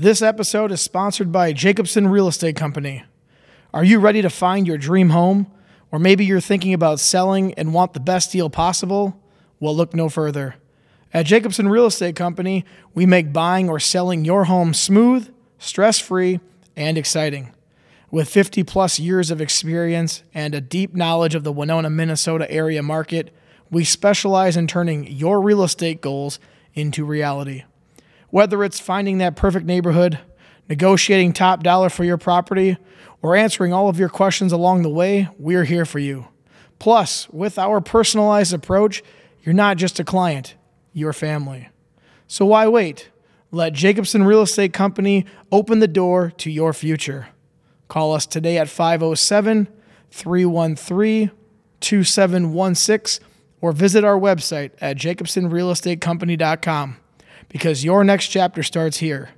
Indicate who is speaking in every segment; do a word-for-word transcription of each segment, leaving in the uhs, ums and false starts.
Speaker 1: This episode is sponsored by Jacobson Real Estate Company. Are you ready to find your dream home? Or maybe you're thinking about selling and want the best deal possible? Well, look no further. At Jacobson Real Estate Company, we make buying or selling your home smooth, stress-free, and exciting. With fifty plus years of experience and a deep knowledge of the Winona, Minnesota area market, we specialize in turning your real estate goals into reality. Whether it's finding that perfect neighborhood, negotiating top dollar for your property, or answering all of your questions along the way, we're here for you. Plus, with our personalized approach, you're not just a client, you're family. So why wait? Let Jacobson Real Estate Company open the door to your future. Call us today at five oh seven, three one three, two seven one six or visit our website at jacobson real estate company dot com. Because your next chapter starts here.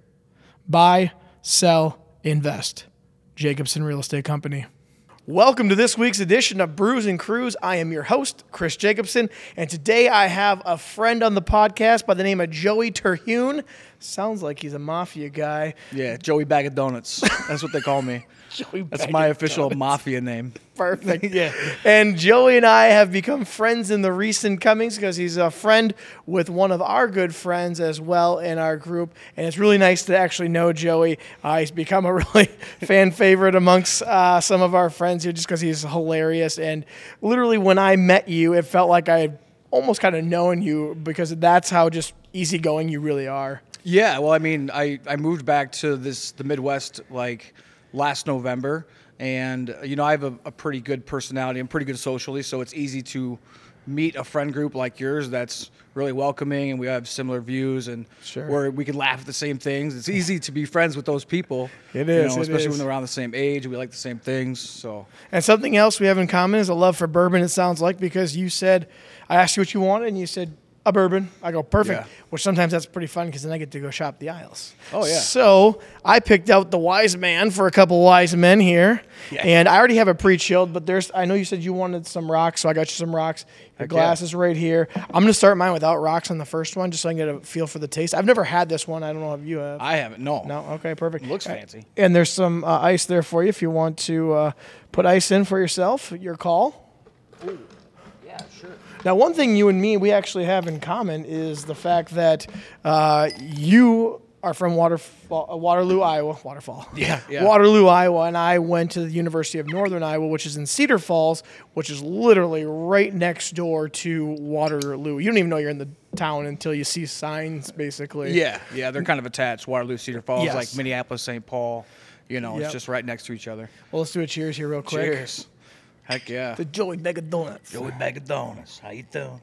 Speaker 1: Buy, sell, invest. Jacobson Real Estate Company. Welcome to this week's edition of Brews and Crews. I am your host, Chris Jacobson, and today I have a friend on the podcast by the name of Joey Terhune. Sounds like he's a mafia guy.
Speaker 2: Yeah, Joey Bag of Donuts. That's what they call me.
Speaker 1: Joey
Speaker 2: That's
Speaker 1: Bag
Speaker 2: my
Speaker 1: of
Speaker 2: official
Speaker 1: Donuts.
Speaker 2: mafia name.
Speaker 1: Perfect. Yeah. And Joey and I have become friends in the recent comings because he's a friend with one of our good friends as well in our group. And it's really nice to actually know Joey. Uh, he's become a really fan favorite amongst uh, some of our friends here just because he's hilarious. And literally when I met you, it felt like I had almost kind of known you because that's how just easygoing you really are.
Speaker 2: Yeah, well, I mean, I, I moved back to this the Midwest like last November, and you know I have a, a pretty good personality. I'm pretty good socially, so it's easy to meet a friend group like yours that's really welcoming, and we have similar views, and
Speaker 1: Sure.
Speaker 2: where we can laugh at the same things. It's easy to be friends with those people.
Speaker 1: It
Speaker 2: you
Speaker 1: is,
Speaker 2: know,
Speaker 1: it
Speaker 2: especially
Speaker 1: is.
Speaker 2: when they're around the same age. We like the same things. So
Speaker 1: And something else we have in common is a love for bourbon, it sounds like, because you said, I asked you what you wanted, and you said, a bourbon. I go, perfect.
Speaker 2: Yeah.
Speaker 1: Which sometimes that's pretty fun because then I get to go shop the aisles.
Speaker 2: Oh, yeah.
Speaker 1: So I picked out the Wise Man for a couple Wise Men here.
Speaker 2: Yeah.
Speaker 1: And I already have it pre-chilled, but there's, I know you said you wanted some rocks, so I got you some rocks. Your
Speaker 2: Heck
Speaker 1: glass
Speaker 2: yeah.
Speaker 1: is right here. I'm going to start mine without rocks on the first one just so I can get a feel for the taste. I've never had this one. I don't know if you have.
Speaker 2: I haven't. No.
Speaker 1: No? Okay, perfect.
Speaker 2: It looks
Speaker 1: Uh,
Speaker 2: fancy.
Speaker 1: And there's some uh, ice there for you if you want to uh, put ice in for yourself. Your call.
Speaker 2: Yeah, sure.
Speaker 1: Now, one thing you and me, we actually have in common is the fact that uh, you are from Waterfall, uh, Waterloo, Iowa. Waterfall.
Speaker 2: Yeah, yeah.
Speaker 1: Waterloo, Iowa, and I went to the University of Northern Iowa, which is in Cedar Falls, which is literally right next door to Waterloo. You don't even know you're in the town until you see signs, basically.
Speaker 2: Yeah, yeah, they're kind of attached. Waterloo, Cedar Falls,
Speaker 1: Yes.
Speaker 2: like Minneapolis, Saint Paul. You know,
Speaker 1: Yep.
Speaker 2: it's just right next to each other.
Speaker 1: Well, let's do a cheers here real quick.
Speaker 2: Cheers. Heck yeah.
Speaker 1: The Joey Bag of Donuts.
Speaker 2: Joey Bag of Donuts. How you doing?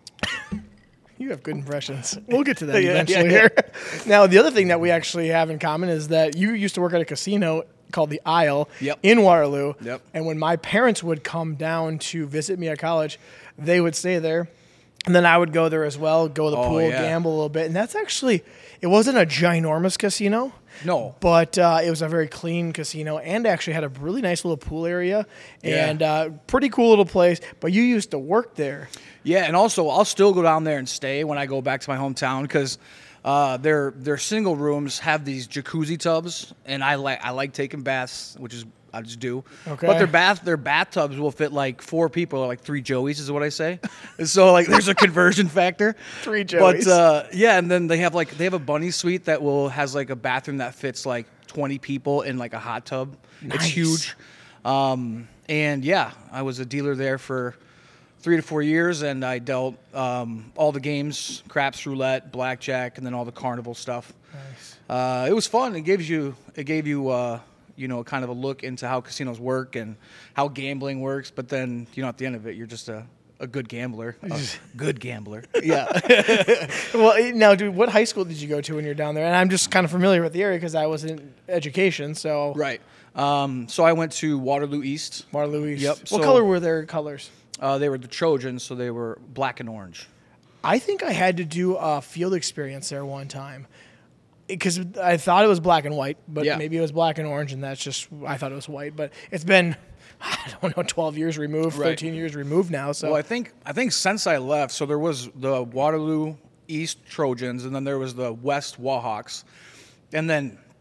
Speaker 1: You have good impressions. We'll get to that
Speaker 2: Yeah,
Speaker 1: eventually
Speaker 2: yeah, yeah.
Speaker 1: here. Now, the other thing that we actually have in common is that you used to work at a casino called the Isle
Speaker 2: Yep.
Speaker 1: in Waterloo.
Speaker 2: Yep.
Speaker 1: And when my parents would come down to visit me at college, they would stay there. And then I would go there as well, go to the
Speaker 2: Oh,
Speaker 1: pool,
Speaker 2: yeah.
Speaker 1: gamble a little bit. And that's actually, it wasn't a ginormous casino.
Speaker 2: No.
Speaker 1: But uh, it was a very clean casino and actually had a really nice little pool area
Speaker 2: Yeah.
Speaker 1: and uh, pretty cool little place. But you used to work there.
Speaker 2: Yeah, and also I'll still go down there and stay when I go back to my hometown because uh, their their single rooms have these jacuzzi tubs, and I like I like taking baths, which is I just do.
Speaker 1: Okay.
Speaker 2: But their bath their bathtubs will fit like four people, or like three Joeys is what I say. And so like there's a conversion factor.
Speaker 1: Three Joeys.
Speaker 2: But uh, yeah, and then they have like they have a bunny suite that will has like a bathroom that fits like twenty people in like a hot tub.
Speaker 1: Nice.
Speaker 2: It's huge. Um, and yeah, I was a dealer there for three to four years, and I dealt um, all the games, craps, roulette, blackjack, and then all the carnival stuff.
Speaker 1: Nice.
Speaker 2: Uh, it was fun. It gives you, it gave you, uh, you know, kind of a look into how casinos work and how gambling works. But then, you know, at the end of it, you're just a, a good gambler, a good gambler. Yeah.
Speaker 1: Well, now, dude, what high school did you go to when you're down there? And I'm just kind of familiar with the area because I was in education, so
Speaker 2: Right. Um, so I went to Waterloo East.
Speaker 1: Waterloo East.
Speaker 2: Yep,
Speaker 1: What
Speaker 2: so-
Speaker 1: color were their colors?
Speaker 2: Uh, they were the Trojans, so they were black and orange.
Speaker 1: I think I had to do a field experience there one time because I thought it was black and white, but
Speaker 2: Yeah.
Speaker 1: maybe it was black and orange, and that's just I thought it was white. But it's been I don't know twelve years removed,
Speaker 2: Right.
Speaker 1: thirteen years removed now. So
Speaker 2: Well, I think I think since I left, so there was the Waterloo East Trojans, and then there was the West Wahawks, and then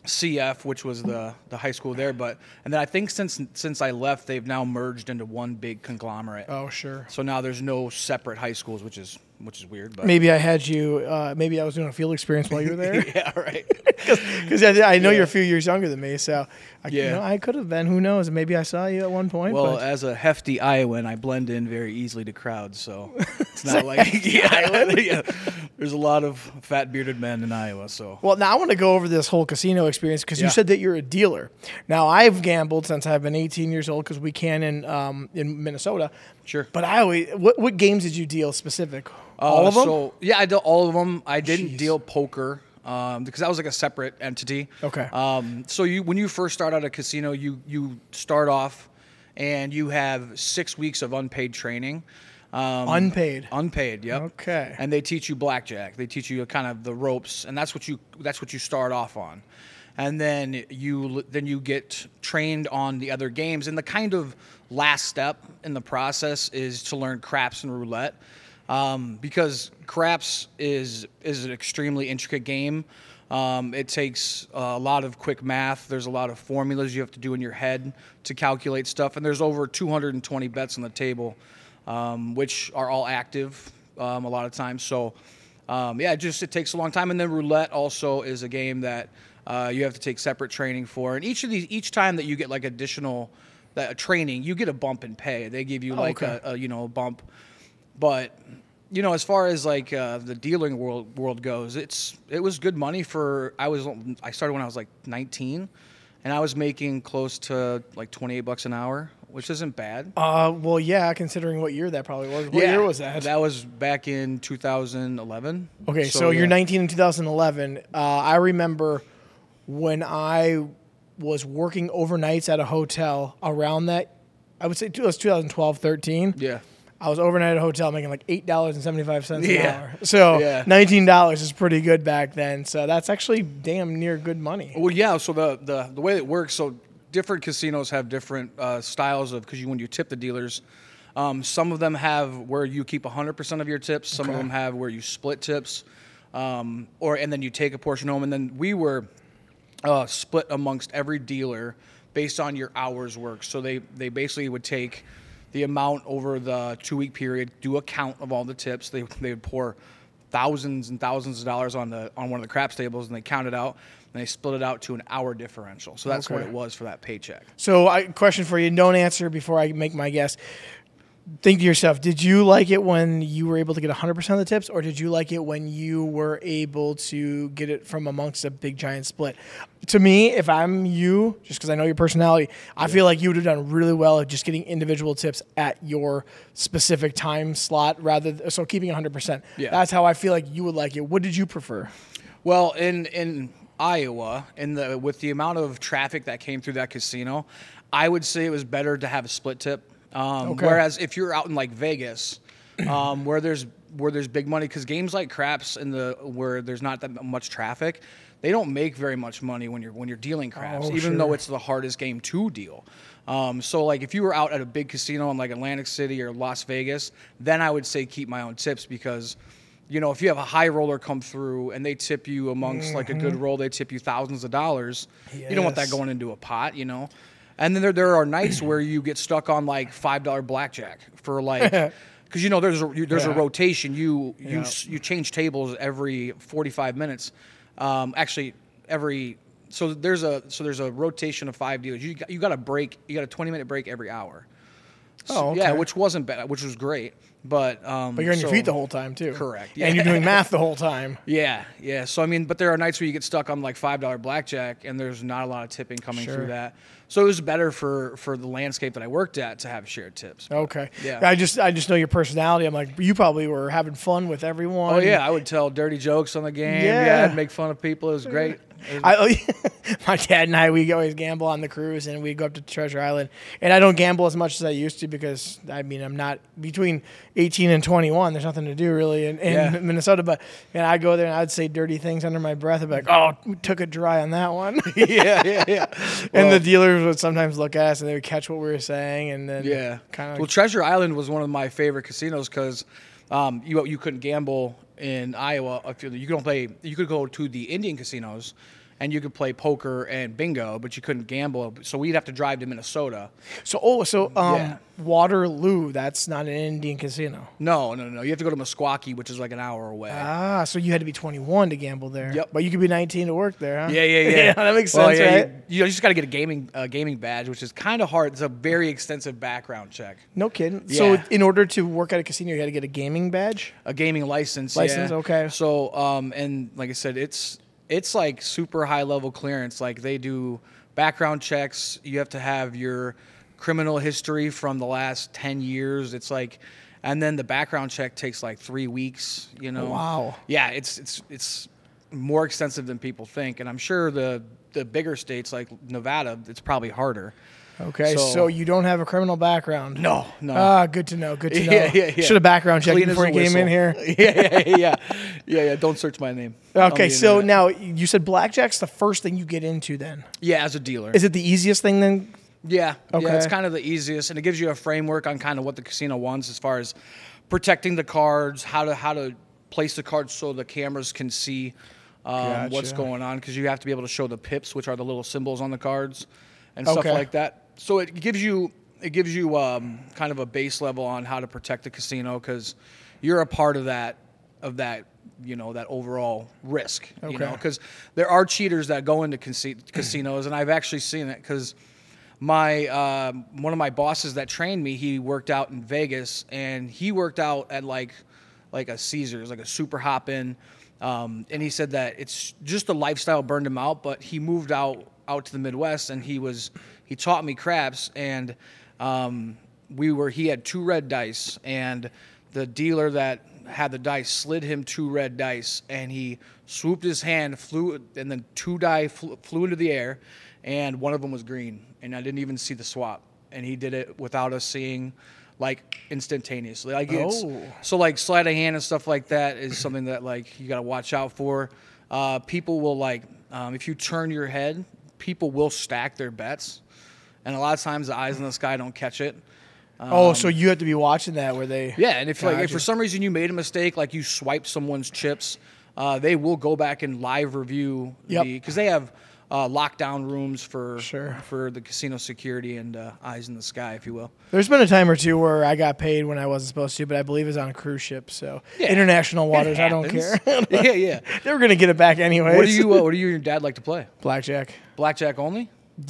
Speaker 2: C F, which was the the high school there. But and then I think since since I left, they've now merged into one big conglomerate.
Speaker 1: Oh, sure.
Speaker 2: So now there's no separate high schools, which is which is weird. But
Speaker 1: Maybe I had you. Uh, maybe I was doing a field experience while you were there.
Speaker 2: yeah, right.
Speaker 1: Because I, I know
Speaker 2: Yeah.
Speaker 1: you're a few years younger than me, so I, you
Speaker 2: Yeah.
Speaker 1: know, I could have been. Who knows? Maybe I saw you at one point.
Speaker 2: Well,
Speaker 1: but.
Speaker 2: as a hefty Iowan, I blend in very easily to crowds, so it's not like yeah, yeah. There's a lot of fat bearded men in Iowa. So
Speaker 1: Well, now I want to go over this whole casino experience because you
Speaker 2: Yeah.
Speaker 1: said that you're a dealer. Now, I've gambled since I've been eighteen years old because we can in um, in Minnesota.
Speaker 2: sure.
Speaker 1: But I always, what what games did you deal specific? All
Speaker 2: Uh,
Speaker 1: of them?
Speaker 2: So yeah, I did all of them. I didn't
Speaker 1: Jeez.
Speaker 2: deal poker um, because that was like a separate entity.
Speaker 1: Okay.
Speaker 2: Um, so you when you first start out a casino, you you start off and you have six weeks of unpaid training. Um,
Speaker 1: Unpaid.
Speaker 2: Unpaid. Yep.
Speaker 1: Okay.
Speaker 2: And they teach you blackjack. They teach you kind of the ropes, and that's what you that's what you start off on. And then you then you get trained on the other games. And the kind of last step in the process is to learn craps and roulette. Um, because craps is is an extremely intricate game. Um, it takes a lot of quick math. There's a lot of formulas you have to do in your head to calculate stuff, and there's over two hundred twenty bets on the table, um, which are all active um, a lot of times. So, um, yeah, it just it takes a long time. And then roulette also is a game that uh, you have to take separate training for. And each of these, each time that you get like additional that training, you get a bump in pay. They give you
Speaker 1: Oh,
Speaker 2: like
Speaker 1: okay.
Speaker 2: a, a you know a bump. But you know, as far as like uh, the dealing world world goes, it's it was good money for. I was I started when I was like nineteen, and I was making close to like twenty-eight bucks an hour, which isn't bad.
Speaker 1: Uh, well, yeah, considering what year that probably was. What
Speaker 2: Yeah,
Speaker 1: year was that?
Speaker 2: That was back in two thousand eleven.
Speaker 1: Okay, so,
Speaker 2: yeah.
Speaker 1: you're nineteen in two thousand eleven. Uh, I remember when I was working overnights at a hotel around that. I would say it was twenty twelve, thirteen.
Speaker 2: Yeah.
Speaker 1: I was overnight at a hotel making like eight dollars and seventy five cents an
Speaker 2: Yeah.
Speaker 1: hour. So
Speaker 2: Yeah.
Speaker 1: nineteen dollars is pretty good back then. So that's actually damn near good money.
Speaker 2: Well, yeah. So the the, the way it works, so different casinos have different uh, styles of because you when you tip the dealers, um, some of them have where you keep one hundred percent of your tips. Some of
Speaker 1: Okay.
Speaker 2: them have where you split tips, um, or and then you take a portion home. And then we were uh, split amongst every dealer based on your hours worked. So they they basically would take the amount over the two week period, do a count of all the tips. They they would pour thousands and thousands of dollars on the on one of the craps tables, and they count it out, and they split it out to an hour differential. So that's what
Speaker 1: Okay.
Speaker 2: it was for that paycheck.
Speaker 1: So, I question for you. Don't answer before I make my guess. Think to yourself: did you like it when you were able to get one hundred percent of the tips, or did you like it when you were able to get it from amongst a big giant split? To me, if I'm you, just because I know your personality, I feel like you would have done really well at just getting individual tips at your specific time slot, rather th- so keeping one hundred percent.
Speaker 2: Yeah.
Speaker 1: That's how I feel like you would like it. What did you prefer?
Speaker 2: Well, in in Iowa, in the with the amount of traffic that came through that casino, I would say it was better to have a split tip. Um,
Speaker 1: Okay.
Speaker 2: Whereas if you're out in like Vegas, um, where there's where there's big money, because games like craps in the where there's not that much traffic, they don't make very much money when you're when you're dealing craps,
Speaker 1: Oh,
Speaker 2: even
Speaker 1: sure.
Speaker 2: though it's the hardest game to deal. Um, so like if you were out at a big casino in like Atlantic City or Las Vegas, then I would say keep my own tips because. You know, if you have a high roller come through and they tip you amongst like a good roll, they tip you thousands of dollars. You don't want that
Speaker 1: Yes.
Speaker 2: going into a pot, you know. And then there there are nights where you get stuck on like five dollar blackjack for like because you know there's a you, there's
Speaker 1: Yeah.
Speaker 2: a rotation. You you
Speaker 1: Yeah.
Speaker 2: s you change tables every forty-five minutes. Um, actually, every so there's a so there's a rotation of five dealers. You got, you got a break. You got a twenty minute break every hour. So,
Speaker 1: Oh, okay.
Speaker 2: yeah, which wasn't bad, which was great. But um,
Speaker 1: But you're on your
Speaker 2: so-
Speaker 1: feet the whole time too.
Speaker 2: Correct,
Speaker 1: And you're
Speaker 2: yeah.
Speaker 1: doing math the whole time.
Speaker 2: Yeah, yeah. So I mean, but there are nights where you get stuck on like five dollar blackjack, and there's not a lot of tipping coming
Speaker 1: Sure.
Speaker 2: through that. So it was better for for the landscape that I worked at to have shared tips.
Speaker 1: Okay.
Speaker 2: Yeah.
Speaker 1: I just I just know your personality. I'm like, you probably were having fun with everyone.
Speaker 2: Oh yeah, I would tell dirty jokes on the game.
Speaker 1: Yeah.
Speaker 2: Yeah, I'd make fun of people. It was great. It was-
Speaker 1: I, my dad and I, we always gamble on the cruise, and we go up to Treasure Island. And I don't gamble as much as I used to because I mean I'm not between eighteen and twenty-one. There's nothing to do really in, in
Speaker 2: Yeah.
Speaker 1: Minnesota. But and I go there and I'd say dirty things under my breath. I'd be like, "Oh, we took it dry on that one."
Speaker 2: yeah, yeah, yeah.
Speaker 1: and
Speaker 2: Well,
Speaker 1: the dealers would sometimes look at us and they would catch what we were saying, and then
Speaker 2: yeah,
Speaker 1: kind of
Speaker 2: Well, Treasure Island was one of my favorite casinos because um, you you couldn't gamble in Iowa. If you, you could play. You could go to the Indian casinos, and you could play poker and bingo, but you couldn't gamble. So we'd have to drive to Minnesota.
Speaker 1: So, oh, so um,
Speaker 2: Yeah.
Speaker 1: Waterloo, that's not an Indian casino.
Speaker 2: No, no, no. You have to go to Meskwaki, which is like an hour away.
Speaker 1: Ah, so you had to be twenty-one to gamble there.
Speaker 2: Yep.
Speaker 1: But you could be nineteen to work there, huh?
Speaker 2: Yeah, yeah, yeah.
Speaker 1: that makes
Speaker 2: Well,
Speaker 1: sense,
Speaker 2: yeah,
Speaker 1: right?
Speaker 2: You, you know, you just got to get a gaming uh, gaming badge, which is kind of hard. It's a very extensive background check.
Speaker 1: No kidding. So
Speaker 2: Yeah.
Speaker 1: in order to work at a casino, you had to get a gaming badge?
Speaker 2: A gaming license.
Speaker 1: License,
Speaker 2: yeah.
Speaker 1: okay.
Speaker 2: So, um, and like I said, it's it's like super high level clearance. Like they do background checks. You have to have your criminal history from the last ten years. It's like, and then the background check takes like three weeks. You know.
Speaker 1: Wow.
Speaker 2: Yeah, it's it's it's more extensive than people think, and I'm sure the the bigger states like Nevada, it's probably harder.
Speaker 1: Okay, so,
Speaker 2: So-
Speaker 1: you don't have a criminal background.
Speaker 2: No, no.
Speaker 1: Ah, good to know. Good to know.
Speaker 2: Yeah, yeah, yeah.
Speaker 1: Should have background checked
Speaker 2: Clean as
Speaker 1: before
Speaker 2: a
Speaker 1: you came in
Speaker 2: whistle.
Speaker 1: here.
Speaker 2: yeah, yeah, yeah, yeah, yeah. Don't search my name. on
Speaker 1: Okay,
Speaker 2: the
Speaker 1: so
Speaker 2: internet.
Speaker 1: now you said blackjack's the first thing you get into then.
Speaker 2: yeah, as a dealer,
Speaker 1: Is it the easiest thing then?
Speaker 2: yeah,
Speaker 1: Okay.
Speaker 2: yeah, it's kind of the easiest, and it gives you a framework on kind of what the casino wants as far as protecting the cards, how to how to place the cards so the cameras can see um, what's
Speaker 1: Gotcha.
Speaker 2: going on, because you have to be able to show the pips, which are the little symbols on the cards, and stuff
Speaker 1: Okay.
Speaker 2: like that. So it gives you it gives you um, kind of a base level on how to protect the casino, because you're a part of that of that you know that overall risk. You
Speaker 1: Okay.
Speaker 2: know, because there are cheaters that go into casi- casinos, and I've actually seen it because. My um, one of my bosses that trained me, he worked out in Vegas, and he worked out at like like a Caesars, like a Super Hop In, um, and he said that it's just the lifestyle burned him out. But he moved out out to the Midwest, and he was he taught me craps, and um, we were he had two red dice, and the dealer that had the dice slid him two red dice, and he swooped his hand, flew, and then two die flew, flew into the air, and one of them was green, and I didn't even see the swap, and he did it without us seeing, like instantaneously. Like it's,
Speaker 1: Oh.
Speaker 2: so like sleight of hand and stuff like that is something that like you got to watch out for. Uh, people will like um, if you turn your head, people will stack their bets, and a lot of times the eyes in the sky don't catch it.
Speaker 1: oh, so you have to be watching that where they.
Speaker 2: Um, Yeah, and if like if
Speaker 1: Gotcha.
Speaker 2: for some reason you made a mistake, like you swiped someone's chips, uh, they will go back and live review
Speaker 1: Yep.
Speaker 2: the because they have uh, lockdown rooms for
Speaker 1: Sure.
Speaker 2: for the casino security and uh, eyes in the sky, if you will.
Speaker 1: There's been a time or two where I got paid when I wasn't supposed to, but I believe it's on a cruise ship. So
Speaker 2: Yeah.
Speaker 1: international waters,
Speaker 2: It
Speaker 1: I don't care.
Speaker 2: happens. yeah, yeah.
Speaker 1: They were gonna get it back anyway.
Speaker 2: What do you uh, What do you and your dad like to play?
Speaker 1: Blackjack.
Speaker 2: Blackjack only?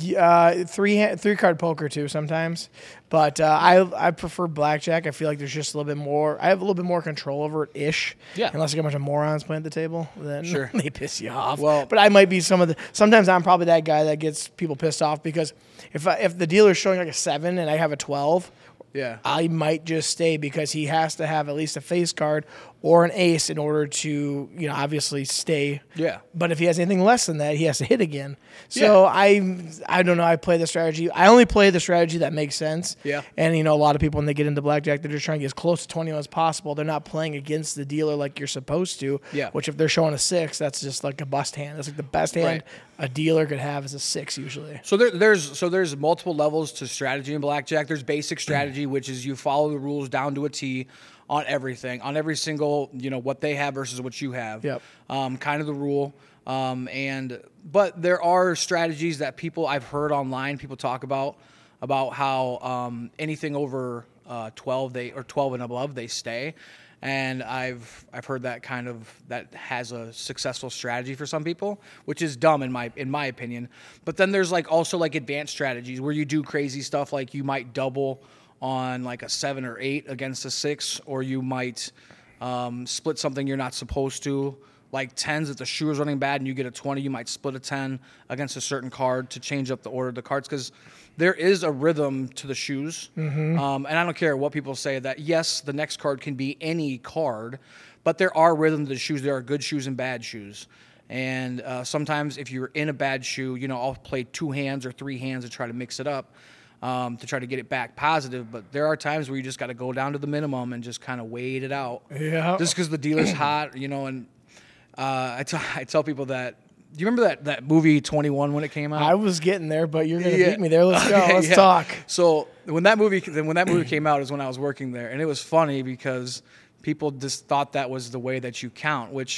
Speaker 1: Uh, three hand, three card poker too sometimes, but uh, I I prefer blackjack. I feel like there's just a little bit more. I have a little bit more control over it ish.
Speaker 2: Yeah.
Speaker 1: Unless you got a bunch of morons playing at the table, then
Speaker 2: Sure.
Speaker 1: they piss you off.
Speaker 2: Well-
Speaker 1: but I might be some of the. Sometimes I'm probably that guy that gets people pissed off because if I, if the dealer's showing like a seven and I have a twelve.
Speaker 2: Yeah.
Speaker 1: I might just stay because he has to have at least a face card or an ace in order to, you know, obviously stay.
Speaker 2: Yeah.
Speaker 1: But if he has anything less than that, he has to hit again. So I, I don't know. I play the strategy. I only play the strategy that makes sense.
Speaker 2: Yeah.
Speaker 1: And you know, a lot of people when they get into blackjack, they're just trying to get as close to twenty-one as possible. They're not playing against the dealer like you're supposed to.
Speaker 2: Yeah.
Speaker 1: Which if they're showing a six, that's just like a bust hand. That's like the best hand
Speaker 2: Right.
Speaker 1: a dealer could have is a six usually.
Speaker 2: So there, there's so there's multiple levels to strategy in blackjack. There's basic strategy, which is you follow the rules down to a T on everything, on every single you know what they have versus what you have.
Speaker 1: Yep.
Speaker 2: Um, kind of the rule. Um, and but there are strategies that people I've heard online people talk about about how um, anything over uh, twelve they or twelve and above they stay. And I've I've heard that kind of that has a successful strategy for some people, which is dumb in my in my opinion. But then there's like also like advanced strategies where you do crazy stuff like you might double on like a seven or eight against a six, or you might um, split something you're not supposed to. Like tens, if the shoe is running bad and you get a twenty, you might split a ten against a certain card to change up the order of the cards because there is a rhythm to the shoes.
Speaker 1: Mm-hmm.
Speaker 2: Um, and I don't care what people say that, yes, the next card can be any card, but there are rhythms to the shoes. There are good shoes and bad shoes. And uh, sometimes if you're in a bad shoe, you know, I'll play two hands or three hands to try to mix it up um, to try to get it back positive. But there are times where you just got to go down to the minimum and just kind of wait it out.
Speaker 1: Yeah.
Speaker 2: Just because the dealer's hot, you know, and uh, I, t- I tell people that, do you remember that, that movie twenty-one when it came out?
Speaker 1: I was getting there, but you're gonna
Speaker 2: Yeah.
Speaker 1: beat me there. Let's go.
Speaker 2: Okay,
Speaker 1: Let's
Speaker 2: yeah.
Speaker 1: talk.
Speaker 2: So when that movie then when that movie came out is when I was working there, and it was funny because people just thought that was the way that you count, which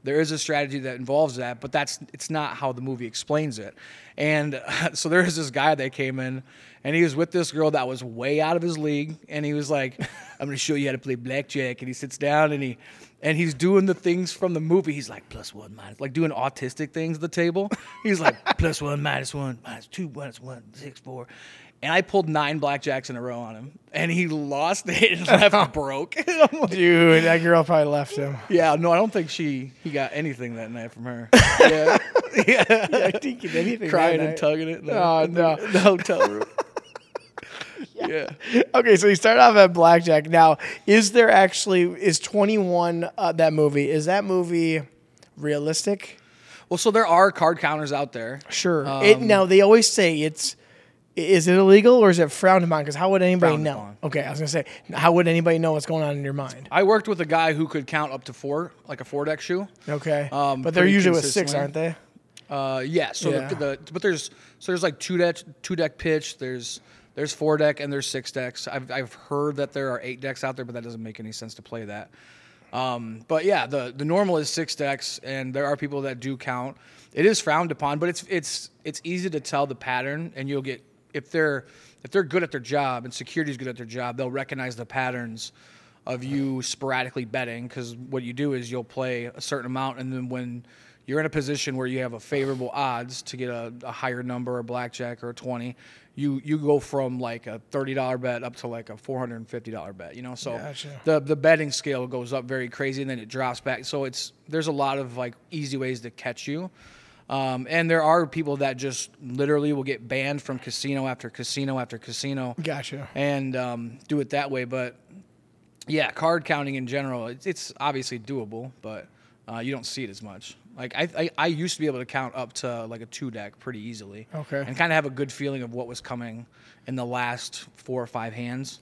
Speaker 2: there is a strategy that involves that, but that's it's not how the movie explains it. And uh, so there was this guy that came in, and he was with this girl that was way out of his league, and he was like, "I'm going to show you how to play blackjack." And he sits down and he and he's doing the things from the movie. He's like plus one minus, like doing autistic things at the table. He's like plus one minus one minus two minus one six four. And I pulled nine blackjacks in a row on him, and he lost it and left broke. I'm like,
Speaker 1: Dude, that girl probably left him.
Speaker 2: yeah, no, I don't think she he got anything that night from her. Yeah, yeah,
Speaker 1: I think he did anything.
Speaker 2: crying
Speaker 1: that
Speaker 2: and
Speaker 1: night.
Speaker 2: tugging it. In the,
Speaker 1: Oh,
Speaker 2: in the,
Speaker 1: no.
Speaker 2: the hotel room. yeah.
Speaker 1: Okay, so you start off at blackjack. Now, is there actually is twenty-one uh, that movie? Is that movie realistic?
Speaker 2: Well, so there are card counters out there.
Speaker 1: Sure.
Speaker 2: Um,
Speaker 1: it, now they always say it's. Is it illegal or is it frowned upon? Because how would anybody
Speaker 2: Frowned
Speaker 1: know?
Speaker 2: upon.
Speaker 1: Okay, I was gonna say, how would anybody know what's going on in your mind?
Speaker 2: I worked with a guy who could count up to four, like a four deck shoe.
Speaker 1: Okay,
Speaker 2: Um,
Speaker 1: but they're
Speaker 2: pretty
Speaker 1: usually with six,
Speaker 2: consistently.
Speaker 1: aren't they?
Speaker 2: Uh, yeah. So
Speaker 1: Yeah.
Speaker 2: The, the but there's so there's like two deck two deck pitch. There's there's four deck and there's six decks. I've I've heard that there are eight decks out there, but that doesn't make any sense to play that. Um, but yeah, the the normal is six decks, and there are people that do count. It is frowned upon, but it's it's it's easy to tell the pattern, and you'll get if they're if they're good at their job and security's good at their job, they'll recognize the patterns of you sporadically betting, because what you do is you'll play a certain amount, and then when you're in a position where you have a favorable odds to get a, a higher number, a blackjack or a twenty, you you go from like a thirty dollar bet up to like a four hundred fifty dollar bet, you know? So
Speaker 1: Gotcha.
Speaker 2: the the betting scale goes up very crazy, and then it drops back. So it's there's a lot of like easy ways to catch you. Um, and there are people that just literally will get banned from casino after casino after casino.
Speaker 1: Gotcha.
Speaker 2: And um, do it that way. But yeah, card counting in general, it's, it's obviously doable, but uh, you don't see it as much. Like I, I, I used to be able to count up to like a two deck pretty easily.
Speaker 1: Okay.
Speaker 2: And kind of have a good feeling of what was coming in the last four or five hands.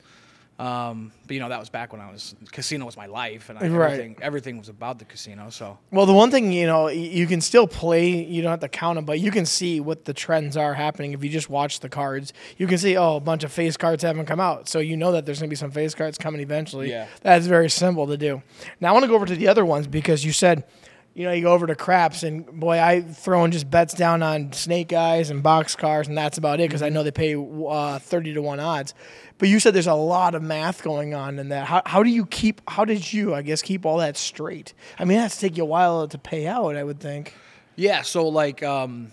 Speaker 2: Um, but you know, that was back when I was casino was my life, and I,
Speaker 1: Right.
Speaker 2: everything everything was about the casino. So
Speaker 1: Well, the one thing, you know, y- you can still play, you don't have to count them, but you can see what the trends are happening. If you just watch the cards, you can see, oh, a bunch of face cards haven't come out. So you know that there's going to be some face cards coming eventually.
Speaker 2: Yeah.
Speaker 1: That's very simple to do. Now, I want to go over to the other ones because you said, you know, you go over to craps, and boy, I throwing just bets down on snake eyes and box cars, and that's about it because I know they pay uh, thirty to one odds. But you said there's a lot of math going on in that. How, how do you keep, how did you, I guess, keep all that straight? I mean, it has to take you a while to pay out, I would think.
Speaker 2: yeah, so like, um,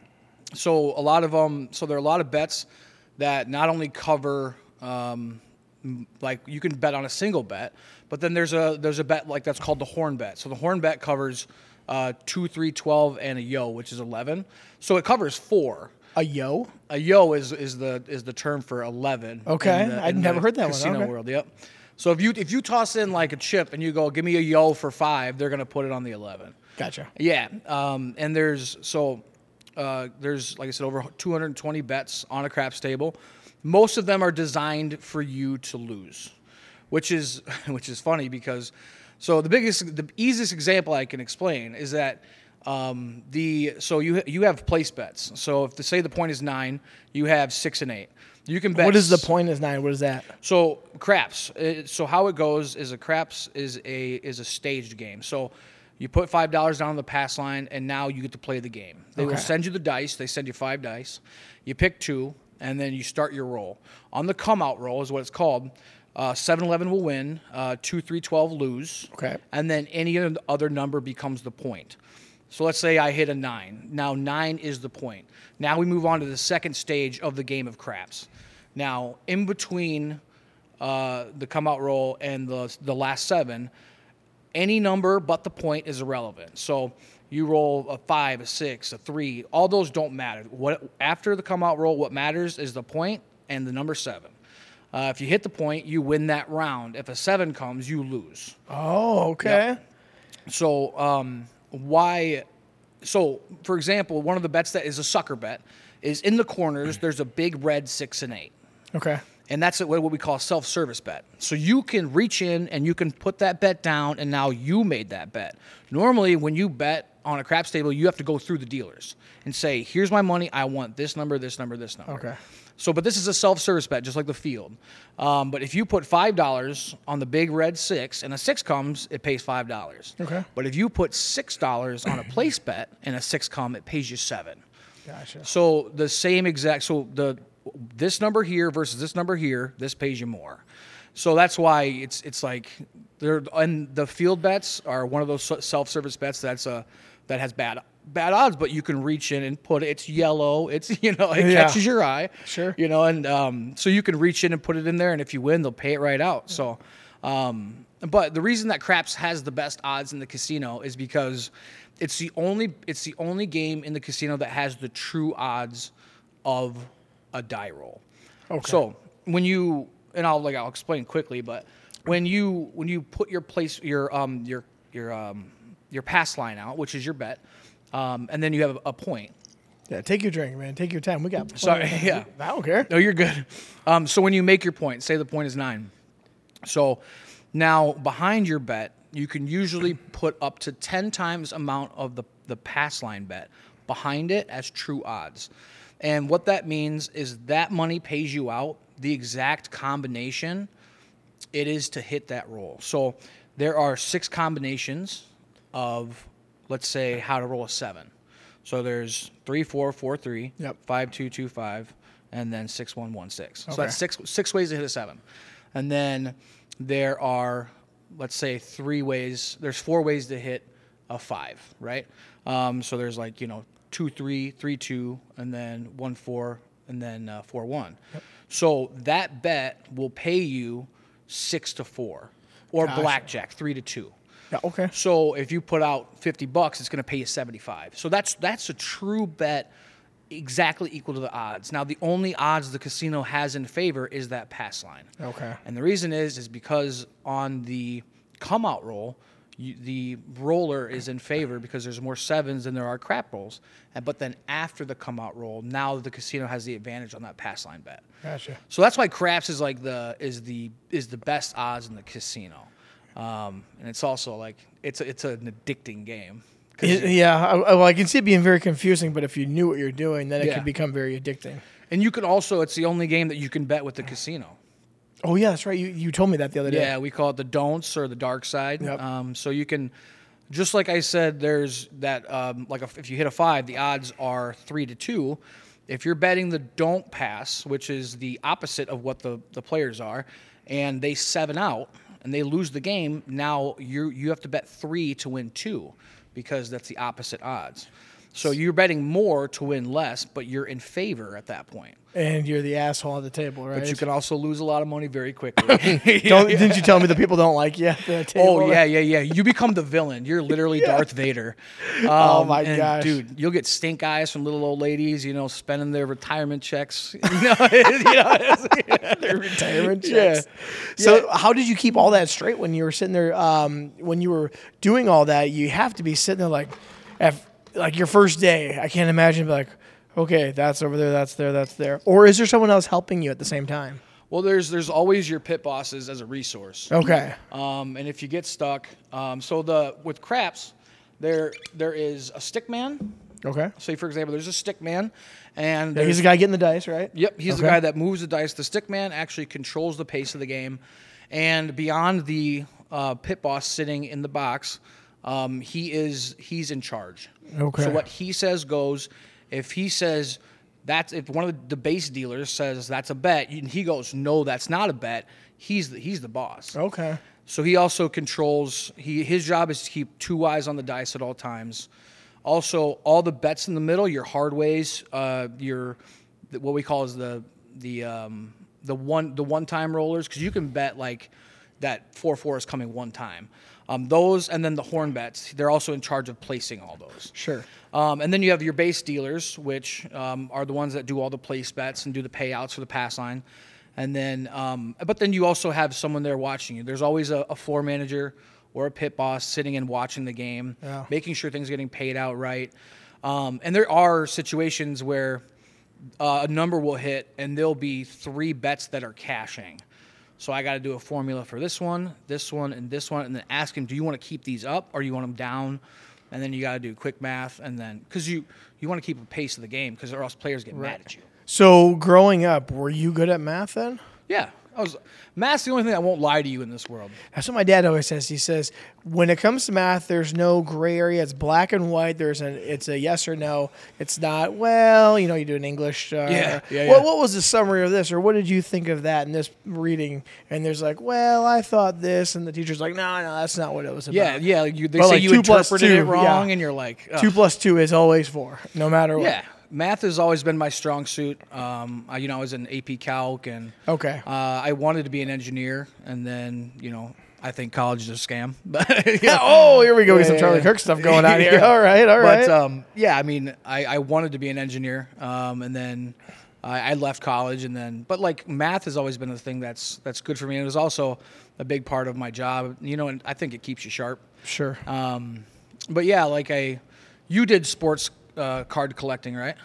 Speaker 2: so a lot of them, so there are a lot of bets that not only cover, um, m- like you can bet on a single bet, but then there's a there's a bet like that's called the horn bet. So the horn bet covers uh, two, three, twelve, and a yo, which is eleven. So it covers four.
Speaker 1: A yo?
Speaker 2: A yo is is the is the term for eleven.
Speaker 1: Okay,
Speaker 2: in the-
Speaker 1: I'd
Speaker 2: in
Speaker 1: never
Speaker 2: the
Speaker 1: heard that one.
Speaker 2: casino
Speaker 1: Okay.
Speaker 2: world. Yep. So if you if you toss in like a chip and you go, give me a yo for five, they're gonna put it on the eleven.
Speaker 1: Gotcha.
Speaker 2: Yeah, um, and there's so uh, there's like I said over two hundred twenty bets on a craps table. Most of them are designed for you to lose, which is which is funny because so the biggest the easiest example I can explain is that um, the so you you have place bets. So if to say the point is nine, you have six and eight. You can bet.
Speaker 1: What is the
Speaker 2: s-
Speaker 1: point is nine? What is that?
Speaker 2: So craps. uh, So how it goes is a craps is a is a staged game. So you put five dollars down on the pass line, and now you get to play the game. They will
Speaker 1: Okay.
Speaker 2: send you the dice. They send you five dice. You pick two, and then you start your roll. On the come out roll is what it's called. Uh, seven eleven will win. Uh, two, three, twelve lose.
Speaker 1: Okay.
Speaker 2: And then any other number becomes the point. So let's say I hit a nine. Now nine is the point. Now we move on to the second stage of the game of craps. Now in between uh, the come out roll and the the last seven, any number but the point is irrelevant. So you roll a five, a six, a three. All those don't matter. What after the come out roll, what matters is the point and the number seven. Uh, if you hit the point, you win that round. If a seven comes, you lose.
Speaker 1: Oh, okay.
Speaker 2: So um, why? So for example, one of the bets that is a sucker bet is in the corners. There's a big red six and eight,
Speaker 1: Okay.
Speaker 2: and that's what we call a self-service bet. So you can reach in and you can put that bet down, and now you made that bet. Normally, when you bet on a craps table, you have to go through the dealers and say, "Here's my money. I want this number, this number, this number."
Speaker 1: Okay.
Speaker 2: So, but this is a self-service bet, just like the field. Um, but if you put five dollars on the big red six and a six comes, it pays five dollars.
Speaker 1: Okay.
Speaker 2: But if you put six dollars on a place bet and a six come, it pays you seven.
Speaker 1: Gotcha.
Speaker 2: So the same exact, so the this number here versus this number here, this pays you more. So that's why it's it's like they're and the field bets are one of those self-service bets that's a that has bad bad odds, but you can reach in and put it. It's yellow. It's you know it
Speaker 1: Yeah.
Speaker 2: catches your eye.
Speaker 1: Sure.
Speaker 2: You know, and um, so you can reach in and put it in there, and if you win, they'll pay it right out. So, um, but the reason that craps has the best odds in the casino is because it's the only it's the only game in the casino that has the true odds of a die roll.
Speaker 1: Okay.
Speaker 2: So when you and I'll like I'll explain quickly, but when you when you put your place your um your your um your pass line out, which is your bet, um, and then you have a point.
Speaker 1: Yeah, take your drink, man. Take your time. We got.
Speaker 2: Sorry, yeah.
Speaker 1: I don't care.
Speaker 2: No, you're good. Um, so when you make your point, say the point is nine. So now behind your bet, you can usually put up to ten times amount of the, the pass line bet behind it as true odds. And what that means is that money pays you out the exact combination it is to hit that roll. So there are six combinations of, let's say, how to roll a seven. So there's three, four, four, three,
Speaker 1: Yep.
Speaker 2: five, two, two, five, and then six, one, one, six.
Speaker 1: Okay.
Speaker 2: So that's six six ways to hit a seven. And then there are, let's say, three ways. There's four ways to hit a five, right? Um, so there's like you know two, three, three, two, and then one, four, and then uh, four, one. Yep. So that bet will pay you six to four, or
Speaker 1: Gotcha.
Speaker 2: blackjack three to two.
Speaker 1: Yeah. Okay.
Speaker 2: So if you put out fifty bucks, it's going to pay you seventy-five. So that's that's a true bet, exactly equal to the odds. Now the only odds the casino has in favor is that pass line.
Speaker 1: Okay.
Speaker 2: And the reason is is because on the come out roll, you, the roller is in favor because there's more sevens than there are crap rolls. And but then after the come out roll, now the casino has the advantage on that pass line bet.
Speaker 1: Gotcha.
Speaker 2: So that's why craps is like the is the is the best odds in the casino. Um, and it's also like it's a, it's an addicting game. 'Cause
Speaker 1: Y-
Speaker 2: you-
Speaker 1: Yeah. I, I- well, I can see it being very confusing, but if you knew what you're doing, then it
Speaker 2: Yeah.
Speaker 1: could become very addicting.
Speaker 2: and you can also it's the only game that you can bet with the casino.
Speaker 1: Oh yeah, that's right. You you told me that the other day.
Speaker 2: Yeah, we call it the don'ts or the dark side.
Speaker 1: Yep.
Speaker 2: Um, so you can, just like I said, there's that um, like a, if you hit a five, the odds are three to two. If you're betting the don't pass, which is the opposite of what the, the players are, and they seven out and they lose the game, now you you have to bet three to win two, because that's the opposite odds. So you're betting more to win less, but you're in favor at that point.
Speaker 1: And you're the asshole at the table, right?
Speaker 2: But you can also lose a lot of money very quickly.
Speaker 1: Don't, Didn't you tell me the people don't like you at the table?
Speaker 2: Oh yeah, yeah, yeah. You become the villain. You're literally Darth Vader. Um,
Speaker 1: Oh, my
Speaker 2: and,
Speaker 1: gosh.
Speaker 2: dude! You'll get stink eyes from little old ladies. You know, spending their retirement checks. You know, you know
Speaker 1: Their retirement
Speaker 2: Yeah.
Speaker 1: checks. So
Speaker 2: Yeah.
Speaker 1: how did you keep all that straight when you were sitting there? Um, when you were doing all that, you have to be sitting there like, at, like your first day. I can't imagine like, okay, that's over there, that's there, that's there. Or is there someone else helping you at the same time?
Speaker 2: Well, there's there's always your pit bosses as a resource.
Speaker 1: Okay.
Speaker 2: Um, and if you get stuck, um, so the with craps, there there is a stick man.
Speaker 1: Okay.
Speaker 2: Say for example, there's a stick man, and
Speaker 1: Yeah,
Speaker 2: there's
Speaker 1: he's the guy getting the dice, right?
Speaker 2: Yep, he's the
Speaker 1: Okay.
Speaker 2: guy that moves the dice. The stick man actually controls the pace of the game, and beyond the uh, pit boss sitting in the box, um, he is he's in charge.
Speaker 1: Okay.
Speaker 2: So what he says goes. If he says that's if one of the base dealers says that's a bet, and he goes no, that's not a bet. He's the, he's the boss.
Speaker 1: Okay.
Speaker 2: So he also controls. He his job is to keep two eyes on the dice at all times. Also, all the bets in the middle, your hard ways, uh, your what we call is the the um, the one the one time rollers, because you can bet like that four four is coming one time. Um, those and then the horn bets, they're also in charge of placing all those.
Speaker 1: Sure.
Speaker 2: Um, and then you have your base dealers, which um, are the ones that do all the place bets and do the payouts for the pass line. And then, um, but then you also have someone there watching you. There's always a, a floor manager or a pit boss sitting and watching the game,
Speaker 1: Yeah.
Speaker 2: making sure things are getting paid out right. Um, and there are situations where uh, a number will hit and there'll be three bets that are cashing. So I got to do a formula for this one, this one, and this one, and then ask him, do you want to keep these up or do you want them down? And then you got to do quick math, and then because you, you want to keep a pace of the game, because or else players get mad at you.
Speaker 1: So growing up, were you good at math then?
Speaker 2: Yeah, I was. Math's the only thing that won't lie to you in this world.
Speaker 1: That's what my dad always says. He says, when it comes to math, there's no gray area. It's black and white. There's an, it's a yes or no. It's not, well, you know, you do an English. Uh,
Speaker 2: Yeah, yeah,
Speaker 1: What,
Speaker 2: yeah.
Speaker 1: what was the summary of this? Or what did you think of that in this reading? And there's like, well, I thought this. And the teacher's like, no, no, that's not what it was about.
Speaker 2: Yeah, yeah. Like you, they
Speaker 1: But
Speaker 2: say
Speaker 1: like
Speaker 2: you
Speaker 1: two plus
Speaker 2: interpreted it
Speaker 1: two,
Speaker 2: wrong,
Speaker 1: yeah.
Speaker 2: and you're like, ugh.
Speaker 1: Two plus two is always four, no matter what.
Speaker 2: Yeah, math has always been my strong suit. Um, I, you know, I was in A P Calc, and
Speaker 1: Okay.
Speaker 2: uh, I wanted to be an engineer, and then you know, I think college is a scam. But you know,
Speaker 1: Oh, here we go. Get
Speaker 2: Yeah,
Speaker 1: some
Speaker 2: yeah,
Speaker 1: Charlie
Speaker 2: yeah.
Speaker 1: Kirk stuff going on here.
Speaker 2: Yeah.
Speaker 1: All right, all right.
Speaker 2: But um, yeah, I mean, I, I wanted to be an engineer, um, and then I, I left college, and then but like math has always been the thing that's that's good for me. And it was also a big part of my job, you know, and I think it keeps you sharp.
Speaker 1: Sure.
Speaker 2: Um, but yeah, like I, you did sports uh, card collecting, right?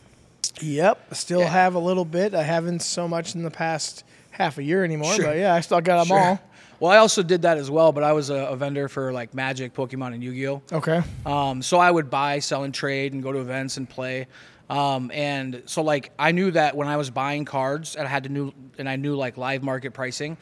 Speaker 1: Yep. Still
Speaker 2: Yeah.
Speaker 1: have a little bit. I haven't so much in the past half a year anymore,
Speaker 2: Sure.
Speaker 1: but yeah, I still got them
Speaker 2: Sure.
Speaker 1: all.
Speaker 2: Well, I also did that as well, but I was a, a vendor for like Magic, Pokemon, and Yu-Gi-Oh.
Speaker 1: Okay.
Speaker 2: Um, so I would buy, sell, and trade, and go to events and play. Um, and so like I knew that when I was buying cards, and I had to knew, and I knew like live market pricing.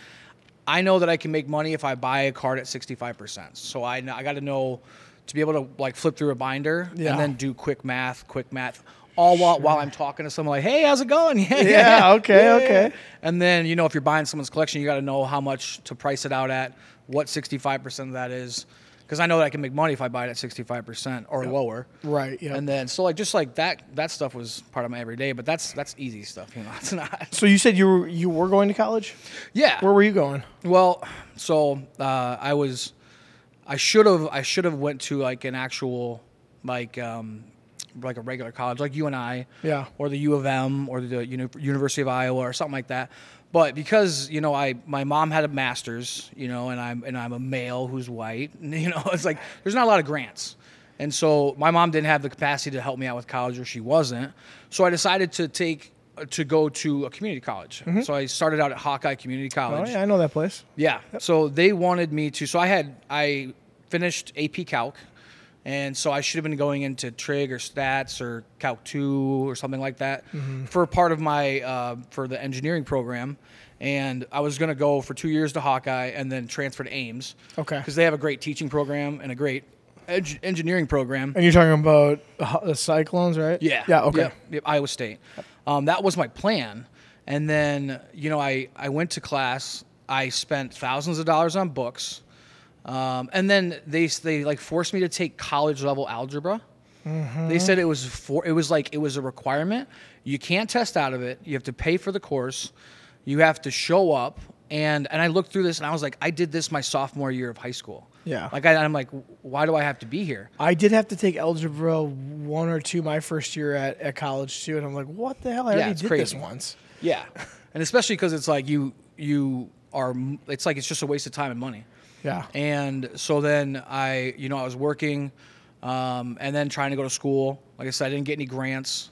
Speaker 2: I know that I can make money if I buy a card at sixty-five percent. So I I got to know to be able to like flip through a binder
Speaker 1: Yeah.
Speaker 2: and then do quick math, quick math. All while, while I'm talking to someone like, hey, how's it going? Yeah,
Speaker 1: Yeah, okay, okay.
Speaker 2: And then, you know, if you're buying someone's collection, you got to know how much to price it out at, what sixty-five percent of that is. Because I know that I can make money if I buy it at sixty-five percent or lower.
Speaker 1: Right. Yeah.
Speaker 2: And then, so like, just like that, that stuff was part of my everyday, but that's that's easy stuff, you know, it's not.
Speaker 1: So you said you were you were going to college?
Speaker 2: Yeah.
Speaker 1: Where were you going?
Speaker 2: Well, so uh, I was, I should have, I should have went to like an actual, like, um, like a regular college, like U N I,
Speaker 1: Yeah.
Speaker 2: or the U of M, or the Uni- University of Iowa, or something like that. But because you know, I my mom had a master's, you know, and I'm and I'm a male who's white, you know, it's like there's not a lot of grants. And so my mom didn't have the capacity to help me out with college, or she wasn't. So I decided to take to go to a community college. So I started out at Hawkeye Community
Speaker 1: Mm-hmm. Oh
Speaker 2: College.
Speaker 1: yeah, I know that place.
Speaker 2: Yeah. So they wanted me to. So I had I finished A P Calc, and so I should have been going into Trig or Stats or Calc two or something like that for part of my uh, for the engineering program. And I was going to go for two years to Hawkeye and then transfer to Ames.
Speaker 1: Okay.
Speaker 2: Because they have a great teaching program and a great ed- engineering program.
Speaker 1: And you're talking about uh, the Cyclones, right?
Speaker 2: Yeah.
Speaker 1: Yeah. Okay.
Speaker 2: Yep, yep, Iowa State. Um, that was my plan. And then, you know, I, I went to class. I spent thousands of dollars on books. Um, and then they they like forced me to take college level algebra. They said it was for it was like it was a requirement. You can't test out of it. You have to pay for the course. You have to show up. And and I looked through this and I was like, I did this my sophomore year of high school.
Speaker 1: Yeah.
Speaker 2: Like I, I'm like, why do I have to be here?
Speaker 1: I did have to take algebra one or two my first year at, at college too, and I'm like, what the hell? I
Speaker 2: Yeah,
Speaker 1: already
Speaker 2: it's
Speaker 1: did
Speaker 2: crazy.
Speaker 1: this once.
Speaker 2: Yeah, and especially because it's like you you are. It's like it's just a waste of time and money.
Speaker 1: Yeah.
Speaker 2: And so then I, you know, I was working, um, and then trying to go to school. Like I said, I didn't get any grants,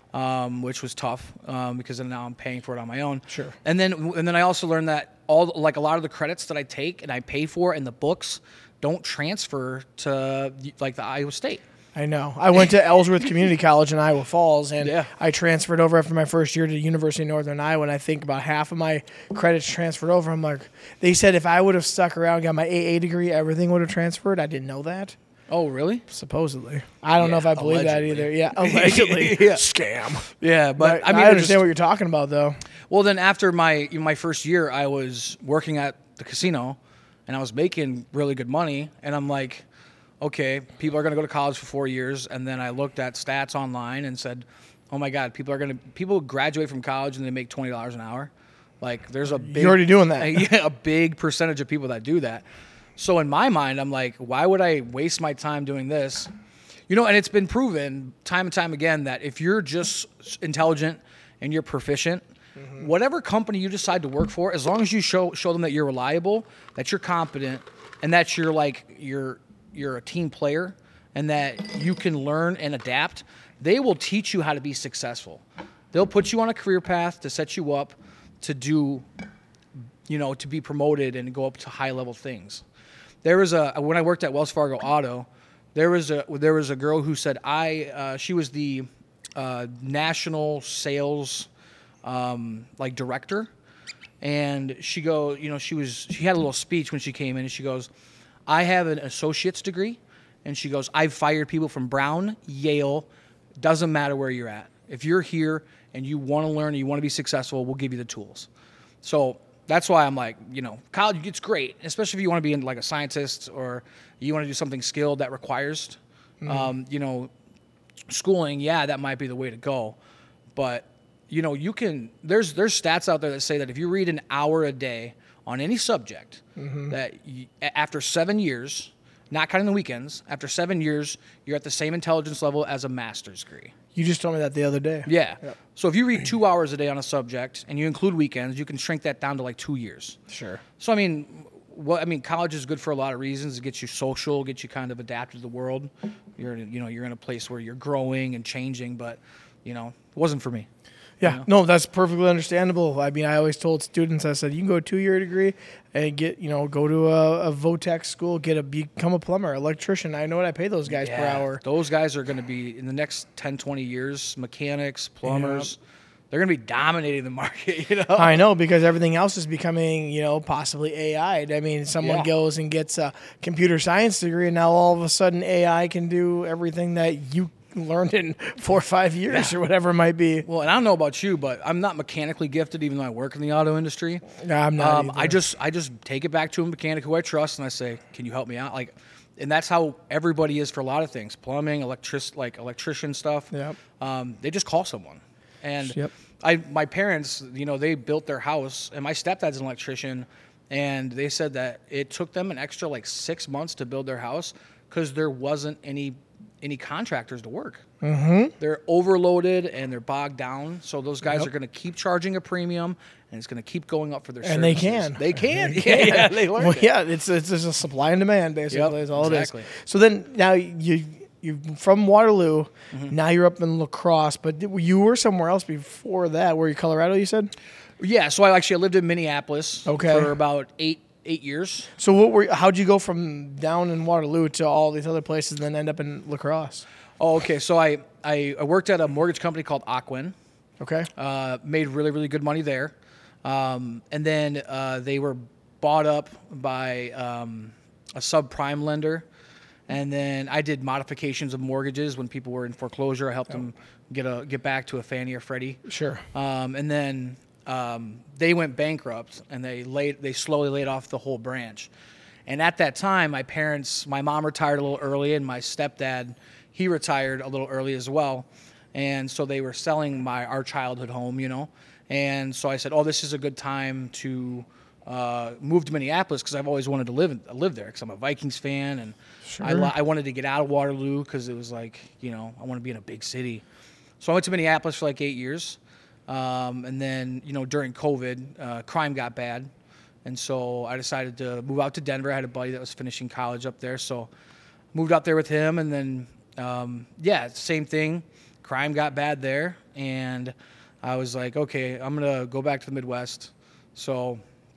Speaker 2: um, which was tough um, because then now I'm paying for it on my own.
Speaker 1: Sure.
Speaker 2: And then and then I also learned that all like a lot of the credits that I take and I pay for and the books don't transfer to like the Iowa State.
Speaker 1: I know. I went to Ellsworth Community College in Iowa Falls, and
Speaker 2: Yeah.
Speaker 1: I transferred over after my first year to University of Northern Iowa, and I think about half of my credits transferred over. I'm like, they said if I would have stuck around, got my A A degree, everything would have transferred. I didn't know that.
Speaker 2: Oh, really?
Speaker 1: Supposedly. I don't know if I believe that
Speaker 2: allegedly.
Speaker 1: either. Yeah, allegedly.
Speaker 2: Yeah.
Speaker 1: Scam.
Speaker 2: Yeah, but
Speaker 1: But
Speaker 2: I mean,
Speaker 1: I
Speaker 2: it
Speaker 1: understand
Speaker 2: just-
Speaker 1: what you're talking about, though.
Speaker 2: Well, then after my my first year, I was working at the casino, and I was making really good money. And I'm like, okay, people are going to go to college for four years. And then I looked at stats online and said, oh my God, people are going to people graduate from college and they make twenty dollars an hour. Like, there's a big
Speaker 1: You're already doing that.
Speaker 2: yeah, a big percentage of people that do that. So in my mind, I'm like, why would I waste my time doing this? You know, and it's been proven time and time again that if you're just intelligent and you're proficient, mm-hmm. whatever company you decide to work for, as long as you show show them that you're reliable, that you're competent, and that you're like you're you're a team player, and that you can learn and adapt, they will teach you how to be successful. They'll put you on a career path to set you up to do, you know, to be promoted and go up to high level things. There was a when I worked at Wells Fargo Auto, there was a there was a girl who said I uh, she was the uh, national sales um, like director, and she go, you know, she was she had a little speech when she came in, and she goes, "I have an associate's degree," and she goes, "I've fired people from Brown, Yale, doesn't matter where you're at. If you're here and you want to learn and you want to be successful, we'll give you the tools." So that's why I'm like, you know, college, it's great, especially if you want to be in like a scientist or you want to do something skilled that requires, mm-hmm. um, you know, schooling. Yeah, that might be the way to go. But, you know, you can, there's, there's stats out there that say that if you read an hour a day on any subject, mm-hmm. that you, after seven years, not counting the weekends, after seven years, you're at the same intelligence level as a master's degree.
Speaker 1: You just told me that the other day.
Speaker 2: Yeah.
Speaker 1: Yep.
Speaker 2: So if you read two hours a day on a subject and you include weekends, you can shrink that down to like two years.
Speaker 1: Sure.
Speaker 2: So, I mean, what I mean, college is good for a lot of reasons. It gets you social, gets you kind of adapted to the world. You're, you know, you're in a place where you're growing and changing, but, you know, it wasn't for me.
Speaker 1: Yeah,
Speaker 2: you know?
Speaker 1: No, that's perfectly understandable. I mean, I always told students, I said, you can go a two-year degree and get, you know, go to a, a Votech school, get a become a plumber, electrician. I know what I pay those guys
Speaker 2: yeah,
Speaker 1: per hour.
Speaker 2: Those guys are going to be, in the next ten, twenty years, mechanics, plumbers, yeah. They're going to be dominating the market, you know?
Speaker 1: I know, because everything else is becoming, you know, possibly A I'd. I mean, someone
Speaker 2: yeah.
Speaker 1: goes and gets a computer science degree, and now all of a sudden A I can do everything that you learned in four or five years
Speaker 2: yeah.
Speaker 1: or whatever it might be.
Speaker 2: Well, and I don't know about you, but I'm not mechanically gifted, even though I work in the auto industry.
Speaker 1: No, I'm not
Speaker 2: um, I just I just take it back to a mechanic who I trust, and I say, "Can you help me out?" Like, and that's how everybody is for a lot of things: plumbing, electric, like electrician stuff.
Speaker 1: Yep.
Speaker 2: Um, they just call someone, and
Speaker 1: yep.
Speaker 2: I my parents, you know, they built their house, and my stepdad's an electrician, and they said that it took them an extra like six months to build their house because there wasn't any. any contractors to work.
Speaker 1: Mm-hmm.
Speaker 2: They're overloaded and they're bogged down. So those guys
Speaker 1: yep.
Speaker 2: are going to keep charging a premium, and it's going to keep going up for their
Speaker 1: and
Speaker 2: services.
Speaker 1: they can.
Speaker 2: They can.
Speaker 1: They can.
Speaker 2: Yeah, they learned
Speaker 1: well,
Speaker 2: it.
Speaker 1: Yeah, it's it's just a supply and demand basically.
Speaker 2: Yep,
Speaker 1: is all
Speaker 2: exactly.
Speaker 1: it is. So then now you you from Waterloo,
Speaker 2: Mm-hmm.
Speaker 1: now you're up in La Crosse, but you were somewhere else before that. Were you Colorado? You said.
Speaker 2: Yeah. So I actually I lived in Minneapolis
Speaker 1: okay.
Speaker 2: for about eight eight years.
Speaker 1: So what were? How'd you go from down in Waterloo to all these other places, and then end up in La Crosse?
Speaker 2: Oh, okay. So I, I, I worked at a mortgage company called Ocwen.
Speaker 1: Okay.
Speaker 2: Uh, made really, really good money there. Um, and then uh, they were bought up by um, a subprime lender. And then I did modifications of mortgages when people were in foreclosure. I helped oh. them get a get back to a Fannie or Freddie.
Speaker 1: Sure.
Speaker 2: Um, and then um, they went bankrupt, and they laid they slowly laid off the whole branch. And at that time, my parents, my mom retired a little early, and my stepdad, he retired a little early as well. And so they were selling my our childhood home, you know. And so I said, oh, this is a good time to uh, move to Minneapolis because I've always wanted to live live there because I'm a Vikings fan. And
Speaker 1: sure.
Speaker 2: I, li- I wanted to get out of Waterloo because it was like, you know, I want to be in a big city. So I went to Minneapolis for like eight years. Um, and then, you know, during COVID, uh, crime got bad. And so I decided to move out to Denver. I had a buddy that was finishing college up there. So moved out there with him, and then Um, yeah, same thing. Crime got bad there, and I was like, okay, I'm gonna go back to the Midwest. So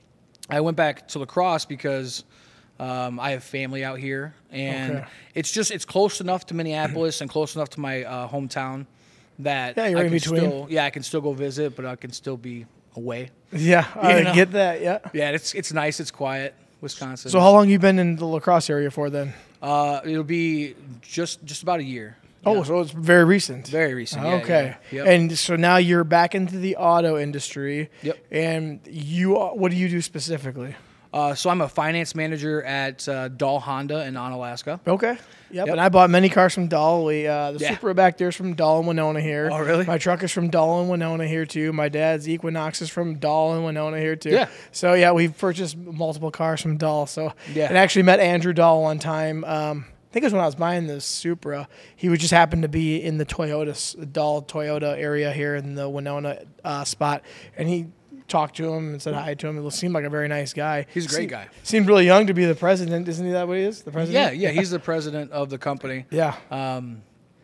Speaker 2: I went back to La Crosse because um, I have family out here, and
Speaker 1: okay.
Speaker 2: it's just it's close enough to Minneapolis and close enough to my uh, hometown that
Speaker 1: yeah, you're
Speaker 2: I
Speaker 1: in
Speaker 2: can
Speaker 1: between.
Speaker 2: Still, yeah, I can still go visit, but I can still be away.
Speaker 1: Yeah, I
Speaker 2: know?
Speaker 1: get that. Yeah,
Speaker 2: yeah, it's it's nice, it's quiet, Wisconsin.
Speaker 1: So how long you been in the La Crosse area for then?
Speaker 2: Uh, it'll be just just about a year.
Speaker 1: Oh,
Speaker 2: yeah.
Speaker 1: so it's very recent.
Speaker 2: Very recent. Yeah,
Speaker 1: okay.
Speaker 2: Yeah, yep.
Speaker 1: And so now you're back into the auto industry.
Speaker 2: Yep.
Speaker 1: And you, what do you do specifically?
Speaker 2: Uh, so I'm a finance manager at uh, Dahl Honda in Onalaska.
Speaker 1: Okay. Yep.
Speaker 2: Yep.
Speaker 1: And I bought many cars from Dahl. We, uh, the
Speaker 2: Yeah.
Speaker 1: Supra back there is from Dahl and Winona here.
Speaker 2: Oh, really?
Speaker 1: My truck is from Dahl and Winona here too. My dad's Equinox is from Dahl and Winona here too.
Speaker 2: Yeah.
Speaker 1: So yeah, we've purchased multiple cars from Dahl. So
Speaker 2: Yeah.
Speaker 1: and actually met Andrew Dahl one time. Um, I think it was when I was buying the Supra. He would just happen to be in the Toyota, Dahl Toyota area here in the Winona uh, spot, and he talked to him and said hi to him. It seemed like a very nice guy.
Speaker 2: He's a great
Speaker 1: seemed,
Speaker 2: guy.
Speaker 1: Seemed really young to be the president. Isn't he that what he is? The president?
Speaker 2: Yeah, yeah, he's the president of the company.
Speaker 1: Yeah.
Speaker 2: Um,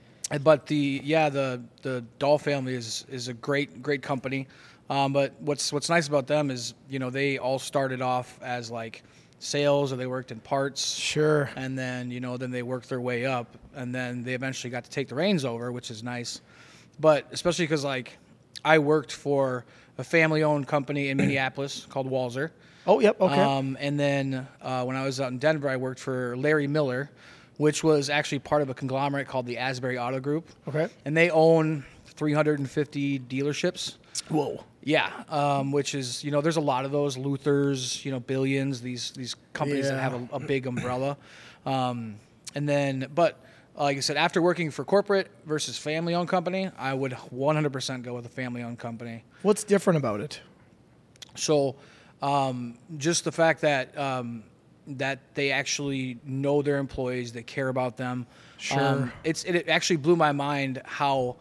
Speaker 2: but the yeah the the Dahl family is is a great great company. Um, but what's what's nice about them is you know they all started off as like sales, or they worked in parts.
Speaker 1: Sure.
Speaker 2: And then you know then they worked their way up, and then they eventually got to take the reins over, which is nice. but especially because like I worked for a family-owned company in Minneapolis called Walzer.
Speaker 1: Oh, yep. Okay.
Speaker 2: Um, and then uh, when I was out in Denver, I worked for Larry Miller, which was actually part of a conglomerate called the Asbury Auto Group.
Speaker 1: Okay.
Speaker 2: And they own three hundred fifty dealerships.
Speaker 1: Whoa.
Speaker 2: Yeah, um, which is, you know, there's a lot of those, Luthers, you know, Billions, these these companies
Speaker 1: Yeah.
Speaker 2: that have a, a big umbrella. Um, and then, but like I said, after working for corporate versus family-owned company, I would one hundred percent go with a family-owned company.
Speaker 1: What's different about it?
Speaker 2: So um, just the fact that um, that they actually know their employees, they care about them.
Speaker 1: Sure.
Speaker 2: Um, it's it actually blew my mind how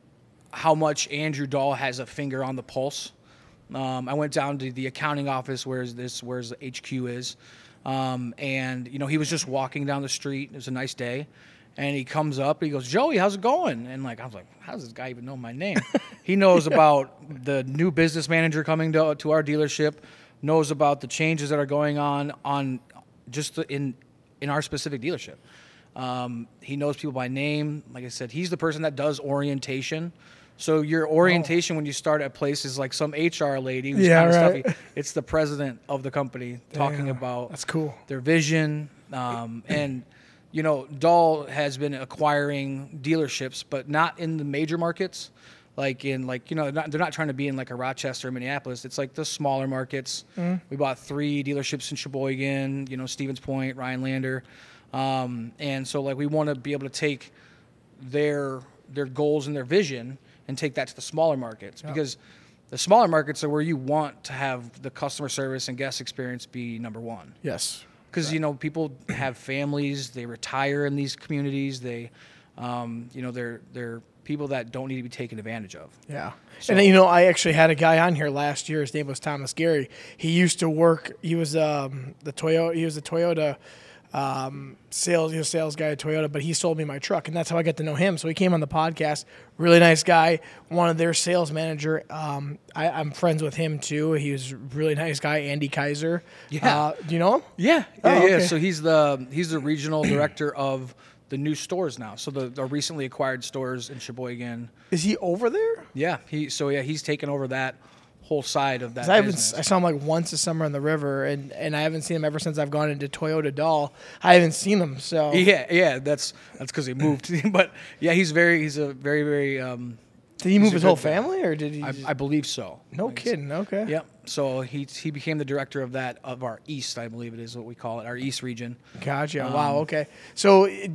Speaker 2: how much Andrew Dahl has a finger on the pulse. Um, I went down to the accounting office where this where the H Q is, um, and you know he was just walking down the street. It was a nice day, and he comes up. And he goes, "Joey, how's it going?" And like I was like, "How does this guy even know my name?" He knows about the new business manager coming to to our dealership, knows about the changes that are going on on just the, in in our specific dealership. Um, he knows people by name. Like I said, he's the person that does orientation. So your orientation oh. when you start at places like some H R lady who's
Speaker 1: yeah,
Speaker 2: kind of
Speaker 1: right.
Speaker 2: stuffy, it's the president of the company talking
Speaker 1: Damn,
Speaker 2: about
Speaker 1: that's cool.
Speaker 2: their vision. Um, and, you know, Dahl has been acquiring dealerships, but not in the major markets. Like in like, you know, they're not, they're not trying to be in like a Rochester or Minneapolis. It's like the smaller markets. Mm-hmm. We bought three dealerships in Sheboygan, you know, Stevens Point, Rhinelander. Um, and so like we want to be able to take their their goals and their vision and take that to the smaller markets, yeah. because the smaller markets are where you want to have the customer service and guest experience be number one.
Speaker 1: Yes.
Speaker 2: Because,
Speaker 1: right.
Speaker 2: you know, people have families, they retire in these communities, they, um, you know, they're, they're people that don't need to be taken advantage of.
Speaker 1: Yeah.
Speaker 2: So,
Speaker 1: and, you know, I actually had a guy on here last year. His name was Thomas Gary. He used to work, he was um, the Toyota, he was the Toyota um, sales, he was a sales guy at Toyota, but he sold me my truck, and that's how I got to know him. So he came on the podcast, really nice guy, wanted their sales manager. Um, I, I'm friends with him too. He was a really nice guy, Andy Kaiser.
Speaker 2: Yeah.
Speaker 1: Uh, do you know him?
Speaker 2: Yeah. Yeah.
Speaker 1: Oh,
Speaker 2: yeah.
Speaker 1: okay.
Speaker 2: So he's the, he's the regional director of the new stores now. So the, the recently acquired stores in Sheboygan.
Speaker 1: Is he over there?
Speaker 2: Yeah. He, so yeah, he's taken over that whole side of that
Speaker 1: I
Speaker 2: business.
Speaker 1: haven't. I saw him like once this summer on the river, and, and I haven't seen him ever since I've gone into Toyota Dahl. I haven't seen him. So
Speaker 2: yeah, yeah, that's that's because he moved. But yeah, he's very, he's a very, very. Um,
Speaker 1: did he move his whole
Speaker 2: guy.
Speaker 1: family, or did he?
Speaker 2: I,
Speaker 1: just...
Speaker 2: I believe so.
Speaker 1: No kidding. Okay.
Speaker 2: Yep. So he he became the director of that of our East, I believe it is what we call it, our East region.
Speaker 1: Gotcha.
Speaker 2: Um,
Speaker 1: wow. Okay. So it,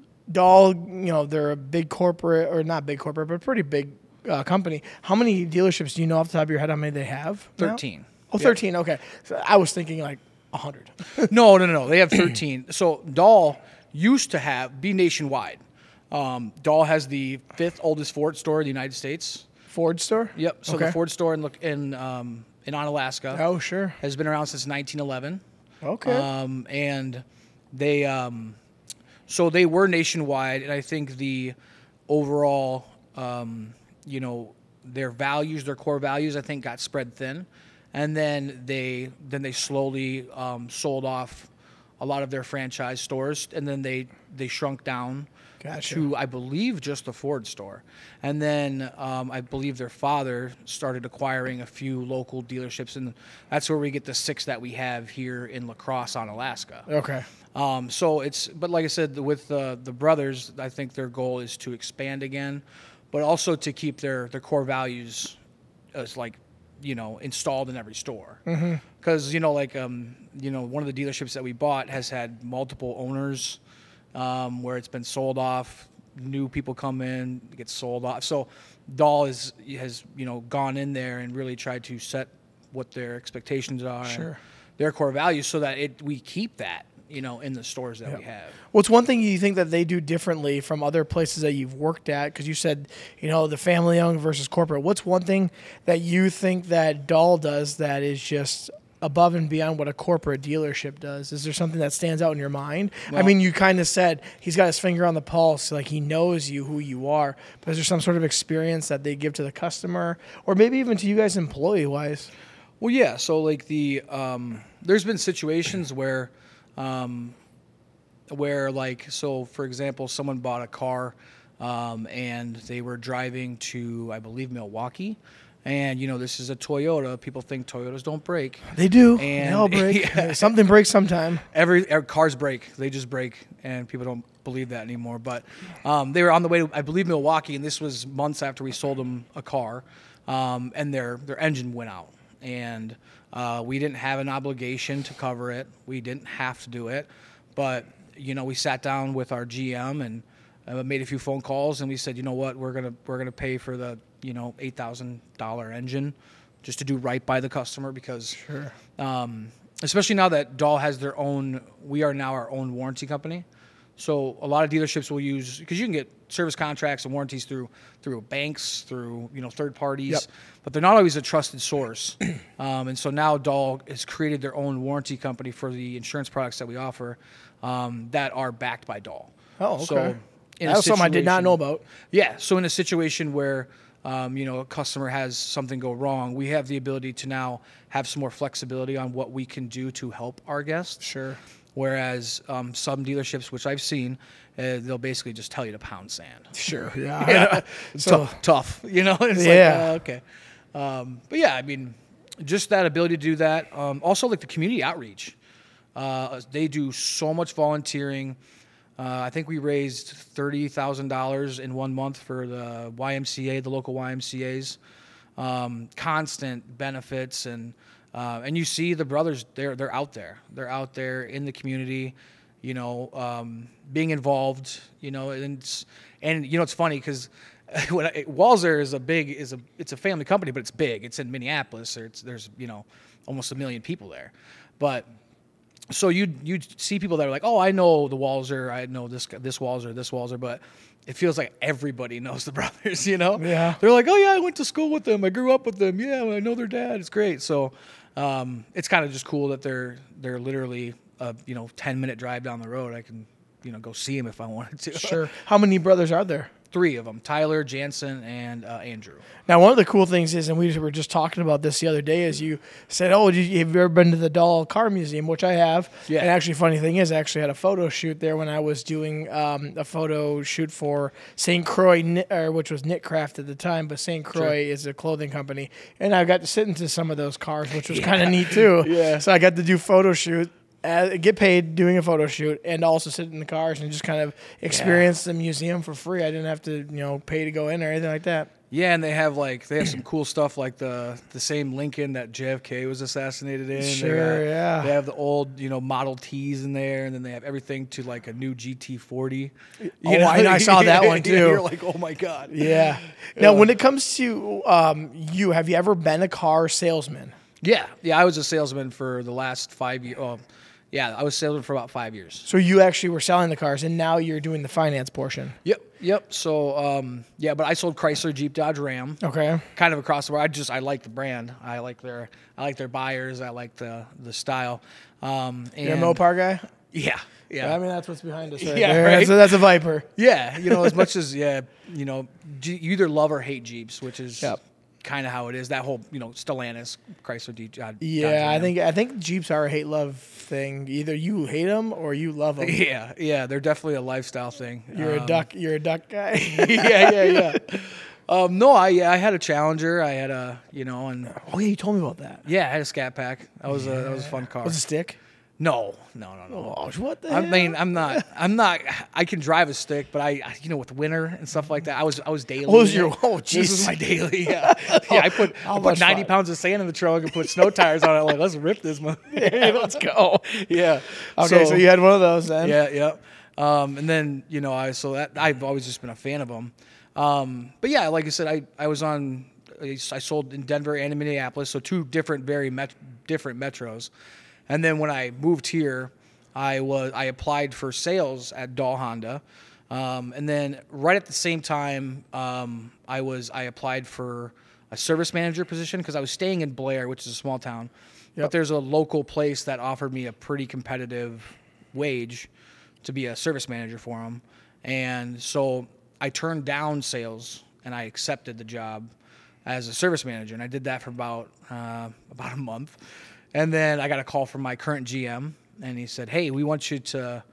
Speaker 1: Dahl, you know, they're a big corporate, or not big corporate, but pretty big. Uh, company. How many dealerships do you know off the top of your head? How many they have?
Speaker 2: Thirteen.
Speaker 1: Now? Oh, thirteen. Yep. Okay. So I was thinking like a hundred.
Speaker 2: no, no, no, no. They have thirteen. So Dahl used to have be nationwide. Um, Dahl has the fifth oldest Ford store in the United States.
Speaker 1: Ford store.
Speaker 2: Yep. So
Speaker 1: okay.
Speaker 2: the Ford store in in um, in Onalaska.
Speaker 1: Oh, sure.
Speaker 2: Has been around since nineteen eleven.
Speaker 1: Okay.
Speaker 2: Um, and they um, so they were nationwide, and I think the overall. Um, you know, their values, their core values, I think got spread thin. And then they then they slowly um, sold off a lot of their franchise stores, and then they, they shrunk down
Speaker 1: gotcha.
Speaker 2: to, I believe, just the Ford store. And then um, I believe their father started acquiring a few local dealerships, and that's where we get the six that we have here in La Crosse, on Alaska.
Speaker 1: Okay.
Speaker 2: Um, so it's, but like I said, with the, the brothers, I think their goal is to expand again, but also to keep their, their core values as like, you know, installed in every store. Because, mm-hmm. you know, like, um, you know, one of the dealerships that we bought has had multiple owners um, where it's been sold off, new people come in, it gets sold off. So Dahl is, has, you know, gone in there and really tried to set what their expectations are,
Speaker 1: sure.
Speaker 2: their core values, so that it we keep that, you know, in the stores that
Speaker 1: yep.
Speaker 2: we have.
Speaker 1: What's one thing you think that they do differently from other places that you've worked at? Because you said, you know, the family-owned versus corporate. What's one thing that you think that Dahl does that is just above and beyond what a corporate dealership does? Is there something that stands out in your mind? Well, I mean, you kind of said he's got his finger on the pulse, like he knows you, who you are. But is there some sort of experience that they give to the customer, or maybe even to you guys employee-wise?
Speaker 2: Well, yeah. So, like the um, there's been situations where. Um, where like, so for example, someone bought a car um, and they were driving to, I believe, Milwaukee. And, you know, this is a Toyota. People think Toyotas don't break.
Speaker 1: They do.
Speaker 2: And
Speaker 1: they all break.
Speaker 2: yeah.
Speaker 1: Something breaks sometime.
Speaker 2: Every, every cars break. They just break, and people don't believe that anymore. But um, they were on the way to, I believe, Milwaukee, and this was months after we sold them a car, um, and their their engine went out. And uh, we didn't have an obligation to cover it. We didn't have to do it. But, you know, we sat down with our G M and uh, made a few phone calls, and we said, you know what, we're gonna we're gonna pay for the you know eight thousand dollar engine, just to do right by the customer, because
Speaker 1: Sure.
Speaker 2: um, especially now that Dahl has their own, we are now our own warranty company. So a lot of dealerships will use, because you can get service contracts and warranties through through banks, through you know third parties,
Speaker 1: Yep.
Speaker 2: but they're not always a trusted source. um, and so now Dahl has created their own warranty company for the insurance products that we offer, um, that are backed by Dahl.
Speaker 1: Oh, okay.
Speaker 2: So in a
Speaker 1: That was something I did not
Speaker 2: situation-
Speaker 1: know about.
Speaker 2: Yeah. So in a situation where um, you know a customer has something go wrong, we have the ability to now have some more flexibility on what we can do to help our guests.
Speaker 1: Sure.
Speaker 2: Whereas um, some dealerships, which I've seen, uh, they'll basically just tell you to pound sand.
Speaker 1: Sure. Yeah.
Speaker 2: Yeah.
Speaker 1: So-
Speaker 2: tough, tough, you know. It's
Speaker 1: Yeah.
Speaker 2: like, uh, okay. Um, but yeah, I mean, just that ability to do that. Um, also, like the community outreach. Uh, they do so much volunteering. Uh, I think we raised thirty thousand dollars in one month for the Y M C A, the local Y M C As. Um, constant benefits, and uh, and you see the brothers. They're they're out there. They're out there in the community. You know, um, being involved. You know, and it's, and you know it's funny because when I, Walzer is a big is a it's a family company, but it's big. It's in Minneapolis. Or it's, there's you know almost a million people there, but. So you you see people that are like, oh, I know the Walzer, I know this this Walzer, this Walzer, but it feels like everybody knows the brothers, you know?
Speaker 1: Yeah.
Speaker 2: They're like, oh yeah, I went to school with them, I grew up with them, yeah, I know their dad, it's great. So um, it's kind of just cool that they're they're literally a you know ten minute drive down the road. I can you know go see them if I wanted to.
Speaker 1: Sure. How many brothers are there?
Speaker 2: Three of them: Tyler, Jansen, and uh, Andrew.
Speaker 1: Now, one of the cool things is, and we were just talking about this the other day, is you said, oh, did you, have you ever been to the Dahl Car Museum, which I have.
Speaker 2: Yeah.
Speaker 1: And actually, funny thing is, I actually had a photo shoot there when I was doing um, a photo shoot for Saint Croix, Knit- or which was Knitcraft at the time, but Saint Croix is a clothing company. And I got to sit into some of those cars, which was kind of neat, too.
Speaker 2: Yeah.
Speaker 1: So I got to do photo shoot. Uh, get paid doing a photo shoot, and also sit in the cars and just kind of experience the museum for free. I didn't have to, you know, pay to go in or anything like that.
Speaker 2: Yeah, and they have like they have some cool stuff like the the same Lincoln that J F K was assassinated in. They
Speaker 1: Sure,
Speaker 2: got-
Speaker 1: yeah.
Speaker 2: They have the old you know Model Ts in there, and then they have everything to like a new G T forty. You
Speaker 1: Oh, I know, I saw that one, too.
Speaker 2: You're like, oh my god.
Speaker 1: Yeah. Now, when it comes to um, you, have you ever been a car salesman?
Speaker 2: Yeah, yeah. I was a salesman for the last five years. Oh, yeah, I was salesman for about five years.
Speaker 1: So you actually were selling the cars, and now you're doing the finance portion.
Speaker 2: Yep, yep. So um, yeah, but I sold Chrysler, Jeep, Dodge, Ram.
Speaker 1: Okay.
Speaker 2: Kind of across the board. I just I like the brand. I like their I like their buyers. I like the the style. Um, and
Speaker 1: You're a Mopar guy?
Speaker 2: Yeah, yeah.
Speaker 1: I mean, that's what's behind us right
Speaker 2: Yeah,
Speaker 1: there.
Speaker 2: right?
Speaker 1: So that's a Viper.
Speaker 2: Yeah, you know, as much as yeah, you know, G- you either love or hate Jeeps, which is
Speaker 1: Yep.
Speaker 2: kind of how it is. That whole you know Stellantis, Chrysler, Jeep, Dodge,
Speaker 1: Yeah, I
Speaker 2: Ram.
Speaker 1: think I think Jeeps are a hate-love thing. Either you hate them or you love them.
Speaker 2: Yeah, yeah, they're definitely a lifestyle thing.
Speaker 1: You're a
Speaker 2: Um,
Speaker 1: duck. You're a duck guy.
Speaker 2: yeah, yeah, yeah. Um, no, I yeah, I had a Challenger. I had a you know, and
Speaker 1: Oh yeah, you told me about that.
Speaker 2: yeah, I had a Scat Pack. That was a that was a fun car.
Speaker 1: Was it a stick?
Speaker 2: No, no, no, no.
Speaker 1: Oh, what the
Speaker 2: I
Speaker 1: hell?
Speaker 2: mean, I'm not. I'm not. I can drive a stick, but I, I- you know, with winter and stuff like that, I was, I was daily.
Speaker 1: Oh, was
Speaker 2: in
Speaker 1: your-
Speaker 2: it.
Speaker 1: oh,
Speaker 2: This
Speaker 1: jeez.
Speaker 2: is my daily. Yeah, yeah. I put,
Speaker 1: How
Speaker 2: I
Speaker 1: much
Speaker 2: put ninety
Speaker 1: fun?
Speaker 2: pounds of sand in the trunk and put snow tires on it. Like, let's rip this, man.
Speaker 1: Yeah, let's go.
Speaker 2: Yeah.
Speaker 1: Okay, so, you had one of those then.
Speaker 2: Yeah, yeah. Um, and then you know, I so that I've always just been a fan of them. Um, but yeah, like I said, I, I was on. I sold in Denver and in Minneapolis, so two different, very met, different metros. And then when I moved here, I was I applied for sales at Dahl Honda, um, and then right at the same time, um, I was I applied for a service manager position because I was staying in Blair, which is a small town.
Speaker 1: Yep.
Speaker 2: But there's a local place that offered me a pretty competitive wage to be a service manager for them, and so I turned down sales and I accepted the job as a service manager, and I did that for about uh, about a month, and then I got a call from my current G M. And he said, hey, we want you to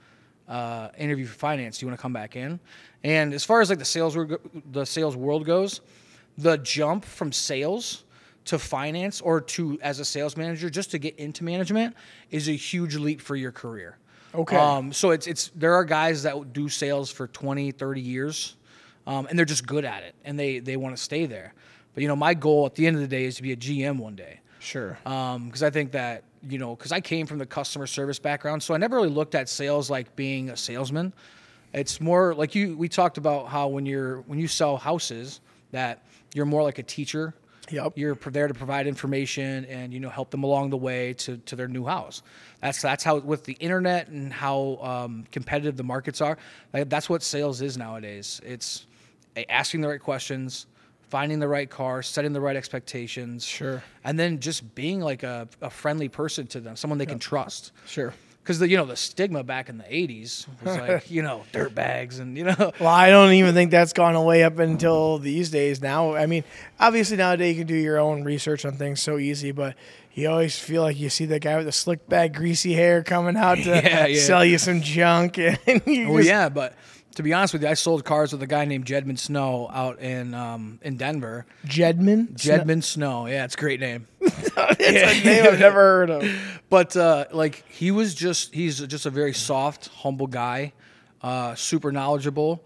Speaker 2: uh, interview for finance. Do you want to come back in? And as far as like the sales world, the sales world goes, the jump from sales to finance or to as a sales manager just to get into management is a huge leap for your career.
Speaker 1: Okay.
Speaker 2: Um, so it's it's there are guys that do sales for twenty, thirty years, um, and they're just good at it, and they they want to stay there. But you know, my goal at the end of the day is to be a G M one day.
Speaker 1: Sure.
Speaker 2: Um, because I think that, you know, because I came from the customer service background, so I never really looked at sales like being a salesman. It's more like you. We talked about how when you're when you sell houses, that you're more like a teacher.
Speaker 1: Yep.
Speaker 2: You're there to provide information and, you know, help them along the way to, to their new house. That's that's how with the internet and how um, competitive the markets are. Like, that's what sales is nowadays. It's asking the right questions, finding the right car, setting the right expectations.
Speaker 1: Sure.
Speaker 2: And then just being like a, a friendly person to them, someone they yep. can trust.
Speaker 1: Sure.
Speaker 2: Because the you know the stigma back in the eighties was like you know dirt bags and you know.
Speaker 1: Well, I don't even think that's gone away up until these days. Now, I mean, obviously nowadays you can do your own research on things so easy, but you always feel like you see that guy with the slick back, greasy hair coming out to
Speaker 2: yeah, yeah.
Speaker 1: sell you some junk. And you
Speaker 2: oh
Speaker 1: just,
Speaker 2: yeah, but to be honest with you, I sold cars with a guy named Jedman Snow out in um, in Denver.
Speaker 1: Jedman.
Speaker 2: Jedman Snow. Yeah, it's a great name.
Speaker 1: It's a name I've never heard of.
Speaker 2: But uh, like he was just he's just a very soft, humble guy, uh, super knowledgeable,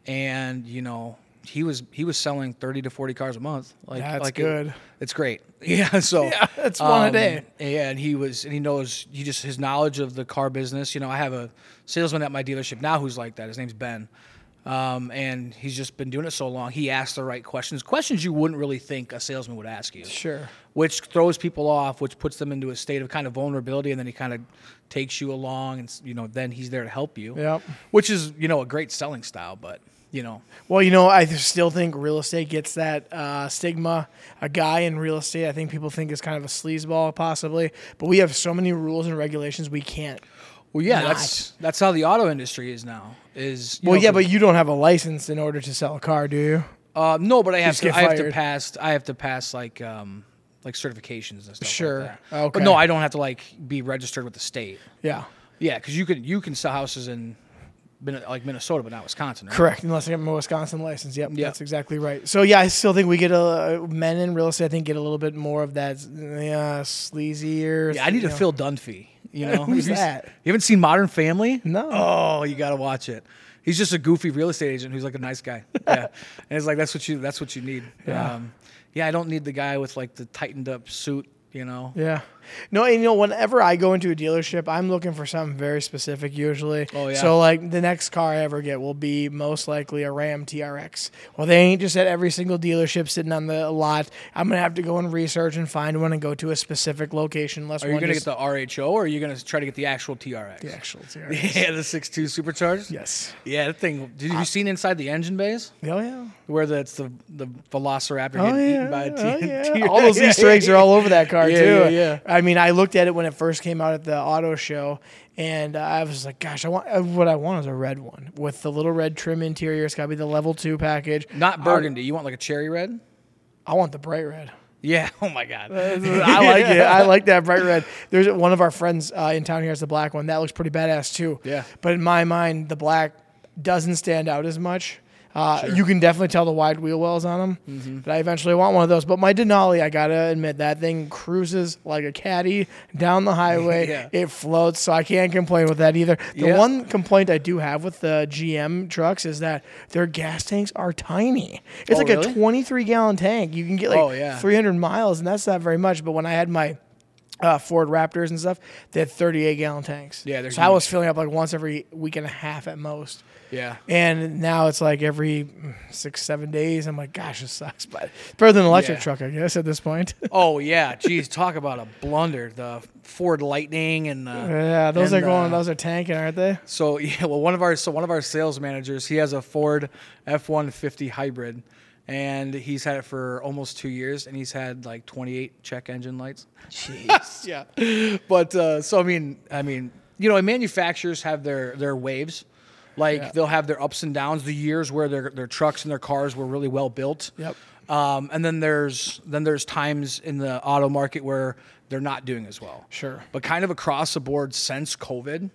Speaker 2: and you know he was he was selling thirty to forty cars a month. Like
Speaker 1: that's
Speaker 2: like
Speaker 1: good.
Speaker 2: It, it's great. Yeah. So
Speaker 1: yeah, it's one
Speaker 2: um,
Speaker 1: a day.
Speaker 2: Yeah, and he was and he knows he just his knowledge of the car business. You know, I have a salesman at my dealership now who's like that. His name's Ben. Um, and he's just been doing it so long. He asks the right questions, questions you wouldn't really think a salesman would ask you.
Speaker 1: Sure.
Speaker 2: Which throws people off, which puts them into a state of kind of vulnerability, and then he kind of takes you along, and you know, then he's there to help you.
Speaker 1: Yep.
Speaker 2: Which is, you know, a great selling style, but you know.
Speaker 1: Well, you know, I still think real estate gets that uh, stigma. A guy in real estate, I think people think is kind of a sleazeball, possibly. But we have so many rules and regulations we can't.
Speaker 2: Well, yeah,
Speaker 1: Not.
Speaker 2: that's that's how the auto industry is now. Is you
Speaker 1: well,
Speaker 2: know,
Speaker 1: yeah, but you don't have a license in order to sell a car, do you?
Speaker 2: uh, no, but I have
Speaker 1: just
Speaker 2: to.
Speaker 1: get
Speaker 2: I have to
Speaker 1: fired.
Speaker 2: pass. I have to pass like um, like certifications and stuff.
Speaker 1: Sure.
Speaker 2: Like that.
Speaker 1: Okay.
Speaker 2: But no, I don't have to like be registered with the state.
Speaker 1: Yeah.
Speaker 2: Yeah, because you can you can sell houses in Min- like Minnesota, but not Wisconsin. Right?
Speaker 1: Correct, unless I get my Wisconsin license. Yep,
Speaker 2: Yep.
Speaker 1: that's exactly right. So yeah, I still think we get a men in real estate. I think get a little bit more of that yeah sleazier.
Speaker 2: Yeah, I need
Speaker 1: you
Speaker 2: a
Speaker 1: know.
Speaker 2: Phil Dunphy. You know,
Speaker 1: Who's
Speaker 2: Have you,
Speaker 1: that?
Speaker 2: You haven't seen Modern Family?
Speaker 1: No.
Speaker 2: Oh, you got to watch it. He's just a goofy real estate agent who's like a nice guy. Yeah, and it's like that's what you that's what you need.
Speaker 1: Yeah.
Speaker 2: Um, yeah, I don't need the guy with like the tightened up suit. You know.
Speaker 1: Yeah. No, and you know, whenever I go into a dealership, I'm looking for something very specific usually.
Speaker 2: Oh, yeah.
Speaker 1: So, like, the next car I ever get will be most likely a Ram T R X. Well, they ain't just at every single dealership sitting on the lot. I'm going to have to go and research and find one and go to a specific location. Unless
Speaker 2: Are you
Speaker 1: one
Speaker 2: going to
Speaker 1: just-
Speaker 2: get the R H O or are you going to try to get the actual T R X?
Speaker 1: the actual T R X?
Speaker 2: Yeah, the six two supercharged?
Speaker 1: Yes.
Speaker 2: Yeah, that thing. Did you uh, seen inside the engine bays?
Speaker 1: Oh, yeah.
Speaker 2: Where that's the, the Velociraptor
Speaker 1: Oh,
Speaker 2: getting
Speaker 1: yeah.
Speaker 2: eaten by a T-
Speaker 1: Oh, yeah.
Speaker 2: T-
Speaker 1: All those Easter eggs are all over that car,
Speaker 2: Yeah,
Speaker 1: too.
Speaker 2: yeah, yeah.
Speaker 1: I mean, I looked at it when it first came out at the auto show, and uh, I was like, gosh, I want uh, what I want is a red one with the little red trim interior. It's got to be the level two package.
Speaker 2: Not burgundy. You want like a cherry red?
Speaker 1: I want the bright red.
Speaker 2: Yeah. Oh, my God.
Speaker 1: I like it. I like that bright red. There's one of our friends uh, in town here has the black one. That looks pretty badass, too.
Speaker 2: Yeah.
Speaker 1: But in my mind, the black doesn't stand out as much. Uh,
Speaker 2: Sure.
Speaker 1: You can definitely tell the wide wheel wells on them.
Speaker 2: Mm-hmm.
Speaker 1: But I eventually want one of those. But my Denali, I gotta admit, that thing cruises like a caddy down the highway.
Speaker 2: Yeah.
Speaker 1: It floats, so I can't complain with that either. The
Speaker 2: Yeah.
Speaker 1: one complaint I do have with the G M trucks is that their gas tanks are tiny. It's
Speaker 2: Oh,
Speaker 1: like
Speaker 2: really?
Speaker 1: a twenty-three gallon tank. You can get like
Speaker 2: Oh, yeah.
Speaker 1: three hundred miles, and that's not very much. But when I had my uh, Ford Raptors and stuff, they had thirty-eight gallon tanks.
Speaker 2: Yeah, they're
Speaker 1: so I was
Speaker 2: huge.
Speaker 1: filling up like once every week and a half at most.
Speaker 2: Yeah.
Speaker 1: And now it's like every mm, six, seven days. I'm like, gosh, this sucks. But it's better than an electric
Speaker 2: Yeah.
Speaker 1: truck, I guess, at this point.
Speaker 2: Oh, yeah. Geez, talk about a blunder. The Ford Lightning and uh,
Speaker 1: yeah, those
Speaker 2: and,
Speaker 1: are going.
Speaker 2: uh,
Speaker 1: those are tanking, aren't they?
Speaker 2: So yeah, well, one of our so one of our sales managers, he has a Ford F one fifty hybrid, and he's had it for almost two years, and he's had like twenty-eight check engine lights.
Speaker 1: Jeez.
Speaker 2: Yeah, but uh, so I mean, I mean, you know, manufacturers have their their waves. Like
Speaker 1: Yeah.
Speaker 2: they'll have their ups and downs, the years where their their trucks and their cars were really well built.
Speaker 1: Yep.
Speaker 2: Um, and then there's then there's times in the auto market where they're not doing as well.
Speaker 1: Sure.
Speaker 2: But kind of across the board since COVID,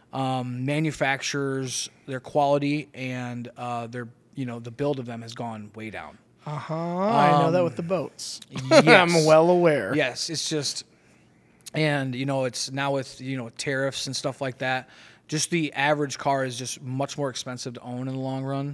Speaker 2: um, manufacturers, their quality, and uh, their you know the build of them has gone way down.
Speaker 1: Uh huh. I know that with the boats.
Speaker 2: Yes.
Speaker 1: I'm well aware.
Speaker 2: Yes, it's just, and you know, it's now with you know tariffs and stuff like that. Just the average car is just much more expensive to own in the long run.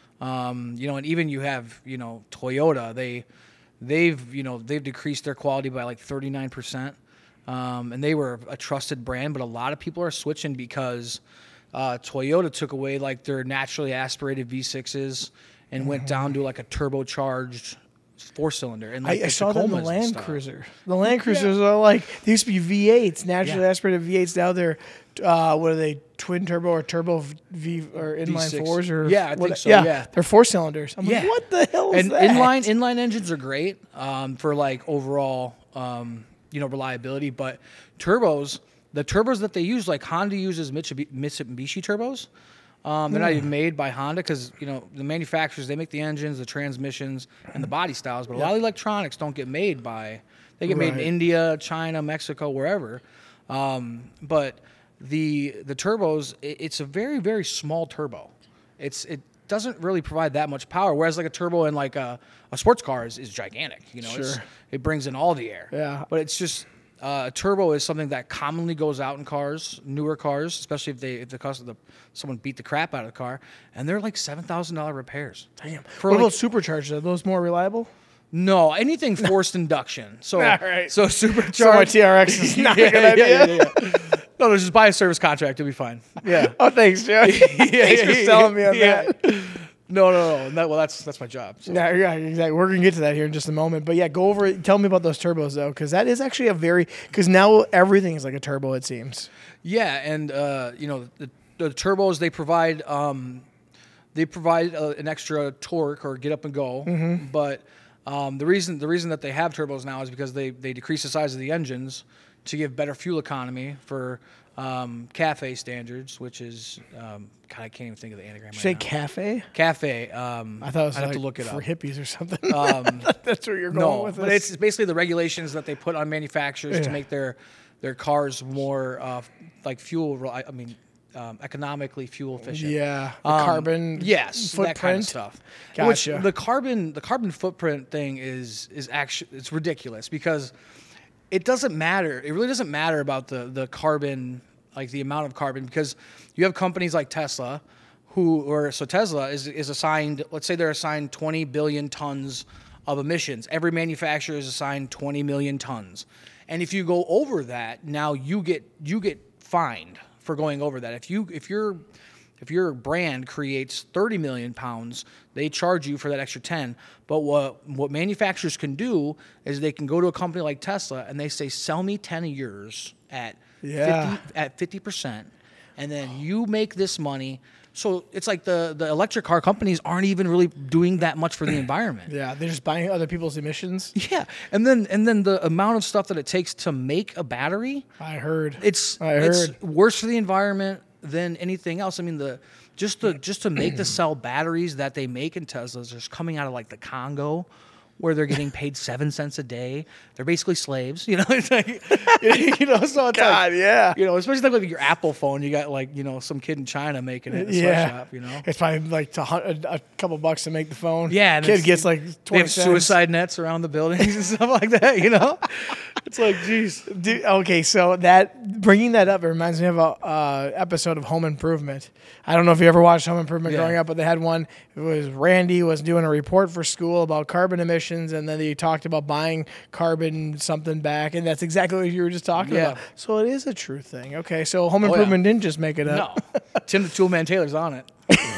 Speaker 2: Um, you know, and even you have you know Toyota. They they've you know they've decreased their quality by like thirty-nine percent, um, and they were a trusted brand. But a lot of people are switching because uh, Toyota took away like their naturally aspirated V sixes. And mm-hmm. went down to like a turbocharged four cylinder. And like
Speaker 1: I, I saw that in the Land Cruiser. The Land Cruisers
Speaker 2: yeah.
Speaker 1: are like, they used to be V eights, naturally
Speaker 2: yeah.
Speaker 1: aspirated V eights. Now they're, uh, what are they, twin turbo or turbo V or inline
Speaker 2: V six.
Speaker 1: fours? Or
Speaker 2: yeah, I
Speaker 1: what,
Speaker 2: think so.
Speaker 1: Yeah,
Speaker 2: yeah.
Speaker 1: they're four cylinders. I'm
Speaker 2: yeah.
Speaker 1: like, what the hell is
Speaker 2: and
Speaker 1: that?
Speaker 2: Inline, inline engines are great um, for like overall, um, you know, reliability. But turbos, the turbos that they use, like Honda uses Mitsubishi, Mitsubishi turbos. Um, they're mm. not even made by Honda because, you know, the manufacturers, they make the engines, the transmissions, and the body styles. But a yep. lot of electronics don't get made by, they get right. made in India, China, Mexico, wherever. Um, but the the turbos, it, it's a very, very small turbo. It's It doesn't really provide that much power, whereas like a turbo in like a, a sports car is, is gigantic. You know,
Speaker 1: sure.
Speaker 2: it's, it brings in all the air.
Speaker 1: Yeah.
Speaker 2: But it's just... Uh, a turbo is something that commonly goes out in cars, newer cars, especially if they if the cost of the someone beat the crap out of the car, and they're like seven thousand dollar repairs.
Speaker 1: Damn.
Speaker 2: For
Speaker 1: what
Speaker 2: like,
Speaker 1: about supercharged? Are those more reliable?
Speaker 2: No, anything forced induction. So
Speaker 1: right.
Speaker 2: so supercharged.
Speaker 1: So my T R X is not
Speaker 2: yeah,
Speaker 1: a good idea.
Speaker 2: Yeah, yeah, yeah. No, no, just buy a service contract. You'll be fine. Yeah.
Speaker 1: Oh, thanks, Joe.
Speaker 2: yeah,
Speaker 1: thanks for selling me on
Speaker 2: yeah.
Speaker 1: that.
Speaker 2: No, no, no. That, well, that's that's my job. So.
Speaker 1: Yeah, yeah, exactly. We're gonna get to that here in just a moment. But yeah, go over it. Tell me about those turbos though, because that is actually a very because now everything is like a turbo. It seems.
Speaker 2: Yeah, and uh, you know the, the turbos they provide um, they provide uh, an extra torque or get up and go. Mm-hmm. But um, the reason the reason that they have turbos now is because they they decrease the size of the engines to give better fuel economy for um, CAFE standards, which is um, God, I can't even think of the anagram.
Speaker 1: Did
Speaker 2: right
Speaker 1: you say
Speaker 2: now.
Speaker 1: CAFE?
Speaker 2: CAFE. Um,
Speaker 1: I thought it was
Speaker 2: I'd
Speaker 1: like
Speaker 2: have to look it
Speaker 1: for
Speaker 2: up.
Speaker 1: hippies or something.
Speaker 2: Um,
Speaker 1: That's where you're going
Speaker 2: no,
Speaker 1: with
Speaker 2: but
Speaker 1: this.
Speaker 2: it's basically the regulations that they put on manufacturers
Speaker 1: Yeah.
Speaker 2: to make their their cars more uh, like fuel. I mean, um, economically fuel efficient.
Speaker 1: Yeah, the
Speaker 2: Um,
Speaker 1: carbon.
Speaker 2: yes,
Speaker 1: footprint.
Speaker 2: that kind of stuff.
Speaker 1: Gotcha.
Speaker 2: Which the carbon the carbon footprint thing is is actually it's ridiculous because it doesn't matter. It really doesn't matter about the the carbon, like the amount of carbon, because you have companies like Tesla, who or so Tesla is is assigned. Let's say they're assigned twenty billion tons of emissions. Every manufacturer is assigned twenty million tons, and if you go over that, now you get you get fined for going over that. If you if you're If your brand creates thirty million pounds, they charge you for that extra ten. But what what manufacturers can do is they can go to a company like Tesla and they say, sell me ten of yours at
Speaker 1: Yeah.
Speaker 2: fifty at fifty percent, and then you make this money. So it's like the, the electric car companies aren't even really doing that much for the environment.
Speaker 1: Yeah, they're just buying other people's emissions.
Speaker 2: Yeah, and then and then the amount of stuff that it takes to make a battery.
Speaker 1: I heard.
Speaker 2: It's
Speaker 1: I heard.
Speaker 2: it's worse for the environment than anything else. I mean, the just to just to make the cell batteries that they make in Teslas are coming out of like the Congo, where they're getting paid seven cents a day. They're basically slaves, you know. It's like, you know, so it's
Speaker 1: God,
Speaker 2: like,
Speaker 1: yeah.
Speaker 2: you know, especially like with your Apple phone, you got like you know some kid in China making it in a
Speaker 1: Yeah.
Speaker 2: sweatshop, you know.
Speaker 1: It's probably like to hun- a, a couple bucks to make the phone.
Speaker 2: Yeah, and
Speaker 1: kid
Speaker 2: it's-
Speaker 1: gets like
Speaker 2: They
Speaker 1: twenty
Speaker 2: have
Speaker 1: cents.
Speaker 2: suicide nets around the buildings and stuff like that, you know. It's like, geez.
Speaker 1: Dude, okay, so that bringing that up, it reminds me of a uh, episode of Home Improvement. I don't know if you ever watched Home Improvement
Speaker 2: Yeah.
Speaker 1: growing up, but they had one. It was Randy was doing a report for school about carbon emissions, and then they talked about buying carbon something back, and that's exactly what you were just talking
Speaker 2: Yeah.
Speaker 1: about. So it is a true thing. Okay, so Home
Speaker 2: yeah.
Speaker 1: Improvement didn't just make it
Speaker 2: No,
Speaker 1: up.
Speaker 2: Tim the Toolman Taylor's on it.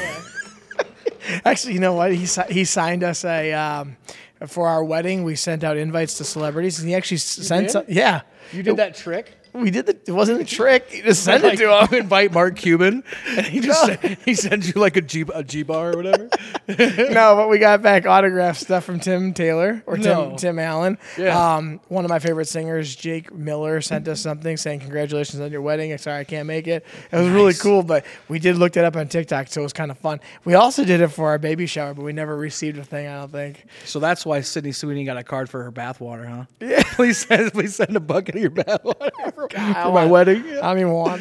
Speaker 1: Actually, you know what? He si- he signed us a um, for our wedding. We sent out invites to celebrities, and he actually s- sent
Speaker 2: did?
Speaker 1: some. Yeah,
Speaker 2: You did that trick.
Speaker 1: we did. The, it wasn't a trick. He just sent
Speaker 2: Like,
Speaker 1: it to him.
Speaker 2: you invite Mark Cuban, and he just
Speaker 1: No.
Speaker 2: he sends you like a G a G bar or whatever.
Speaker 1: No, but we got back autograph stuff from Tim Taylor or Tim
Speaker 2: No.
Speaker 1: Tim Allen.
Speaker 2: Yeah.
Speaker 1: Um, one of my favorite singers, Jake Miller, sent us something saying congratulations on your wedding. Sorry I can't make it. It was really cool, but we did look it up on TikTok, so it was kind of fun. We also did it for our baby shower, but we never received a thing. I don't think.
Speaker 2: So that's why Sydney Sweeney got a card for her bathwater, huh? Yeah. Please send please send a bucket of your bathwater.
Speaker 1: for,
Speaker 2: for my
Speaker 1: want-
Speaker 2: wedding.
Speaker 1: I don't even want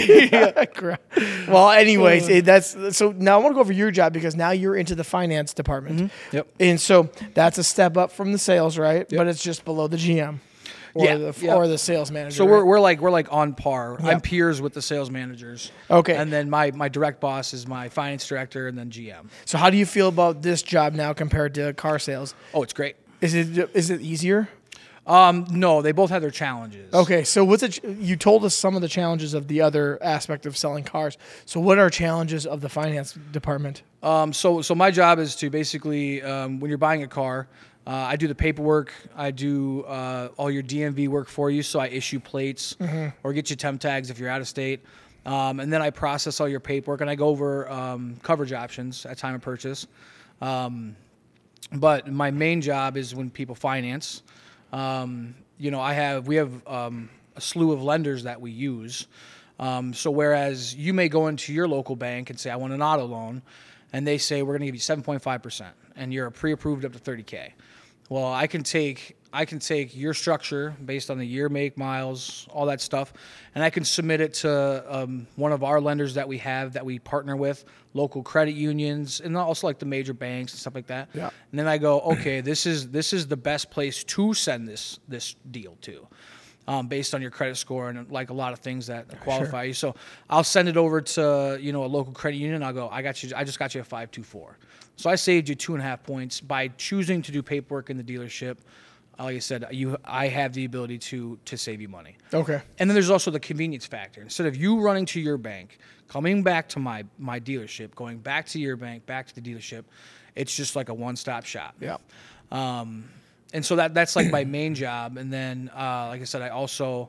Speaker 1: that. Well, anyways, it, that's so. Now I want to go over your job because now you're into the finance department.
Speaker 2: Mm-hmm. Yep.
Speaker 1: And so that's a step up from the sales, right? Yep. But it's just below the G M. Or
Speaker 2: yeah,
Speaker 1: the
Speaker 2: yeah.
Speaker 1: or the sales manager.
Speaker 2: So
Speaker 1: right?
Speaker 2: we're we're like we're like on par.
Speaker 1: Yep.
Speaker 2: I'm peers with the sales managers.
Speaker 1: Okay.
Speaker 2: And then my my direct boss is my finance director, and then G M.
Speaker 1: So how do you feel about this job now compared to car sales?
Speaker 2: Oh, it's great.
Speaker 1: Is it is it easier?
Speaker 2: Um, no, they both have their challenges.
Speaker 1: Okay, so what's it? You told us some of the challenges of the other aspect of selling cars. So what are challenges of the finance department?
Speaker 2: Um, so so my job is to basically um, when you're buying a car. Uh, I do the paperwork. I do uh, all your D M V work for you. So I issue plates mm-hmm. or get you temp tags if you're out of state. Um, and then I process all your paperwork and I go over um, coverage options at time of purchase. Um, but my main job is when people finance. Um, you know, I have we have um, a slew of lenders that we use. Um, so whereas you may go into your local bank and say, I want an auto loan, and they say, we're going to give you seven point five percent, and you're pre-approved up to thirty K. Well, I can take I can take your structure based on the year, make, miles, all that stuff, and I can submit it to um, one of our lenders that we have that we partner with, local credit unions, and also like the major banks and stuff like that.
Speaker 1: Yeah.
Speaker 2: And then I go, okay, this is this is the best place to send this this deal to. Um, based on your credit score and like a lot of things that qualify sure. you. So I'll send it over to, you know, a local credit union. I'll go, I got you. I just got you a five two four. So I saved you two and a half points by choosing to do paperwork in the dealership. Like I said, you, I have the ability to to save you money.
Speaker 1: Okay.
Speaker 2: And then there's also the convenience factor. Instead of you running to your bank, coming back to my my dealership, going back to your bank, back to the dealership, it's just like a one-stop shop.
Speaker 1: Yeah.
Speaker 2: Um, And so that that's like my main job. And then, uh, like I said, I also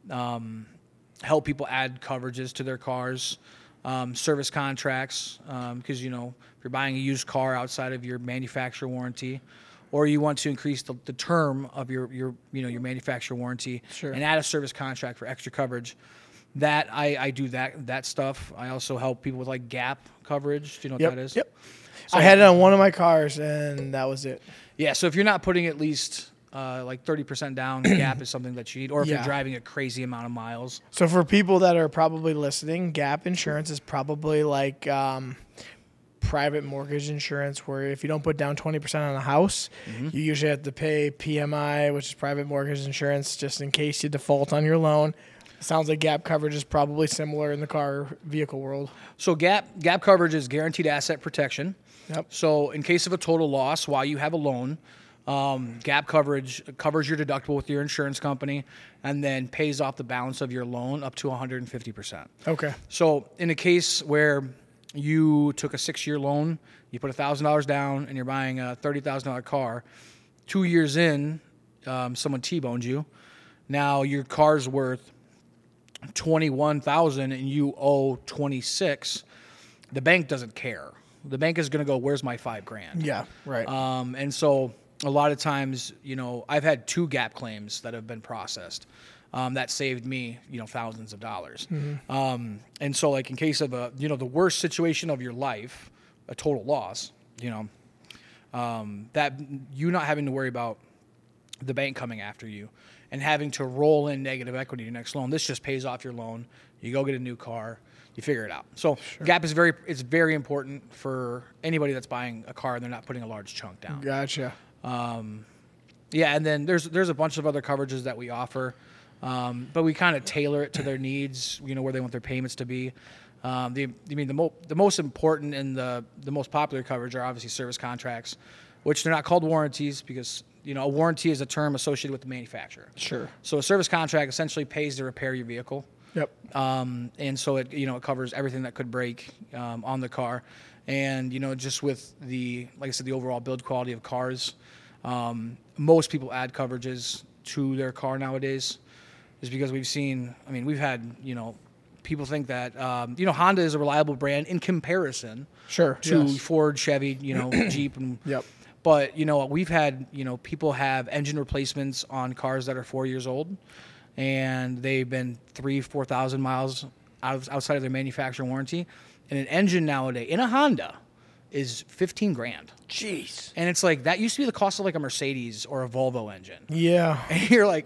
Speaker 2: um, help people add coverages to their cars, um, service contracts, because, um, you know, if you're buying a used car outside of your manufacturer warranty, or you want to increase the, the term of your, your, you know, your manufacturer warranty
Speaker 1: sure.
Speaker 2: and add a service contract for extra coverage, that I, I do that that stuff. I also help people with like gap coverage. Do you know what
Speaker 1: yep.
Speaker 2: that is?
Speaker 1: Yep. So, I had it on one of my cars, and that was it.
Speaker 2: Yeah, so if you're not putting at least uh, like thirty percent down, Gap is something that you need, or if
Speaker 1: yeah.
Speaker 2: you're driving a crazy amount of miles.
Speaker 1: So for people that are probably listening, Gap insurance is probably like um, private mortgage insurance, where if you don't put down twenty percent on a house, mm-hmm. you usually have to pay P M I, which is private mortgage insurance, just in case you default on your loan. It sounds like Gap coverage is probably similar in the car vehicle world.
Speaker 2: So Gap Gap coverage is guaranteed asset protection.
Speaker 1: Yep.
Speaker 2: So in case of a total loss while you have a loan, um, Gap coverage covers your deductible with your insurance company and then pays off the balance of your loan up to one hundred fifty percent.
Speaker 1: Okay.
Speaker 2: So in a case where you took a six-year loan, you put one thousand dollars down, and you're buying a thirty thousand dollars car, two years in, um, someone T-boned you. Now your car's worth twenty-one thousand dollars and you owe twenty-six. The bank doesn't care. The bank is going to go, where's my five grand?
Speaker 1: Yeah, right.
Speaker 2: Um, and so a lot of times, you know, I've had two Gap claims that have been processed um, that saved me, you know, thousands of dollars. Mm-hmm. Um, and so, like, in case of a, you know, the worst situation of your life, a total loss, you know, um, that you not having to worry about the bank coming after you and having to roll in negative equity to your next loan. This just pays off your loan. You go get a new car. You figure it out. So sure. Gap is very it's very important for anybody that's buying a car and they're not putting a large chunk down.
Speaker 1: Gotcha.
Speaker 2: Um, yeah, and then there's there's a bunch of other coverages that we offer, um, but we kind of tailor it to their needs. You know, where they want their payments to be. Um, the I mean the mo- the most important and the the most popular coverage are obviously service contracts, which they're not called warranties because you know a warranty is a term associated with the manufacturer.
Speaker 1: Sure.
Speaker 2: So a service contract essentially pays to repair your vehicle.
Speaker 1: Yep.
Speaker 2: Um, and so it you know it covers everything that could break um, on the car, and you know just with the like I said the overall build quality of cars, um, most people add coverages to their car nowadays, is because we've seen I mean we've had you know people think that um, you know Honda is a reliable brand in comparison
Speaker 1: sure
Speaker 2: to
Speaker 1: yes.
Speaker 2: Ford, Chevy, you know Jeep, and
Speaker 1: yep.
Speaker 2: But you know we've had you know people have engine replacements on cars that are four years old. And they've been three, four thousand miles out of, outside of their manufacturer warranty, and an engine nowadays in a Honda is fifteen grand.
Speaker 1: Jeez.
Speaker 2: And it's like that used to be the cost of like a Mercedes or a Volvo engine.
Speaker 1: Yeah.
Speaker 2: And you're like,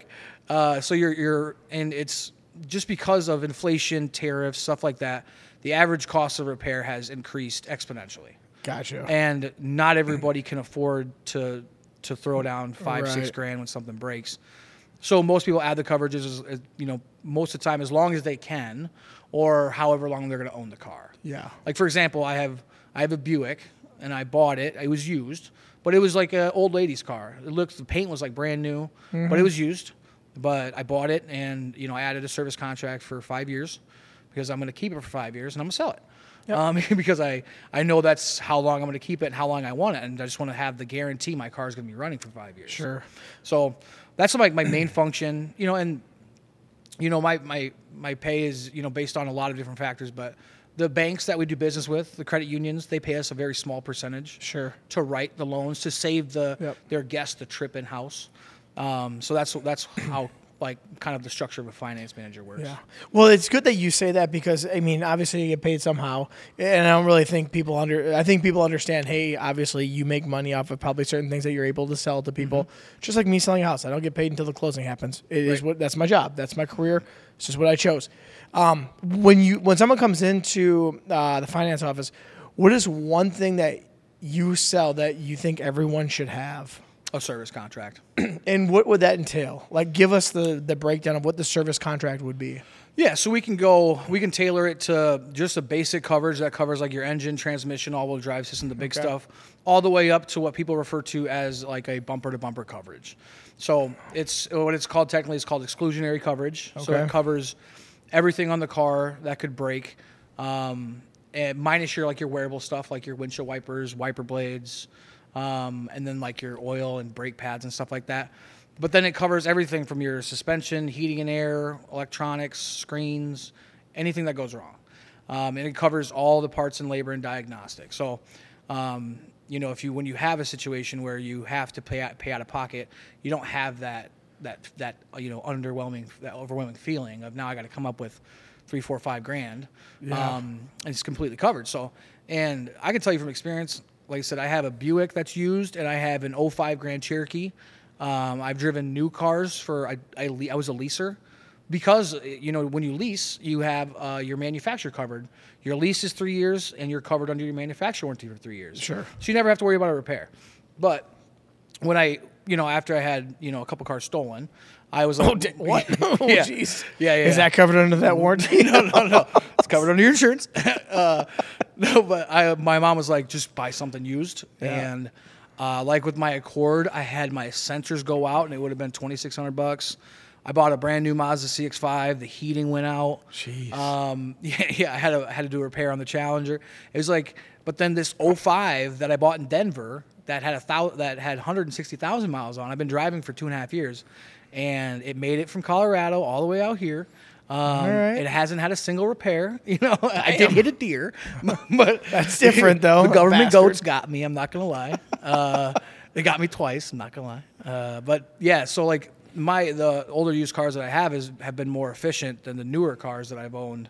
Speaker 2: Uh, so you're you're and it's just because of inflation, tariffs, stuff like that. The average cost of repair has increased exponentially.
Speaker 1: Gotcha.
Speaker 2: And not everybody can afford to to throw down five,
Speaker 1: Right.
Speaker 2: six grand when something breaks. So most people add the coverages, as, as, you know, most of the time as long as they can, or however long they're going to own the car.
Speaker 1: Yeah.
Speaker 2: Like for example, I have I have a Buick, and I bought it. It was used, but it was like an old lady's car. It looked the paint was like brand new,
Speaker 1: Mm-hmm.
Speaker 2: but it was used. But I bought it, and you know, I added a service contract for five years because I'm going to keep it for five years, and I'm going to sell it.
Speaker 1: Yep.
Speaker 2: Um, because I, I know that's how long I'm going to keep it and how long I want it, and I just want to have the guarantee my car is going to be running for five years.
Speaker 1: Sure.
Speaker 2: So that's like my main function, you know, and you know my, my my pay is you know based on a lot of different factors, but the banks that we do business with, the credit unions, they pay us a very small percentage
Speaker 1: Sure.
Speaker 2: to write the loans to save the
Speaker 1: Yep.
Speaker 2: their guests the trip in house. Um, so that's that's how like kind of the structure of a finance manager works.
Speaker 1: Yeah. Well, it's good that you say that because I mean, obviously you get paid somehow, and I don't really think people under. I think people understand. Hey, obviously you make money off of probably certain things that you're able to sell to people.
Speaker 2: Mm-hmm.
Speaker 1: Just like me selling a house, I don't get paid until the closing happens. It is
Speaker 2: Right.
Speaker 1: what that's my job. That's my career. It's just what I chose. Um, when you when someone comes into uh, the finance office, what is one thing that you sell that you think everyone should have?
Speaker 2: A service contract.
Speaker 1: And what would that entail? Like, give us the, the breakdown of what the service contract would be.
Speaker 2: Yeah, so we can go, we can tailor it to just a basic coverage that covers like your engine, transmission, all-wheel drive system, the big
Speaker 1: Okay.
Speaker 2: stuff, all the way up to what people refer to as like a bumper-to-bumper coverage. So it's what it's called technically is called exclusionary coverage. So
Speaker 1: Okay.
Speaker 2: it covers everything on the car that could break, um, and minus your like your wearable stuff like your windshield wipers, wiper blades, um, and then like your oil and brake pads and stuff like that. But then it covers everything from your suspension, heating and air, electronics, screens, anything that goes wrong. Um, and it covers all the parts and labor and diagnostics. So, um, you know, if you when you have a situation where you have to pay out, pay out of pocket, you don't have that that that uh, you know underwhelming that overwhelming feeling of now I got to come up with three, four, five grand.
Speaker 1: Yeah.
Speaker 2: Um, and it's completely covered. So, and I can tell you from experience. Like I said, I have a Buick that's used, and I have an oh five Grand Cherokee. Um, I've driven new cars for I, I, le- I was a leaser because you know when you lease, you have uh, your manufacturer covered. Your lease is three years, and you're covered under your manufacturer warranty for three years.
Speaker 1: Sure.
Speaker 2: So you never have to worry about a repair. But when I, you know, after I had you know a couple cars stolen, I was like,
Speaker 1: Oh, di- what? Oh,
Speaker 2: yeah.
Speaker 1: jeez.
Speaker 2: Yeah, yeah.
Speaker 1: Is that covered under that warranty?
Speaker 2: no, no, no. It's covered under your insurance. uh, no, but I, my mom was like, just buy something used.
Speaker 1: Yeah.
Speaker 2: And uh, like with my Accord, I had my sensors go out, and it would have been twenty-six hundred bucks. I bought a brand new Mazda C X five. The heating went out.
Speaker 1: Jeez.
Speaker 2: Um, yeah, yeah. I had to I had to do a repair on the Challenger. It was like, but then this oh five that I bought in Denver that had a thou- that had one hundred sixty thousand miles on. I've been driving for two and a half years, and it made it from Colorado all the way out here. Um,
Speaker 1: right.
Speaker 2: It hasn't had a single repair. You know, I did hit a deer, but
Speaker 1: That's different, though.
Speaker 2: The government
Speaker 1: Bastard.
Speaker 2: goats got me. I'm not gonna lie. Uh, they got me twice. I'm not gonna lie. Uh, but yeah, so like my the older used cars that I have is have been more efficient than the newer cars that I've owned.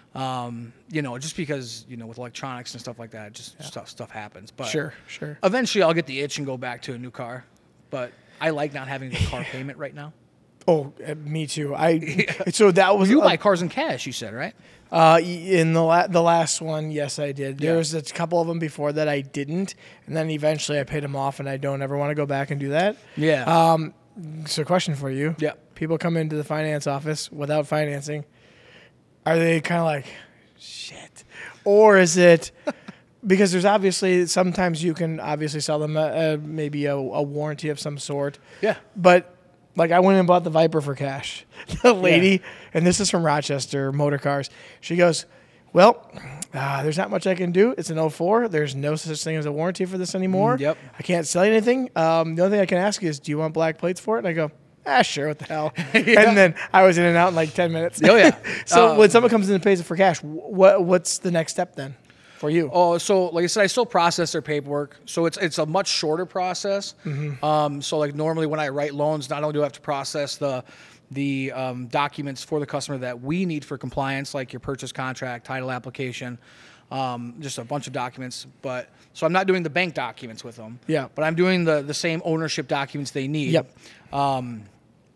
Speaker 2: Um, you know, just because you know with electronics and stuff like that, just stuff stuff happens. But
Speaker 1: Sure, sure.
Speaker 2: eventually, I'll get the itch and go back to a new car. But I like not having the car payment right now.
Speaker 1: Oh, uh, me too. I so that was
Speaker 2: You
Speaker 1: uh,
Speaker 2: buy cars in cash, you said, right?
Speaker 1: uh, in the la- the last one. Yes, I did. There
Speaker 2: Yeah.
Speaker 1: was a couple of them before that I didn't, and then eventually I paid them off, and I don't ever want to go back and do that.
Speaker 2: Yeah.
Speaker 1: Um, so, question for you:
Speaker 2: Yeah.
Speaker 1: People come into the finance office without financing. Are they kind of like, shit, or is it? Because there's obviously sometimes you can obviously sell them a, a, maybe a, a warranty of some sort.
Speaker 2: Yeah.
Speaker 1: But like I went and bought the Viper for cash. The lady, and this is from Rochester Motor Cars. She goes, "Well, uh, there's not much I can do. It's an oh four. There's no such thing as a warranty for this anymore.
Speaker 2: Mm, yep.
Speaker 1: I can't sell you anything. Um, the only thing I can ask you is, do you want black plates for it?" And I go, "Ah, sure. What the hell?" And then I was in and out in like ten minutes.
Speaker 2: Oh, yeah.
Speaker 1: So
Speaker 2: Um,
Speaker 1: when someone comes in and pays it for cash, what what's the next step then for you?
Speaker 2: Oh, so like I said, I still process their paperwork. So it's it's a much shorter process. Um, so like normally when I write loans, not only do I have to process the the um, documents for the customer that we need for compliance, like your purchase contract, title application, um, just a bunch of documents. But so I'm not doing the bank documents with them.
Speaker 1: Yeah.
Speaker 2: But I'm doing the the same ownership documents they need.
Speaker 1: Yep.
Speaker 2: Um,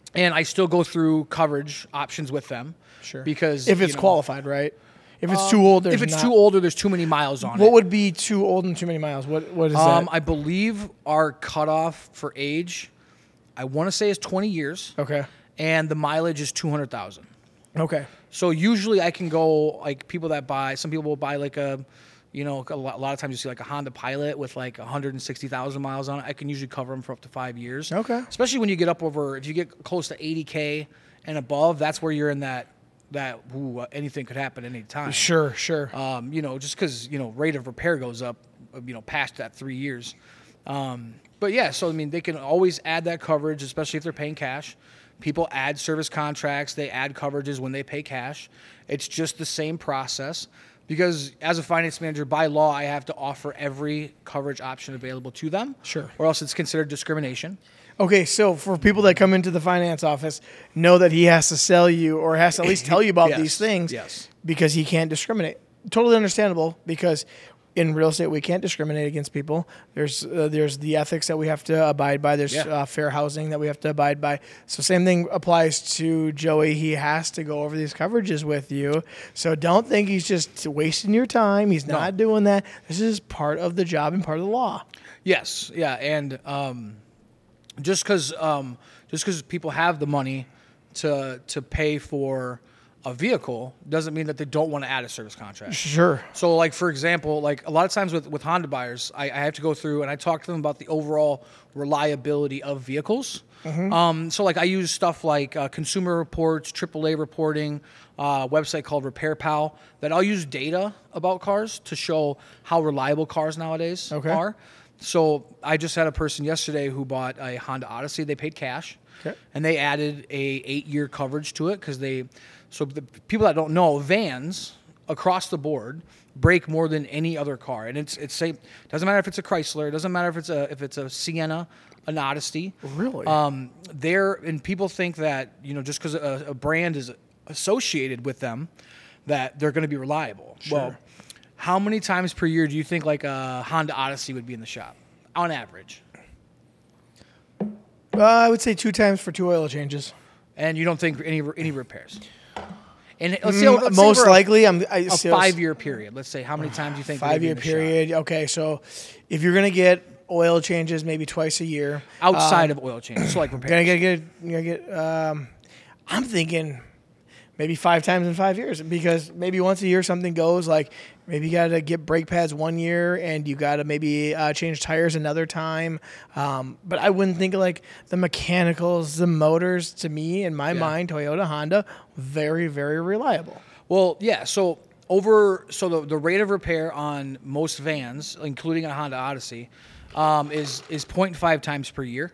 Speaker 2: and I still go through coverage options with them.
Speaker 1: Sure.
Speaker 2: Because
Speaker 1: if it's
Speaker 2: you know,
Speaker 1: qualified, right? If it's
Speaker 2: um,
Speaker 1: too old, there's
Speaker 2: if it's
Speaker 1: not,
Speaker 2: too old or there's too many miles on
Speaker 1: what
Speaker 2: it.
Speaker 1: would be too old and too many miles? What what is
Speaker 2: Um,
Speaker 1: that?
Speaker 2: I believe our cutoff for age, I want to say is twenty years,
Speaker 1: Okay.
Speaker 2: and the mileage is two hundred thousand.
Speaker 1: Okay.
Speaker 2: So usually I can go, like, people that buy, some people will buy like a, you know, a lot, a lot of times you see like a Honda Pilot with like one hundred sixty thousand miles on it. I can usually cover them for up to five years.
Speaker 1: Okay.
Speaker 2: Especially when you get up over, if you get close to eighty K and above, that's where you're in that, that ooh, anything could happen at any time.
Speaker 1: Sure, sure.
Speaker 2: Um, you know, just because, you know, rate of repair goes up, you know, past that three years. Um, but yeah, so I mean, they can always add that coverage, especially if they're paying cash. People add service contracts, they add coverages when they pay cash. It's just the same process because as a finance manager, by law, I have to offer every coverage option available to them.
Speaker 1: Sure.
Speaker 2: Or else it's considered discrimination.
Speaker 1: Okay, so for people that come into the finance office, know that he has to sell you or has to at least tell you about
Speaker 2: Yes,
Speaker 1: these things
Speaker 2: yes.
Speaker 1: because he can't discriminate. Totally understandable because in real estate we can't discriminate against people. There's uh, there's the ethics that we have to abide by. There's
Speaker 2: Yeah.
Speaker 1: uh, fair housing that we have to abide by. So same thing applies to Joey. He has to go over these coverages with you. So don't think he's just wasting your time. He's not doing that. This is part of the job and part of the law.
Speaker 2: Yes, yeah, and um, just because um, just because people have the money to to pay for a vehicle doesn't mean that they don't want to add a service contract.
Speaker 1: Sure.
Speaker 2: So, like, for example, like a lot of times with, with Honda buyers, I, I have to go through and I talk to them about the overall reliability of vehicles.
Speaker 1: Mm-hmm.
Speaker 2: Um, so, like, I use stuff like uh, Consumer Reports, triple A reporting, uh, a website called Repair Pal, that I'll use data about cars to show how reliable cars nowadays
Speaker 1: Okay.
Speaker 2: are. So, I just had a person yesterday who bought a Honda Odyssey. They paid cash,
Speaker 1: Okay.
Speaker 2: and they added a eight-year coverage to it because they. So the people that don't know, vans across the board break more than any other car, and it's it's same. Doesn't matter if it's a Chrysler, it doesn't matter if it's a if it's a Sienna, an Odyssey.
Speaker 1: Really?
Speaker 2: Um, they're and people think that you know just because a, a brand is associated with them, that they're going to be reliable.
Speaker 1: Sure.
Speaker 2: Well, how many times per year do you think like a Honda Odyssey would be in the shop, on average?
Speaker 1: Uh, I would say two times for two oil changes.
Speaker 2: And you don't think any any repairs? And let's say, let's say
Speaker 1: Most
Speaker 2: over a-
Speaker 1: likely, I'm I,
Speaker 2: a
Speaker 1: sales-
Speaker 2: five-year period. Let's say how many times do you think
Speaker 1: five year period. Okay, so if you're gonna get oil changes maybe twice a year,
Speaker 2: outside
Speaker 1: um,
Speaker 2: of oil changes, so like
Speaker 1: gonna
Speaker 2: repairs?
Speaker 1: get get you gotta get. Um, I'm thinking maybe five times in five years because maybe once a year something goes like maybe you gotta get brake pads one year and you gotta maybe uh, change tires another time. Um, but I wouldn't think of like the mechanicals, the motors. To me, in my
Speaker 2: Yeah.
Speaker 1: mind, Toyota, Honda, very very reliable.
Speaker 2: Well, yeah. So over, so the, the rate of repair on most vans, including a Honda Odyssey, um, is is zero point five times per year.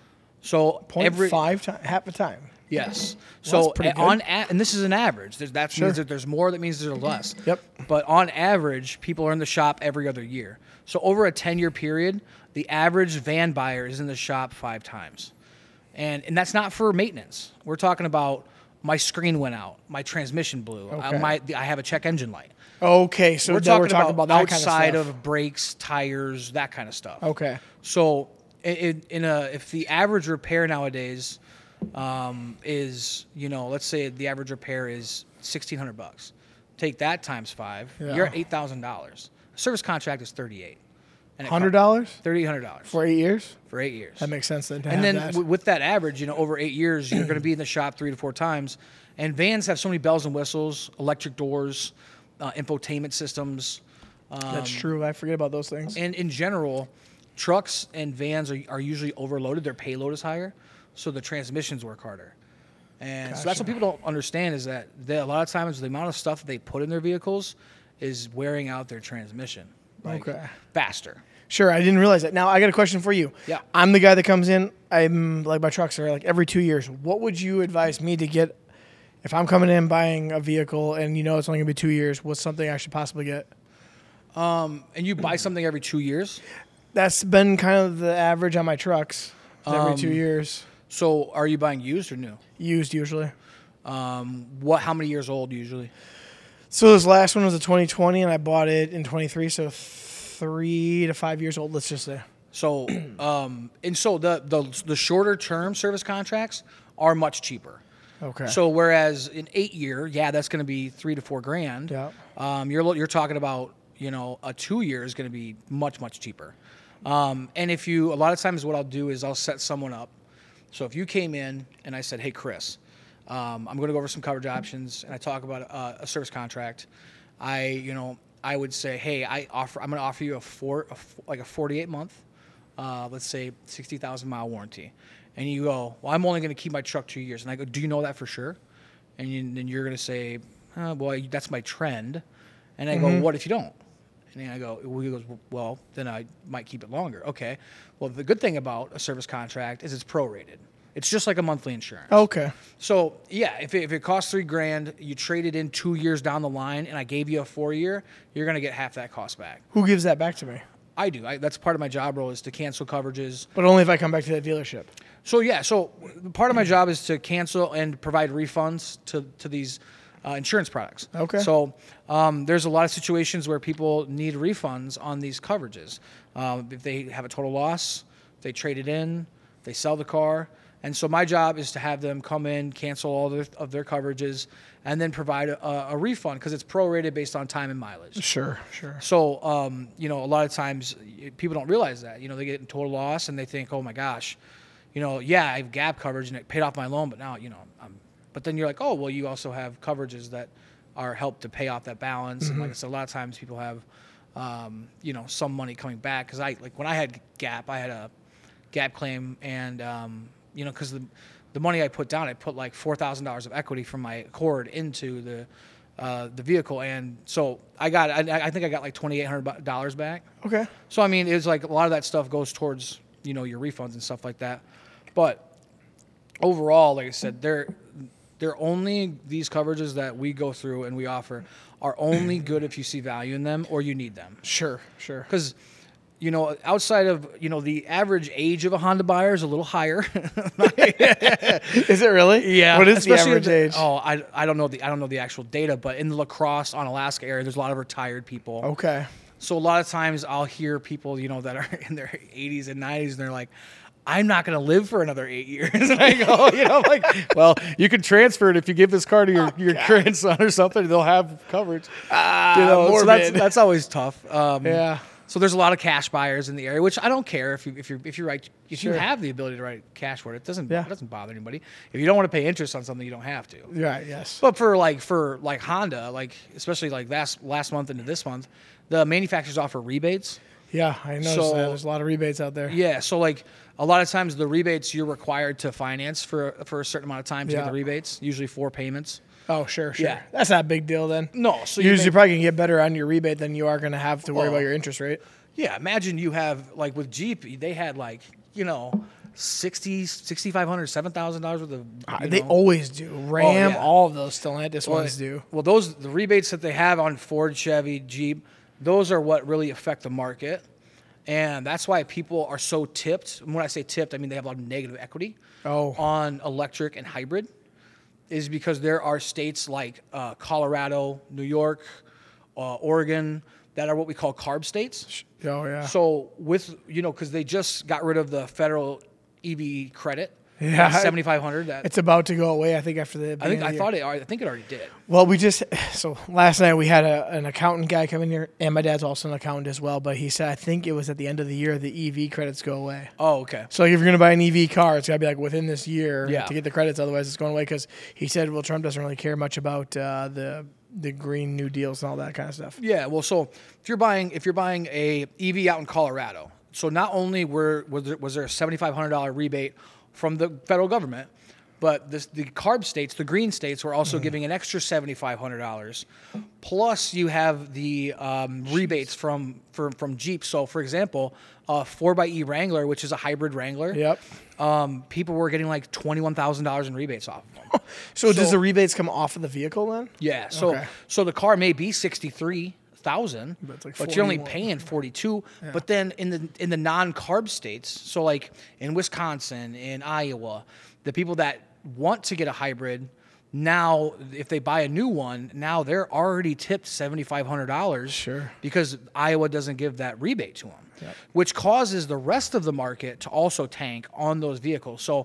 Speaker 2: So
Speaker 1: Point
Speaker 2: every
Speaker 1: five times, half the time.
Speaker 2: yes.
Speaker 1: Well,
Speaker 2: So
Speaker 1: that's pretty
Speaker 2: a- on
Speaker 1: good.
Speaker 2: a, and this is an average. There's, that
Speaker 1: Sure.
Speaker 2: means that there's more. That means there's less.
Speaker 1: Yep.
Speaker 2: But on average, people are in the shop every other year. So over a ten-year period, the average van buyer is in the shop five times, and and that's not for maintenance. We're talking about my screen went out, my transmission blew,
Speaker 1: Okay.
Speaker 2: uh, my I have a check engine light.
Speaker 1: Okay, so
Speaker 2: We're
Speaker 1: now
Speaker 2: talking,
Speaker 1: we're talking
Speaker 2: about,
Speaker 1: about, that
Speaker 2: outside
Speaker 1: kind of
Speaker 2: of,
Speaker 1: stuff.
Speaker 2: brakes, tires, that kind of stuff.
Speaker 1: Okay.
Speaker 2: So in, in a if the average repair nowadays um, is you know let's say the average repair is sixteen hundred bucks, take that times five,
Speaker 1: Yeah.
Speaker 2: you're at eight thousand dollars. Service contract is thirty eight.
Speaker 1: Hundred dollars
Speaker 2: Thirty eight hundred dollars
Speaker 1: for eight years.
Speaker 2: for eight years.
Speaker 1: That makes sense then. To
Speaker 2: and
Speaker 1: have
Speaker 2: then
Speaker 1: that.
Speaker 2: w- with that average, you know, over eight years, you're going to be in the shop three to four times. And vans have so many bells and whistles, electric doors, uh, infotainment systems. Um,
Speaker 1: That's true. I forget about those things.
Speaker 2: And in general, trucks and vans are, are usually overloaded. Their payload is higher, so the transmissions work harder. And so that's what
Speaker 1: Gotcha.
Speaker 2: people don't understand is that they, a lot of times the amount of stuff that they put in their vehicles is wearing out their transmission like,
Speaker 1: Okay.
Speaker 2: faster.
Speaker 1: Sure, I didn't realize that. Now I got a question for you.
Speaker 2: Yeah.
Speaker 1: I'm the guy that comes in. I'm like my trucks are like every two years. What would you advise me to get if I'm coming in buying a vehicle and you know it's only gonna be two years? What's something I should possibly get?
Speaker 2: And you buy something every two years.
Speaker 1: That's been kind of the average on my trucks. It's every two
Speaker 2: Um,
Speaker 1: years,
Speaker 2: So are you buying used or new?
Speaker 1: used usually.
Speaker 2: Um, what? How many years old usually?
Speaker 1: So this last one was a twenty twenty, and I bought it in twenty-three. So three to five years old. Let's just say.
Speaker 2: So, um, and so the, the the shorter term service contracts are much cheaper.
Speaker 1: Okay.
Speaker 2: So whereas in eight year, yeah, that's going to be three to four grand.
Speaker 1: Yeah.
Speaker 2: Um, you're you're talking about, you know, a two year is going to be much much cheaper. Um, and if you, a lot of times what I'll do is I'll set someone up. So if you came in and I said, hey Chris, um, I'm going to go over some coverage options, and I talk about a, a service contract, I you know I would say, hey, I offer I'm going to offer you a four a, like a forty-eight month, uh, let's say sixty thousand mile warranty. And you go, well, I'm only going to keep my truck two years. And I go, do you know that for sure? And you, then you're going to say, oh, boy, that's my trend. And I
Speaker 1: Mm-hmm.
Speaker 2: go, what if you don't? And then I go, well, he goes, well, then I might keep it longer. Okay. Well, the good thing about a service contract is it's prorated. It's just like a monthly insurance.
Speaker 1: Okay.
Speaker 2: So, yeah, if it, if it costs three grand, you trade it in two years down the line, and I gave you a four year, you're going to get half that cost back.
Speaker 1: Who gives that back to me?
Speaker 2: I do. I, that's part of my job role is to cancel coverages.
Speaker 1: But only if I come back to that dealership.
Speaker 2: So yeah, so part of my job is to cancel and provide refunds to to these uh, insurance products.
Speaker 1: Okay.
Speaker 2: So um, there's a lot of situations where people need refunds on these coverages. Um, if they have a total loss, they trade it in, they sell the car, and so my job is to have them come in, cancel all their, of their coverages, and then provide a, a refund because it's prorated based on time and mileage.
Speaker 1: Sure, sure.
Speaker 2: So, um, you know, a lot of times people don't realize that. You know, they get in total loss and they think, oh my gosh, you know, yeah, I have gap coverage and it paid off my loan, but now, you know, I'm, but then you're like, oh, well, you also have coverages that are help to pay off that balance. Mm-hmm. And like I said, a lot of times people have, um, you know, some money coming back. Cause I, like when I had gap, I had a gap claim and, um, you know, cause the, the money I put down, I put like four thousand dollars of equity from my Accord into the, uh, the vehicle. And so I got, I, I think I got like twenty-eight hundred dollars back.
Speaker 1: Okay.
Speaker 2: So, I mean, it's like a lot of that stuff goes towards, you know, your refunds and stuff like that. But overall, like I said, they're they're only these coverages that we go through and we offer are only good if you see value in them or you need them.
Speaker 1: Sure, sure.
Speaker 2: Because, you know, outside of, you know, the average age of a Honda buyer is a little higher.
Speaker 1: Is it really?
Speaker 2: Yeah.
Speaker 1: What is
Speaker 2: Especially
Speaker 1: the average
Speaker 2: the,
Speaker 1: age?
Speaker 2: Oh, I, I don't know the I don't know the actual data, but in the La Crosse on Alaska area, there's a lot of retired people.
Speaker 1: Okay.
Speaker 2: So a lot of times I'll hear people, you know, that are in their eighties and nineties, and they're like, I'm not going to live for another eight years. And I go, you know, like, well, you can transfer it if you give this car to your,
Speaker 1: Oh,
Speaker 2: your grandson or something. They'll have coverage.
Speaker 1: Ah,
Speaker 2: you know, so that's
Speaker 1: morbid.
Speaker 2: that's always tough. Um,
Speaker 1: Yeah.
Speaker 2: So there's a lot of cash buyers in the area, which I don't care if you if you if you write if
Speaker 1: Sure.
Speaker 2: you have the ability to write cash for it. It doesn't
Speaker 1: Yeah.
Speaker 2: it doesn't bother anybody. If you don't want to pay interest on something, you don't have to.
Speaker 1: Right, yes.
Speaker 2: But for like for like Honda, like especially like last last month into this month, the manufacturers offer rebates.
Speaker 1: Yeah, I noticed
Speaker 2: So-
Speaker 1: that. There's a lot of rebates out there.
Speaker 2: Yeah, so like a lot of times the rebates you're required to finance for for a certain amount of time to
Speaker 1: Yeah.
Speaker 2: get the rebates, usually four payments.
Speaker 1: Oh, sure, sure.
Speaker 2: Yeah.
Speaker 1: That's not a big deal then.
Speaker 2: No, so you
Speaker 1: Usually
Speaker 2: make-
Speaker 1: you're probably going to get better on your rebate than you are going to have to worry
Speaker 2: Oh.
Speaker 1: about your interest rate.
Speaker 2: Yeah, imagine you have like with Jeep, they had like, you know, sixty, sixty-five hundred, seven thousand dollars worth of
Speaker 1: Uh,
Speaker 2: you
Speaker 1: they
Speaker 2: know.
Speaker 1: always do. Ram,
Speaker 2: yeah.
Speaker 1: all of those Stellantis
Speaker 2: well,
Speaker 1: ones do.
Speaker 2: Well, those the rebates that they have on Ford, Chevy, Jeep, those are what really affect the market. And that's why people are so tipped. And when I say tipped, I mean they have a lot of negative equity
Speaker 1: Oh.
Speaker 2: on electric and hybrid, is because there are states like uh, Colorado, New York, uh, Oregon, that are what we call CARB states.
Speaker 1: Oh, yeah.
Speaker 2: So with, you know, because they just got rid of the federal E V credit,
Speaker 1: Yeah.
Speaker 2: seventy-five hundred. That
Speaker 1: It's about to go away, I think, after the
Speaker 2: I think
Speaker 1: beginning of
Speaker 2: I
Speaker 1: the
Speaker 2: thought it. I think it already did.
Speaker 1: Well, we just so last night we had a, an accountant guy come in here, and my dad's also an accountant as well. But he said I think it was at the end of the year the E V credits go away.
Speaker 2: Oh, okay.
Speaker 1: So if you're gonna buy an E V car, it's gotta be like within this year
Speaker 2: Yeah.
Speaker 1: to get the credits. Otherwise, it's going away. Because he said, well, Trump doesn't really care much about uh, the the Green New Deals and all that kind of stuff.
Speaker 2: Yeah. Well, so if you're buying if you're buying a E V out in Colorado, so not only were was there, was there a seventy-five hundred dollars rebate from the federal government, but this, the CARB states, the green states, were also giving an extra seventy-five hundred dollars. Plus, you have the um, rebates from, from from Jeep. So, for example, a four by E Wrangler, which is a hybrid Wrangler,
Speaker 1: Yep.
Speaker 2: um, people were getting like twenty-one thousand dollars in rebates off of them.
Speaker 1: So, does
Speaker 2: So-
Speaker 1: the rebates come off of the vehicle then?
Speaker 2: Yeah. So
Speaker 1: Okay.
Speaker 2: so the car may be sixty-three thousand,
Speaker 1: But it's like
Speaker 2: but you're only
Speaker 1: forty-one.
Speaker 2: paying forty-two. But then in the in the non-carb states, so like in Wisconsin, in Iowa, the people that want to get a hybrid now, if they buy a new one, now they're already tipped seventy-five hundred dollars.
Speaker 1: Sure.
Speaker 2: Because Iowa doesn't give that rebate to them,
Speaker 1: Yep.
Speaker 2: which causes the rest of the market to also tank on those vehicles. So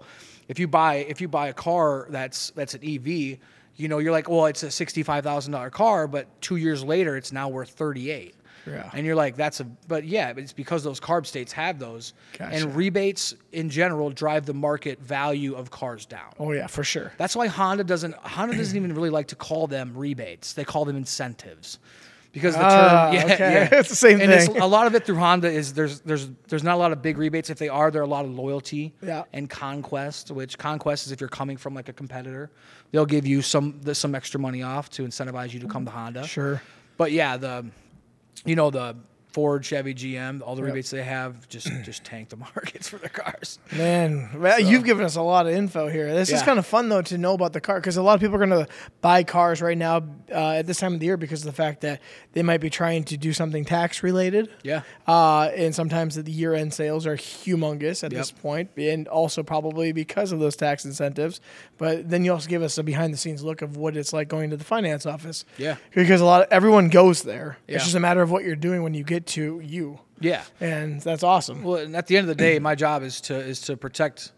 Speaker 2: If you buy if you buy a car that's that's an E V, you know, you're like, well, it's a sixty-five thousand dollar car, but two years later, it's now worth thirty-eight.
Speaker 1: Yeah.
Speaker 2: And you're like, that's a, but yeah, it's because those carb states have those.
Speaker 1: Gotcha.
Speaker 2: And rebates in general drive the market value of cars down.
Speaker 1: Oh yeah, for sure.
Speaker 2: That's why Honda doesn't, Honda doesn't even really like to call them rebates. They call them incentives. Because the
Speaker 1: Ah,
Speaker 2: term, yeah,
Speaker 1: okay.
Speaker 2: yeah.
Speaker 1: It's the same
Speaker 2: and
Speaker 1: thing.
Speaker 2: It's, a lot of it through Honda is there's there's there's not a lot of big rebates. If they are, there are a lot of loyalty
Speaker 1: Yeah.
Speaker 2: and conquest. Which conquest is if you're coming from like a competitor, they'll give you some the, some extra money off to incentivize you to come to Honda.
Speaker 1: Sure.
Speaker 2: But yeah, the you know the Ford, Chevy, G M, all the
Speaker 1: Yep.
Speaker 2: rebates they have just just tank the markets for their cars.
Speaker 1: Man, man, you've given us a lot of info here. This is
Speaker 2: Yeah.
Speaker 1: kind of fun, though, to know about the car because a lot of people are going to buy cars right now uh, at this time of the year because of the fact that they might be trying to do something tax related.
Speaker 2: Yeah.
Speaker 1: Uh, and sometimes the year end sales are humongous at
Speaker 2: Yep.
Speaker 1: this point, and also probably because of those tax incentives. But then you also give us a behind the scenes look of what it's like going to the finance office.
Speaker 2: Yeah.
Speaker 1: Because a lot of everyone goes there.
Speaker 2: Yeah.
Speaker 1: It's just a matter of what you're doing when you get to you.
Speaker 2: Yeah.
Speaker 1: And that's awesome.
Speaker 2: Well, and at the end of the day, my job is to is to protect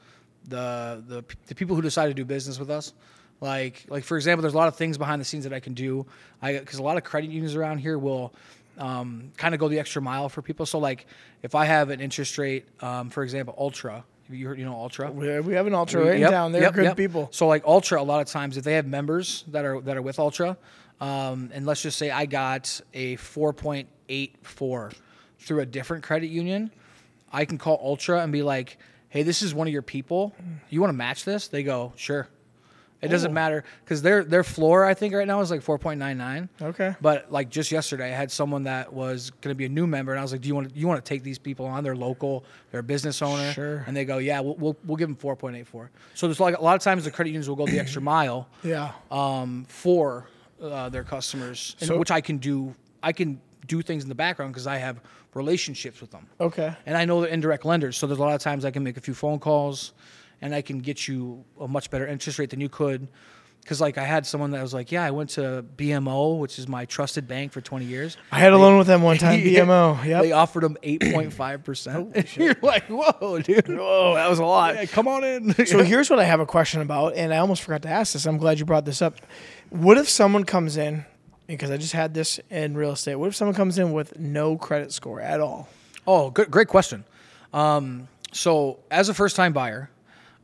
Speaker 2: the the, the people who decide to do business with us. Like like for example, there's a lot of things behind the scenes that I can do. I because a lot of credit unions around here will um, kind of go the extra mile for people. So like if I have an interest rate, um, for example, Ultra. You heard, you know Ultra.
Speaker 1: We we have an Ultra right
Speaker 2: Yep,
Speaker 1: in town. They're
Speaker 2: yep,
Speaker 1: good
Speaker 2: yep.
Speaker 1: people.
Speaker 2: So like Ultra, a lot of times if they have members that are that are with Ultra, um, and let's just say I got a four point eight four through a different credit union, I can call Ultra and be like, "Hey, this is one of your people. You want to match this?" They go, "Sure." It doesn't
Speaker 1: Oh.
Speaker 2: matter because their their floor I think right now is like four point nine nine.
Speaker 1: Okay.
Speaker 2: But like just yesterday, I had someone that was going to be a new member, and I was like, "Do you want to you want to take these people on? They're local, they're a business owner."
Speaker 1: Sure.
Speaker 2: And they go, "Yeah, we'll we'll, we'll give them four point eight four." So there's like a lot of times the credit unions will go the extra mile
Speaker 1: Yeah.
Speaker 2: um, for uh, their customers, and
Speaker 1: So-
Speaker 2: which I can do. I can do things in the background because I have relationships with them,
Speaker 1: Okay.
Speaker 2: and I know they're indirect lenders. So there's a lot of times I can make a few phone calls, and I can get you a much better interest rate than you could. Because like I had someone that was like, "Yeah, I went to B M O, which is my trusted bank for twenty years."
Speaker 1: I had a loan with them one time, B M O. Yep.
Speaker 2: They offered them eight point five percent. You're like, "Whoa, dude!
Speaker 1: Whoa, that was a lot.
Speaker 2: Yeah, come on in."
Speaker 1: So here's what I have a question about, and I almost forgot to ask this. I'm glad you brought this up. What if someone comes in, because I just had this in real estate, what if someone comes in with no credit score at all?
Speaker 2: Oh, good, great question. Um, so as a first-time buyer,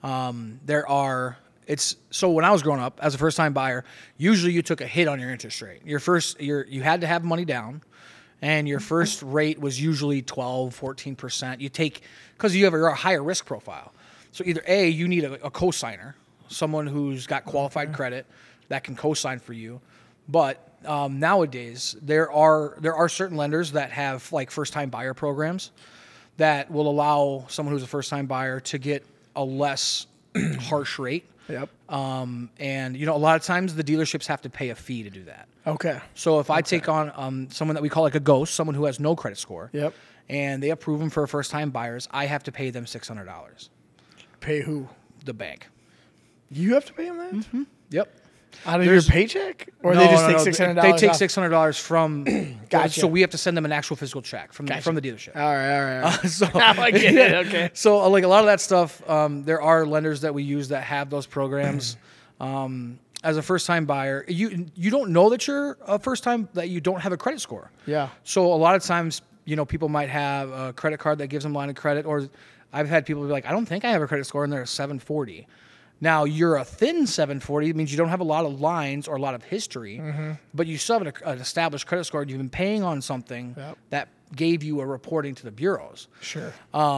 Speaker 2: um, there are it's so when I was growing up as a first-time buyer, usually you took a hit on your interest rate. Your first, your you had to have money down, and your first rate was usually twelve, fourteen percent. You take because you have a, a higher risk profile. So either A, you need a, a cosigner, someone who's got qualified credit that can cosign for you, but um, nowadays there are there are certain lenders that have like first-time buyer programs that will allow someone who's a first-time buyer to get a less harsh rate.
Speaker 1: Yep.
Speaker 2: Um, and you know, a lot of times the dealerships have to pay a fee to do that.
Speaker 1: Okay.
Speaker 2: So if I take on um, someone that we call like a ghost, someone who has no credit score,
Speaker 1: Yep.
Speaker 2: and they approve them for first-time buyers, I have to pay them six hundred dollars.
Speaker 1: Pay who?
Speaker 2: The bank.
Speaker 1: You have to pay them that?
Speaker 2: Mm-hmm. Yep.
Speaker 1: Out of
Speaker 2: There's-
Speaker 1: your paycheck? Or
Speaker 2: No,
Speaker 1: they just
Speaker 2: no,
Speaker 1: take
Speaker 2: no.
Speaker 1: six hundred dollars
Speaker 2: They take
Speaker 1: off?
Speaker 2: six hundred dollars from.
Speaker 1: Gotcha.
Speaker 2: So we have to send them an actual physical check from the,
Speaker 1: Gotcha.
Speaker 2: from the dealership.
Speaker 1: All right, all right. All right.
Speaker 2: Uh, so
Speaker 1: I get it, okay.
Speaker 2: So uh, like a lot of that stuff, um, there are lenders that we use that have those programs. um, as a first-time buyer, you you don't know that you're a first-time that you don't have a credit score.
Speaker 1: Yeah.
Speaker 2: So a lot of times, you know, people might have a credit card that gives them line of credit, or I've had people be like, "I don't think I have a credit score," and they're a seven forty. Now you're a thin seven forty. It means you don't have a lot of lines or a lot of history,
Speaker 1: Mm-hmm.
Speaker 2: but you still have an, an established credit score. You've been paying on something
Speaker 1: Yep.
Speaker 2: that gave you a reporting to the bureaus.
Speaker 1: Sure.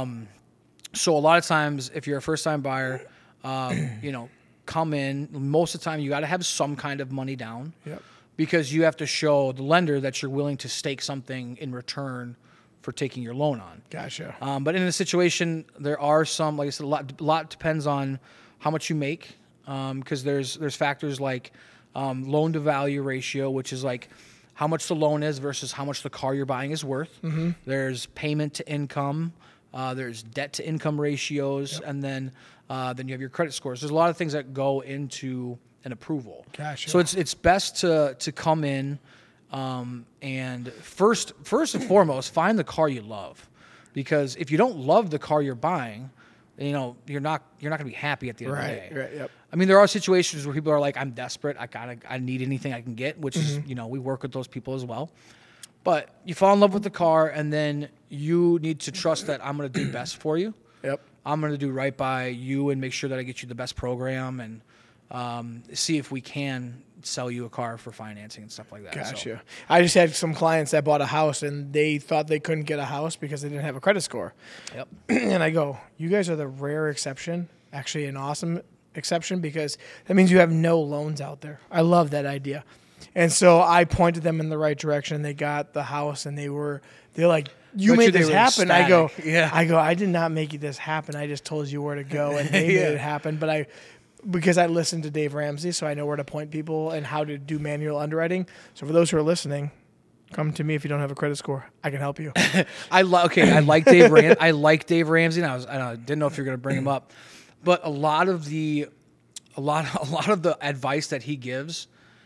Speaker 2: So a lot of times, if you're a first-time buyer, um, you know, come in. Most of the time, you got to have some kind of money down,
Speaker 1: Yep.
Speaker 2: because you have to show the lender that you're willing to stake something in return for taking your loan on.
Speaker 1: Gotcha.
Speaker 2: Um, but in a situation, there are some, like I said, a lot, a lot depends on how much you make, because there's there's factors like um, loan to value ratio, which is like how much the loan is versus how much the car you're buying is worth.
Speaker 1: Mm-hmm.
Speaker 2: There's payment to income. Uh, there's debt to income ratios,
Speaker 1: Yep.
Speaker 2: and then uh, then you have your credit scores. There's a lot of things that go into an approval.
Speaker 1: Gotcha.
Speaker 2: So it's it's best to to come in um, and first first and foremost find the car you love, because if you don't love the car you're buying, you know, you're not you're not going to be happy at the end
Speaker 1: Right,
Speaker 2: of the day.
Speaker 1: right, yep.
Speaker 2: I mean, there are situations where people are like, I'm desperate. I gotta, I need anything I can get, which
Speaker 1: Mm-hmm.
Speaker 2: is, you know, we work with those people as well. But you fall in love with the car, and then you need to trust that I'm going to do best for you.
Speaker 1: Yep.
Speaker 2: I'm going to do right by you and make sure that I get you the best program and um, see if we can sell you a car for financing and stuff like that.
Speaker 1: Gotcha.
Speaker 2: So,
Speaker 1: I just had some clients that bought a house and they thought they couldn't get a house because they didn't have a credit score.
Speaker 2: yep.
Speaker 1: And I go, you guys are the rare exception, actually an awesome exception, because that means you have no loans out there. I love that idea. And so I pointed them in the right direction. They got the house and they were, they're like, you
Speaker 2: Bet
Speaker 1: made
Speaker 2: you they
Speaker 1: this
Speaker 2: were
Speaker 1: happen. I go,
Speaker 2: ecstatic. Yeah.
Speaker 1: I go, I did not make you this happen. I just told you where to go and they
Speaker 2: Yeah.
Speaker 1: made it happen. But I, because I listened to Dave Ramsey, so I know where to point people and how to do manual underwriting. So for those who are listening, come to me if you don't have a credit score. I can help you.
Speaker 2: I lo- okay. I like Dave. Ram- I like Dave Ramsey. And I was. I didn't know if you're going to bring him up, but a lot of the, a lot, a lot of the advice that he gives,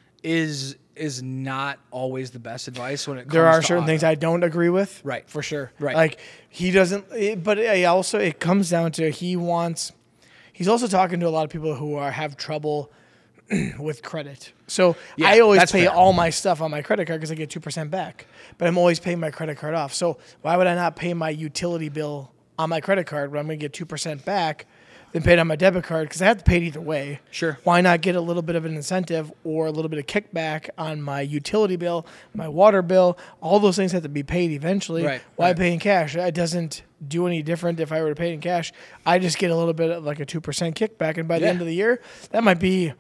Speaker 2: is is not always the best advice when it comes.
Speaker 1: There are
Speaker 2: to
Speaker 1: certain
Speaker 2: auto.
Speaker 1: things I don't agree with.
Speaker 2: Right.
Speaker 1: For sure.
Speaker 2: Right.
Speaker 1: Like he doesn't, it, but it also, it comes down to he wants, he's also talking to a lot of people who are have trouble with credit. So
Speaker 2: Yeah,
Speaker 1: I always
Speaker 2: that's
Speaker 1: pay
Speaker 2: fair.
Speaker 1: all my stuff on my credit card because I get two percent back, but I'm always paying my credit card off. So why would I not pay my utility bill on my credit card when I'm going to get two percent back than pay it on my debit card? Because I have to pay it either way.
Speaker 2: Sure.
Speaker 1: Why not get a little bit of an incentive or a little bit of kickback on my utility bill, my water bill? All those things have to be paid eventually.
Speaker 2: Right,
Speaker 1: Why
Speaker 2: right.
Speaker 1: pay in cash? It doesn't do any different if I were to pay in cash. I just get a little bit of like a two percent kickback. And by the
Speaker 2: Yeah.
Speaker 1: end of the year, that might be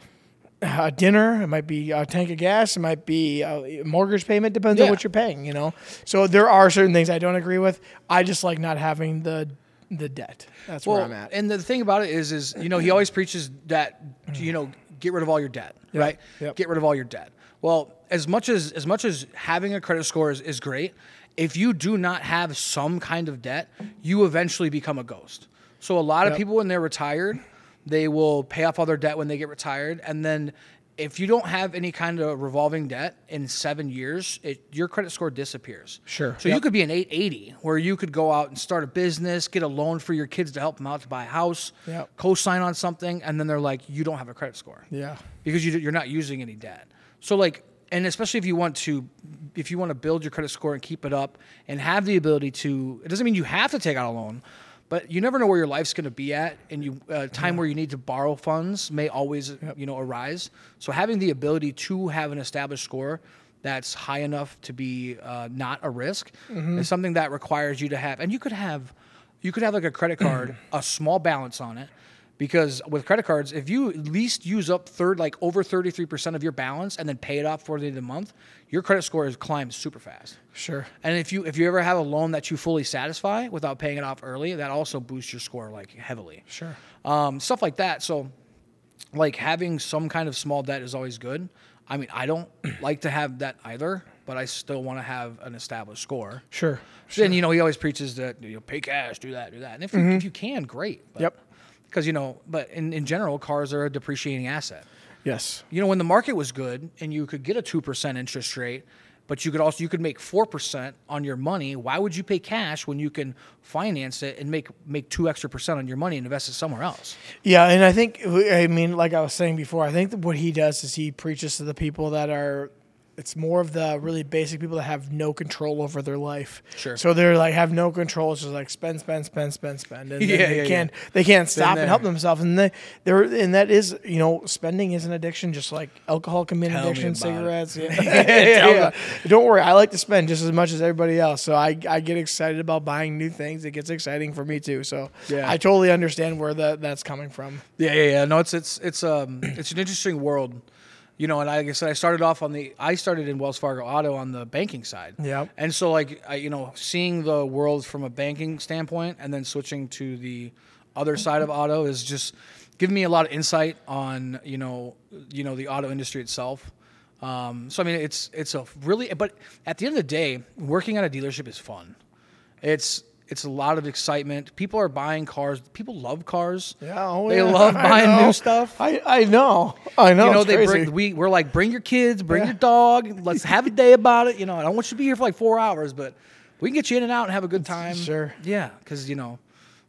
Speaker 1: a dinner. It might be a tank of gas. It might be a mortgage payment. Depends on
Speaker 2: Yeah.
Speaker 1: what you're paying, you know? So there are certain things I don't agree with. I just like not having the the debt. That's
Speaker 2: Well,
Speaker 1: where I'm at.
Speaker 2: and the thing about it is, is you know, he always preaches that, you know, get rid of all your debt, right?
Speaker 1: Yep.
Speaker 2: Get rid of all your debt. Well, as much as as much as having a credit score is, is great, if you do not have some kind of debt, you eventually become a ghost. So a lot of
Speaker 1: Yep.
Speaker 2: people when they're retired, they will pay off all their debt when they get retired, and then if you don't have any kind of revolving debt in seven years, it, your credit score disappears.
Speaker 1: Sure.
Speaker 2: So
Speaker 1: Yep.
Speaker 2: you could be an eight eighty, where you could go out and start a business, get a loan for your kids to help them out to buy a house,
Speaker 1: Yep.
Speaker 2: co-sign on something, and then they're like, you don't have a credit score
Speaker 1: Yeah.
Speaker 2: because you, you're not using any debt. So like, and especially if you want to, if you want to build your credit score and keep it up and have the ability to, it doesn't mean you have to take out a loan, but you never know where your life's going to be at, and you uh, time where you need to borrow funds may always you know arise. So having the ability to have an established score that's high enough to be uh, not a risk is something that requires you to have. And you could have, you could have like a credit card, a small balance on it. Because with credit cards, if you at least use up third, like over thirty-three percent of your balance and then pay it off for the end of the month, your credit score is climbs super fast.
Speaker 1: Sure.
Speaker 2: And if you if you ever have a loan that you fully satisfy without paying it off early, that also boosts your score like heavily.
Speaker 1: Sure.
Speaker 2: Um, stuff like that. So, like having some kind of small debt is always good. I mean, I don't like to have that either, but I still want to have an established score.
Speaker 1: Sure.
Speaker 2: Then you know he always preaches that you know, pay cash, do that, do that. And if you, if you can, great. But,
Speaker 1: Yep.
Speaker 2: Because you know, but in, in general, cars are a depreciating asset.
Speaker 1: Yes.
Speaker 2: You know, when the market was good and you could get a two percent interest rate, but you could also you could make four percent on your money. Why would you pay cash when you can finance it and make make two extra percent on your money and invest it somewhere else?
Speaker 1: Yeah, and I think, I mean, like I was saying before, I think that what he does is he preaches to the people that are, it's more of the really basic people that have no control over their life.
Speaker 2: Sure.
Speaker 1: So they're like, have no control. It's just like spend, spend, spend, spend, spend. And then
Speaker 2: Yeah,
Speaker 1: they
Speaker 2: yeah,
Speaker 1: can't,
Speaker 2: yeah.
Speaker 1: they can't stop
Speaker 2: there.
Speaker 1: and help themselves. And they, they're, and that is, you know, spending is an addiction, just like alcohol can be an
Speaker 2: Tell me
Speaker 1: addiction,
Speaker 2: about it.
Speaker 1: cigarettes. Yeah. Yeah, yeah. Don't worry. I like to spend just as much as everybody else. So I, I get excited about buying new things. It gets exciting for me too. So
Speaker 2: Yeah.
Speaker 1: I totally understand where that that's coming from.
Speaker 2: Yeah, yeah, yeah. No, it's it's it's um it's an interesting world. You know, and like I said, I started off on the, I started in Wells Fargo Auto on the banking side.
Speaker 1: Yep.
Speaker 2: And so, like, I, you know, seeing the world from a banking standpoint and then switching to the other side of auto is just giving me a lot of insight on, you know, you know, the auto industry itself. Um, so, I mean, it's, it's a really, but at the end of the day, working at a dealership is fun. It's, It's a lot of excitement. People are buying cars. People love cars.
Speaker 1: Yeah, oh,
Speaker 2: they
Speaker 1: yeah.
Speaker 2: love
Speaker 1: I
Speaker 2: buying
Speaker 1: know.
Speaker 2: new stuff.
Speaker 1: I, I know. I know.
Speaker 2: You know,
Speaker 1: it's
Speaker 2: they
Speaker 1: crazy.
Speaker 2: bring we we're like, bring your kids, bring
Speaker 1: Yeah.
Speaker 2: your dog. Let's have a day about it. You know, I don't want you to be here for like four hours, but we can get you in and out and have a good time.
Speaker 1: Sure.
Speaker 2: Yeah, because you know,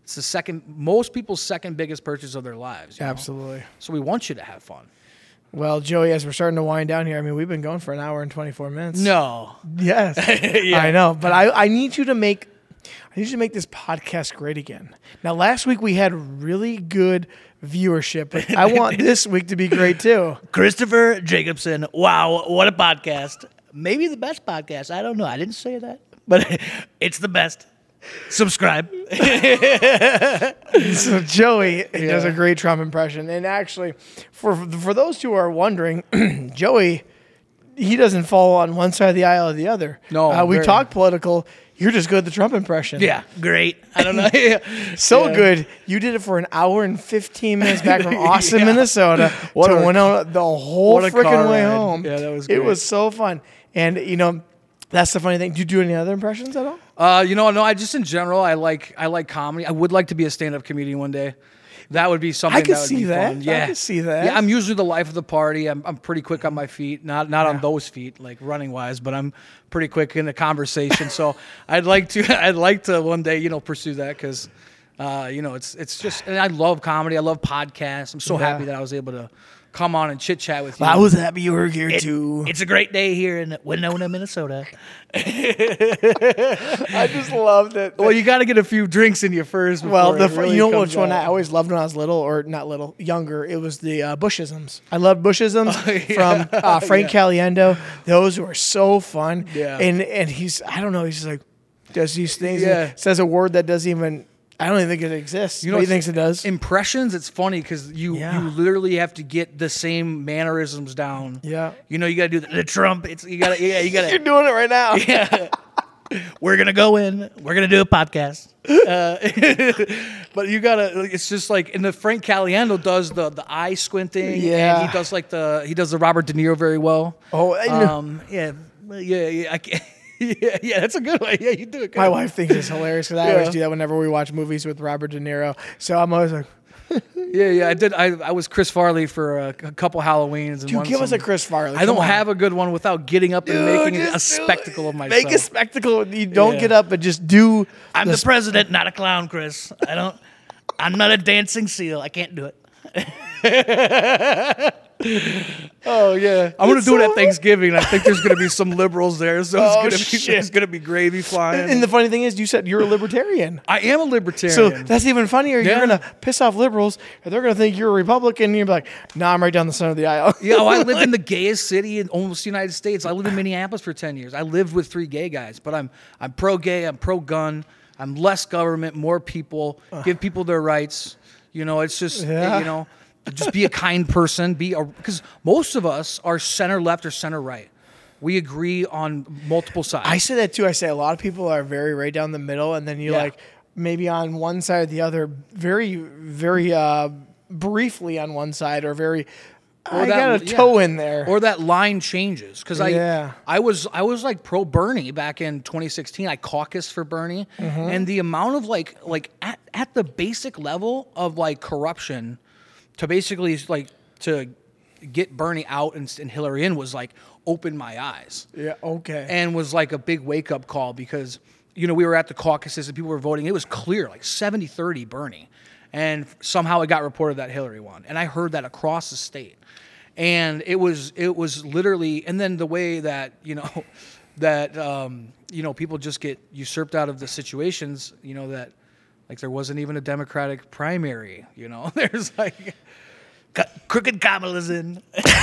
Speaker 2: It's the second, most people's second biggest purchase of their lives. You know?
Speaker 1: Absolutely.
Speaker 2: So we want you to have fun.
Speaker 1: Well, Joey, as we're starting to wind down here, I mean, we've been going for an hour and twenty-four minutes.
Speaker 2: No.
Speaker 1: Yes.
Speaker 2: Yeah.
Speaker 1: I know. But I, I need you to make I need you to make this podcast great again. Now, last week we had really good viewership, but I want this week to be great too.
Speaker 3: Christopher Jacobson. Wow, what a podcast. Maybe the best podcast. I don't know. I didn't say that, but it's the best. Subscribe.
Speaker 1: So Joey yeah. does a great Trump impression. And actually, for for those who are wondering, Joey, he doesn't fall on one side of the aisle or the other.
Speaker 2: No.
Speaker 1: Uh, we
Speaker 2: very.
Speaker 1: talk political. You're just good at the Trump impression.
Speaker 3: Yeah, great. I don't know.
Speaker 1: So
Speaker 2: Yeah.
Speaker 1: good. You did it for an hour and fifteen minutes back from Austin,
Speaker 2: Yeah.
Speaker 1: What to
Speaker 2: What a-
Speaker 1: Winona the whole
Speaker 2: what a car
Speaker 1: freaking way
Speaker 2: ride.
Speaker 1: home.
Speaker 2: Yeah, that was
Speaker 1: It
Speaker 2: great.
Speaker 1: was so fun. And, you know, that's the funny thing. Do you do any other impressions at all?
Speaker 2: Uh, you know, no, I just in general, I like I like comedy. I would like to be a stand-up comedian one day. That would be something
Speaker 1: I could
Speaker 2: that would
Speaker 1: see
Speaker 2: be
Speaker 1: that.
Speaker 2: fun.
Speaker 1: I
Speaker 2: Yeah.
Speaker 1: could see that.
Speaker 2: Yeah, I'm usually the life of the party. I'm I'm pretty quick on my feet, not not on
Speaker 1: Yeah.
Speaker 2: those feet, like running wise, but I'm pretty quick in the conversation. So I'd like to I'd like to one day, you know, pursue that because uh, you know, it's it's just and I love comedy. I love podcasts. I'm so
Speaker 1: Yeah.
Speaker 2: happy that I was able to come on and chit chat with you.
Speaker 1: I was happy you were here
Speaker 3: It-
Speaker 1: too.
Speaker 3: It's a great day here in Winona, Minnesota.
Speaker 1: I just love that.
Speaker 2: well, you got to get a few drinks in you first.
Speaker 1: Well,
Speaker 2: before
Speaker 1: the
Speaker 2: it
Speaker 1: fr-
Speaker 2: really
Speaker 1: you know
Speaker 2: comes
Speaker 1: which one
Speaker 2: out.
Speaker 1: I always loved when I was little, or not little, younger. It was the uh, Bushisms. I loved Bushisms
Speaker 2: Oh, yeah.
Speaker 1: from uh, Frank Caliendo. Those were so fun.
Speaker 2: Yeah.
Speaker 1: And and he's I don't know. He's just like does these things.
Speaker 2: Yeah.
Speaker 1: And says a word that doesn't even. I don't even think it exists. You know, he
Speaker 2: it's-
Speaker 1: thinks it does.
Speaker 2: Impressions, it's funny because you
Speaker 1: Yeah.
Speaker 2: you literally have to get the same mannerisms down.
Speaker 1: Yeah.
Speaker 2: You know, you got to do the, the Trump. It's you got to yeah, you got
Speaker 1: You're
Speaker 2: to.
Speaker 1: doing it right now.
Speaker 2: Yeah.
Speaker 3: We're going to go in. We're going to do a podcast.
Speaker 2: But you gotta. It's just like, and the Frank Caliendo does the the eye squinting.
Speaker 1: Yeah.
Speaker 2: And he does like the he does the Robert De Niro very well.
Speaker 1: Oh, I know.
Speaker 2: Um. Yeah. Yeah. Yeah. I can't, yeah. Yeah. That's a good one. Yeah. You do it. Good.
Speaker 1: My wife thinks it's hilarious because I
Speaker 2: Yeah.
Speaker 1: always do that whenever we watch movies with Robert De Niro. So I'm always like,
Speaker 2: Yeah. Yeah. I did. I I was Chris Farley for a, a couple Halloweens. And
Speaker 1: dude,
Speaker 2: won
Speaker 1: give us a
Speaker 2: some-
Speaker 1: Chris Farley.
Speaker 2: I don't
Speaker 1: Come on.
Speaker 2: have a good one without getting up and
Speaker 1: Dude,
Speaker 2: making a
Speaker 1: just do
Speaker 2: spectacle
Speaker 1: it.
Speaker 2: of myself.
Speaker 1: Make a spectacle. You don't
Speaker 2: Yeah.
Speaker 1: get up, but just do.
Speaker 3: I'm
Speaker 1: the
Speaker 3: the president, not a clown, Chris. I don't. I'm not a dancing seal. I can't do it.
Speaker 2: Oh yeah, I'm gonna
Speaker 1: It's
Speaker 2: do it
Speaker 1: so-
Speaker 2: at Thanksgiving. I think there's gonna be some liberals there, so it's
Speaker 1: Oh,
Speaker 2: gonna be
Speaker 1: shit.
Speaker 2: there's gonna be gravy flying.
Speaker 1: And the funny thing is, you said you're a libertarian.
Speaker 2: I am a libertarian.
Speaker 1: So that's even funnier.
Speaker 2: Yeah.
Speaker 1: You're going to piss off liberals, and they're going to think you're a Republican, and you're like, nah, I'm right down the center of the aisle.
Speaker 2: yeah, well, I lived in the gayest city in almost the United States. I lived in Minneapolis for ten years. I lived with three gay guys, but I'm I'm pro-gay. I'm pro-gun. I'm less government, more people. Give people their rights. You know, it's just
Speaker 1: Yeah.
Speaker 2: you know, just be a kind person. Be because most of us are center left or center right. We agree on multiple sides.
Speaker 1: I say that too. I say a lot of people are very right down the middle, and then you
Speaker 2: Yeah.
Speaker 1: like maybe on one side or the other, very, very uh, briefly on one side, or very. I
Speaker 2: that-
Speaker 1: got a
Speaker 2: yeah.
Speaker 1: toe in there.
Speaker 2: or that line changes because I
Speaker 1: Yeah.
Speaker 2: I was I was like pro Bernie back in twenty sixteen. I caucused for Bernie,
Speaker 1: Mm-hmm.
Speaker 2: and the amount of like like at, at the basic level of like corruption to basically like to get Bernie out and, and Hillary in was like opened my eyes
Speaker 1: yeah. Okay.
Speaker 2: and was like a big wake up call because you know we were at the caucuses and people were voting. It was clear like seventy thirty Bernie, and somehow it got reported that Hillary won, and I heard that across the state. And it was it was literally, and then the way that you know that um, you know people just get usurped out of the situations, you know that like there wasn't even a Democratic primary, you know. There's like
Speaker 3: Ca- Crooked Kamala's in.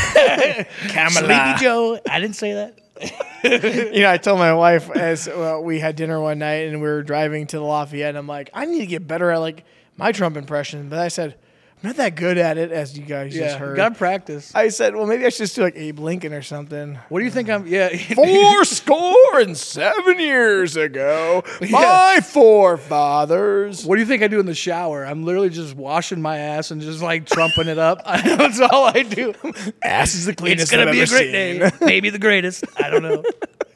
Speaker 1: Kamala.
Speaker 3: Sleepy Joe. I didn't say that.
Speaker 1: You know, I told my wife as well, we had dinner one night and we were driving to the Lafayette, and I'm like, I need to get better at like my Trump impression. But I said, I'm not that good at it, as you guys just
Speaker 2: yeah,
Speaker 1: heard.
Speaker 2: gotta practice.
Speaker 1: I said, well, maybe I should just do like Abe Lincoln or something.
Speaker 2: What do you think I'm? Yeah,
Speaker 1: Four score and seven years ago, my forefathers.
Speaker 2: What do you think I do in the shower? I'm literally just washing my ass and just like trumping it up. That's all I do.
Speaker 1: Ass is the cleanest
Speaker 3: It's gonna
Speaker 1: I've
Speaker 3: be a
Speaker 1: ever
Speaker 3: great
Speaker 1: seen.
Speaker 3: day. Maybe the greatest. I don't know.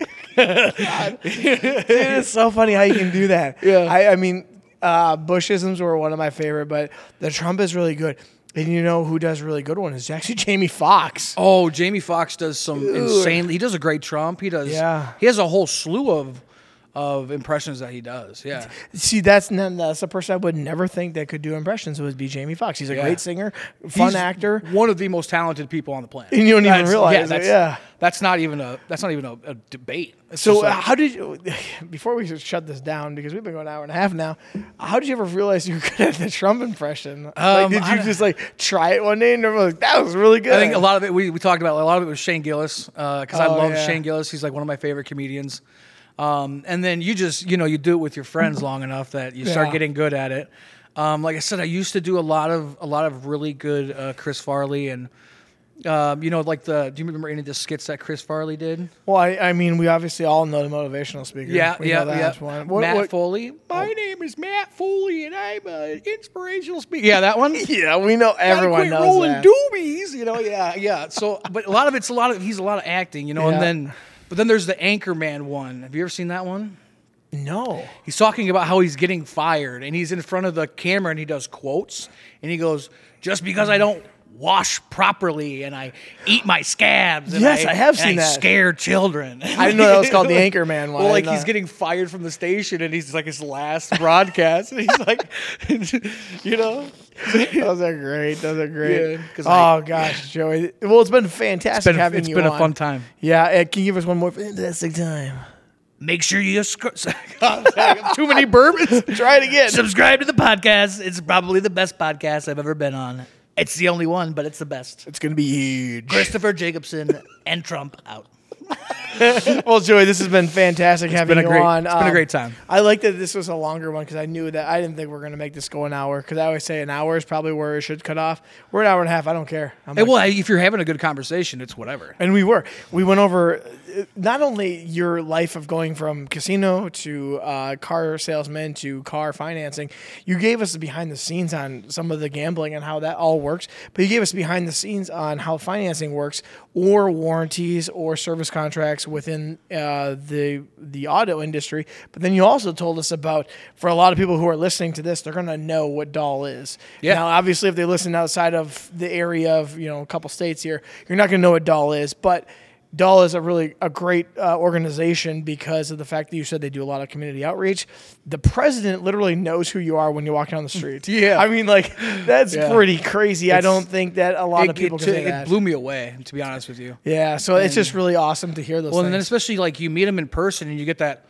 Speaker 1: Dude, it's so funny how you can do that.
Speaker 2: Yeah.
Speaker 1: I, I mean, uh, Bushisms were one of my favorite, but the Trump is really good. And you know who does a really good one is actually Jamie Foxx.
Speaker 2: Oh, Jamie Foxx does some insane. He does a great Trump. He does.
Speaker 1: Yeah.
Speaker 2: He has a whole slew of of impressions that he does. Yeah.
Speaker 1: See, that's n- that's a person I would never think that could do impressions would be Jamie Foxx. He's a
Speaker 2: Yeah.
Speaker 1: great singer, fun
Speaker 2: He's
Speaker 1: actor.
Speaker 2: One of the most talented people on the planet.
Speaker 1: And you don't even
Speaker 2: That's-
Speaker 1: realize
Speaker 2: yeah,
Speaker 1: it,
Speaker 2: that's,
Speaker 1: yeah.
Speaker 2: That's not even a that's not even a, a debate. It's
Speaker 1: So
Speaker 2: just like-
Speaker 1: uh, how did you, before we shut this down, because we've been going an hour and a half now, how did you ever realize you were good at the Trump impression? like,
Speaker 2: Um,
Speaker 1: did
Speaker 2: I
Speaker 1: you
Speaker 2: don't-
Speaker 1: just like try it one day and everyone was like, that was really good?
Speaker 2: I think a lot of it we, we talked about a lot of it was Shane Gillis because I
Speaker 1: Oh,
Speaker 2: love
Speaker 1: yeah.
Speaker 2: Shane Gillis. He's like one of my favorite comedians. Um, and then you just you know you do it with your friends long enough that you start
Speaker 1: Yeah.
Speaker 2: getting good at it. Um, like I said, I used to do a lot of a lot of really good uh, Chris Farley and um, you know like the do you remember any of the skits that Chris Farley did?
Speaker 1: Well, I, I mean, we obviously all know the motivational speaker.
Speaker 2: Yeah,
Speaker 1: we
Speaker 2: yeah,
Speaker 1: know that's
Speaker 2: yeah.
Speaker 1: one. What,
Speaker 2: Matt
Speaker 1: what-
Speaker 2: Foley. My name is Matt Foley, and I'm an inspirational speaker. Yeah, that one.
Speaker 1: Yeah, we know everyone
Speaker 2: Gotta quit
Speaker 1: knows
Speaker 2: rolling
Speaker 1: that.
Speaker 2: doobies, you know. Yeah, yeah. So, but a lot of it's a lot of he's a lot of acting, you know.
Speaker 1: Yeah.
Speaker 2: And then, but then there's the Anchorman one. Have you ever seen that one?
Speaker 1: No.
Speaker 2: He's talking about how he's getting fired, and he's in front of the camera, and he does quotes, and he goes, "Just because I don't wash properly, and I eat my scabs, and
Speaker 1: Yes, I have
Speaker 2: and
Speaker 1: seen
Speaker 2: I
Speaker 1: that.
Speaker 2: scare children."
Speaker 1: I didn't know that was called the Anchorman one.
Speaker 2: Well,
Speaker 1: I
Speaker 2: like
Speaker 1: didn't
Speaker 2: he's
Speaker 1: know.
Speaker 2: getting fired from the station, and he's like his last broadcast, and he's like, you know.
Speaker 1: Those are great. Those are great.
Speaker 2: Yeah, 'cause
Speaker 1: oh
Speaker 2: I-
Speaker 1: gosh, Joey. Well, it's been fantastic
Speaker 2: been-
Speaker 1: having
Speaker 2: it's
Speaker 1: you
Speaker 2: been a
Speaker 1: on.
Speaker 2: fun time.
Speaker 1: Yeah, uh, can you give us one more fantastic time?
Speaker 3: Make sure you sc-
Speaker 2: Too many bourbons.
Speaker 1: Try it again.
Speaker 3: subscribe to the podcast. It's probably the best podcast I've ever been on. It's the only one, but it's the best.
Speaker 1: It's gonna be huge.
Speaker 3: Christopher Jacobson and Trump out.
Speaker 1: Well, Joey, this has been fantastic having
Speaker 2: been a
Speaker 1: you
Speaker 2: great-
Speaker 1: on.
Speaker 2: it's been a great time.
Speaker 1: I like that this was a longer one because I knew that I didn't think we are going to make this go an hour because I always say an hour is probably where it should cut off. We're an hour and a half. I don't care. I'm
Speaker 2: Hey,
Speaker 1: like-
Speaker 2: well, if you're having a good conversation, it's whatever.
Speaker 1: and we were. We went over uh, not only your life of going from casino to uh, car salesman to car financing. You gave us the behind the scenes on some of the gambling and how that all works, but you gave us behind the scenes on how financing works or warranties or service contracts within uh, the the auto industry. But then you also told us about, for a lot of people who are listening to this, they're going to know what D A L is.
Speaker 2: Yeah.
Speaker 1: Now, obviously, if they listen outside of the area of, you know, a couple states here, you're not going to know what D A L is. But D A L is a really a great uh, organization because of the fact that you said they do a lot of community outreach. The president literally knows who you are when you walk down the street.
Speaker 2: Yeah.
Speaker 1: I mean, like, that's
Speaker 2: Yeah.
Speaker 1: pretty crazy. I
Speaker 2: It's-
Speaker 1: don't think that a lot
Speaker 2: It,
Speaker 1: of people
Speaker 2: it,
Speaker 1: can say
Speaker 2: it
Speaker 1: that.
Speaker 2: blew me away, to be honest with you.
Speaker 1: Yeah, so it's just really awesome to hear those
Speaker 2: Well,
Speaker 1: things.
Speaker 2: and then especially like you meet him in person and you get that,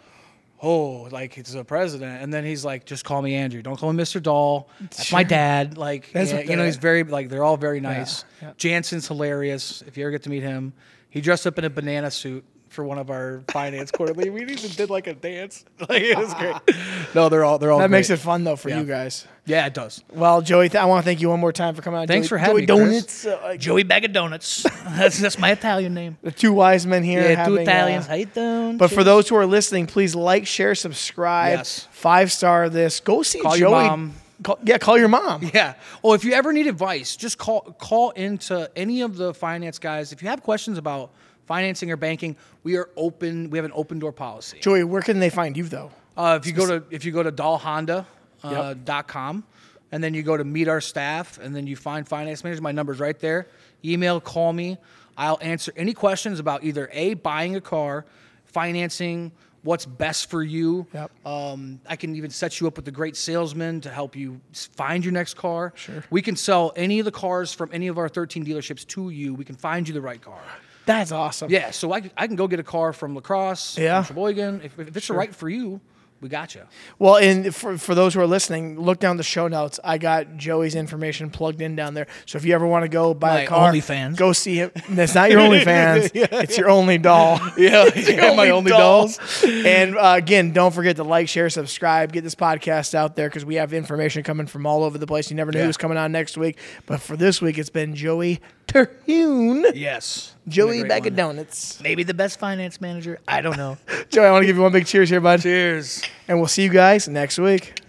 Speaker 2: oh, like it's the president, and then he's like, just call me Andrew. Don't call me Mister Dahl. That's my dad. Like,
Speaker 1: That's
Speaker 2: yeah,
Speaker 1: what
Speaker 2: you know,
Speaker 1: they're-
Speaker 2: he's very like they're all very nice.
Speaker 1: yeah.
Speaker 2: Jansen's hilarious. If you ever get to meet him, he dressed up in a banana suit for one of our finance quarterly meetings and did like a dance. Like it was great. No, they're all they're all.
Speaker 1: that
Speaker 2: great.
Speaker 1: makes it fun, though, for
Speaker 2: Yeah.
Speaker 1: you guys.
Speaker 2: Yeah, it does.
Speaker 1: Well, Joey, th- I want to thank you one more time for coming on.
Speaker 2: Thanks
Speaker 1: Joey,
Speaker 2: for having
Speaker 1: Joey
Speaker 2: me, Chris.
Speaker 1: Donuts. Uh,
Speaker 3: Joey Bag of Donuts. that's, that's my Italian name.
Speaker 1: the two wise men here.
Speaker 3: Yeah, two
Speaker 1: having, uh,
Speaker 3: Italians. How you doing?
Speaker 1: But for those who are listening, please like, share, subscribe,
Speaker 2: Yes.
Speaker 1: five star this. Go see
Speaker 2: Call
Speaker 1: Joey.
Speaker 2: your mom.
Speaker 1: Call, yeah, call your mom.
Speaker 2: Yeah. Well, if you ever need advice, just call call into any of the finance guys. If you have questions about financing or banking, we are open. We have an open door policy.
Speaker 1: Joey, where can they find you though?
Speaker 2: Uh, if you go to if you go to dahl honda uh,
Speaker 1: Yep.
Speaker 2: dot com, and then you go to meet our staff, and then you find finance manager. My number's right there. Email, call me. I'll answer any questions about either A, buying a car, financing, what's best for you.
Speaker 1: Yep.
Speaker 2: Um, I can even set you up with a great salesman to help you s- find your next car.
Speaker 1: Sure.
Speaker 2: We can sell any of the cars from any of our thirteen dealerships to you. We can find you the right car.
Speaker 1: That's awesome.
Speaker 2: Yeah, so I, can- I can go get a car from La Crosse,
Speaker 1: Yeah.
Speaker 2: from Sheboygan. If, if it's the right for you, we got you.
Speaker 1: Well, and for, for those who are listening, look down the show notes. I got Joey's information plugged in down there. So if you ever want to go buy
Speaker 3: My
Speaker 1: a car,
Speaker 3: OnlyFans.
Speaker 1: go see him. That's not your OnlyFans. It's your only doll.
Speaker 2: Yeah,
Speaker 1: Your
Speaker 2: my only
Speaker 1: dolls.
Speaker 2: dolls.
Speaker 1: And uh, again, don't forget to like, share, subscribe, get this podcast out there because we have information coming from all over the place. You never know
Speaker 2: Yeah.
Speaker 1: who's coming on next week. But for this week, it's been Joey Terhune.
Speaker 2: Yes.
Speaker 1: Joey
Speaker 2: Been a great
Speaker 1: Bag of
Speaker 2: one.
Speaker 1: Donuts.
Speaker 3: Maybe the best finance manager. I don't know.
Speaker 1: Joey, I want to give you one big cheers here, bud.
Speaker 2: Cheers.
Speaker 1: And we'll see you guys next week.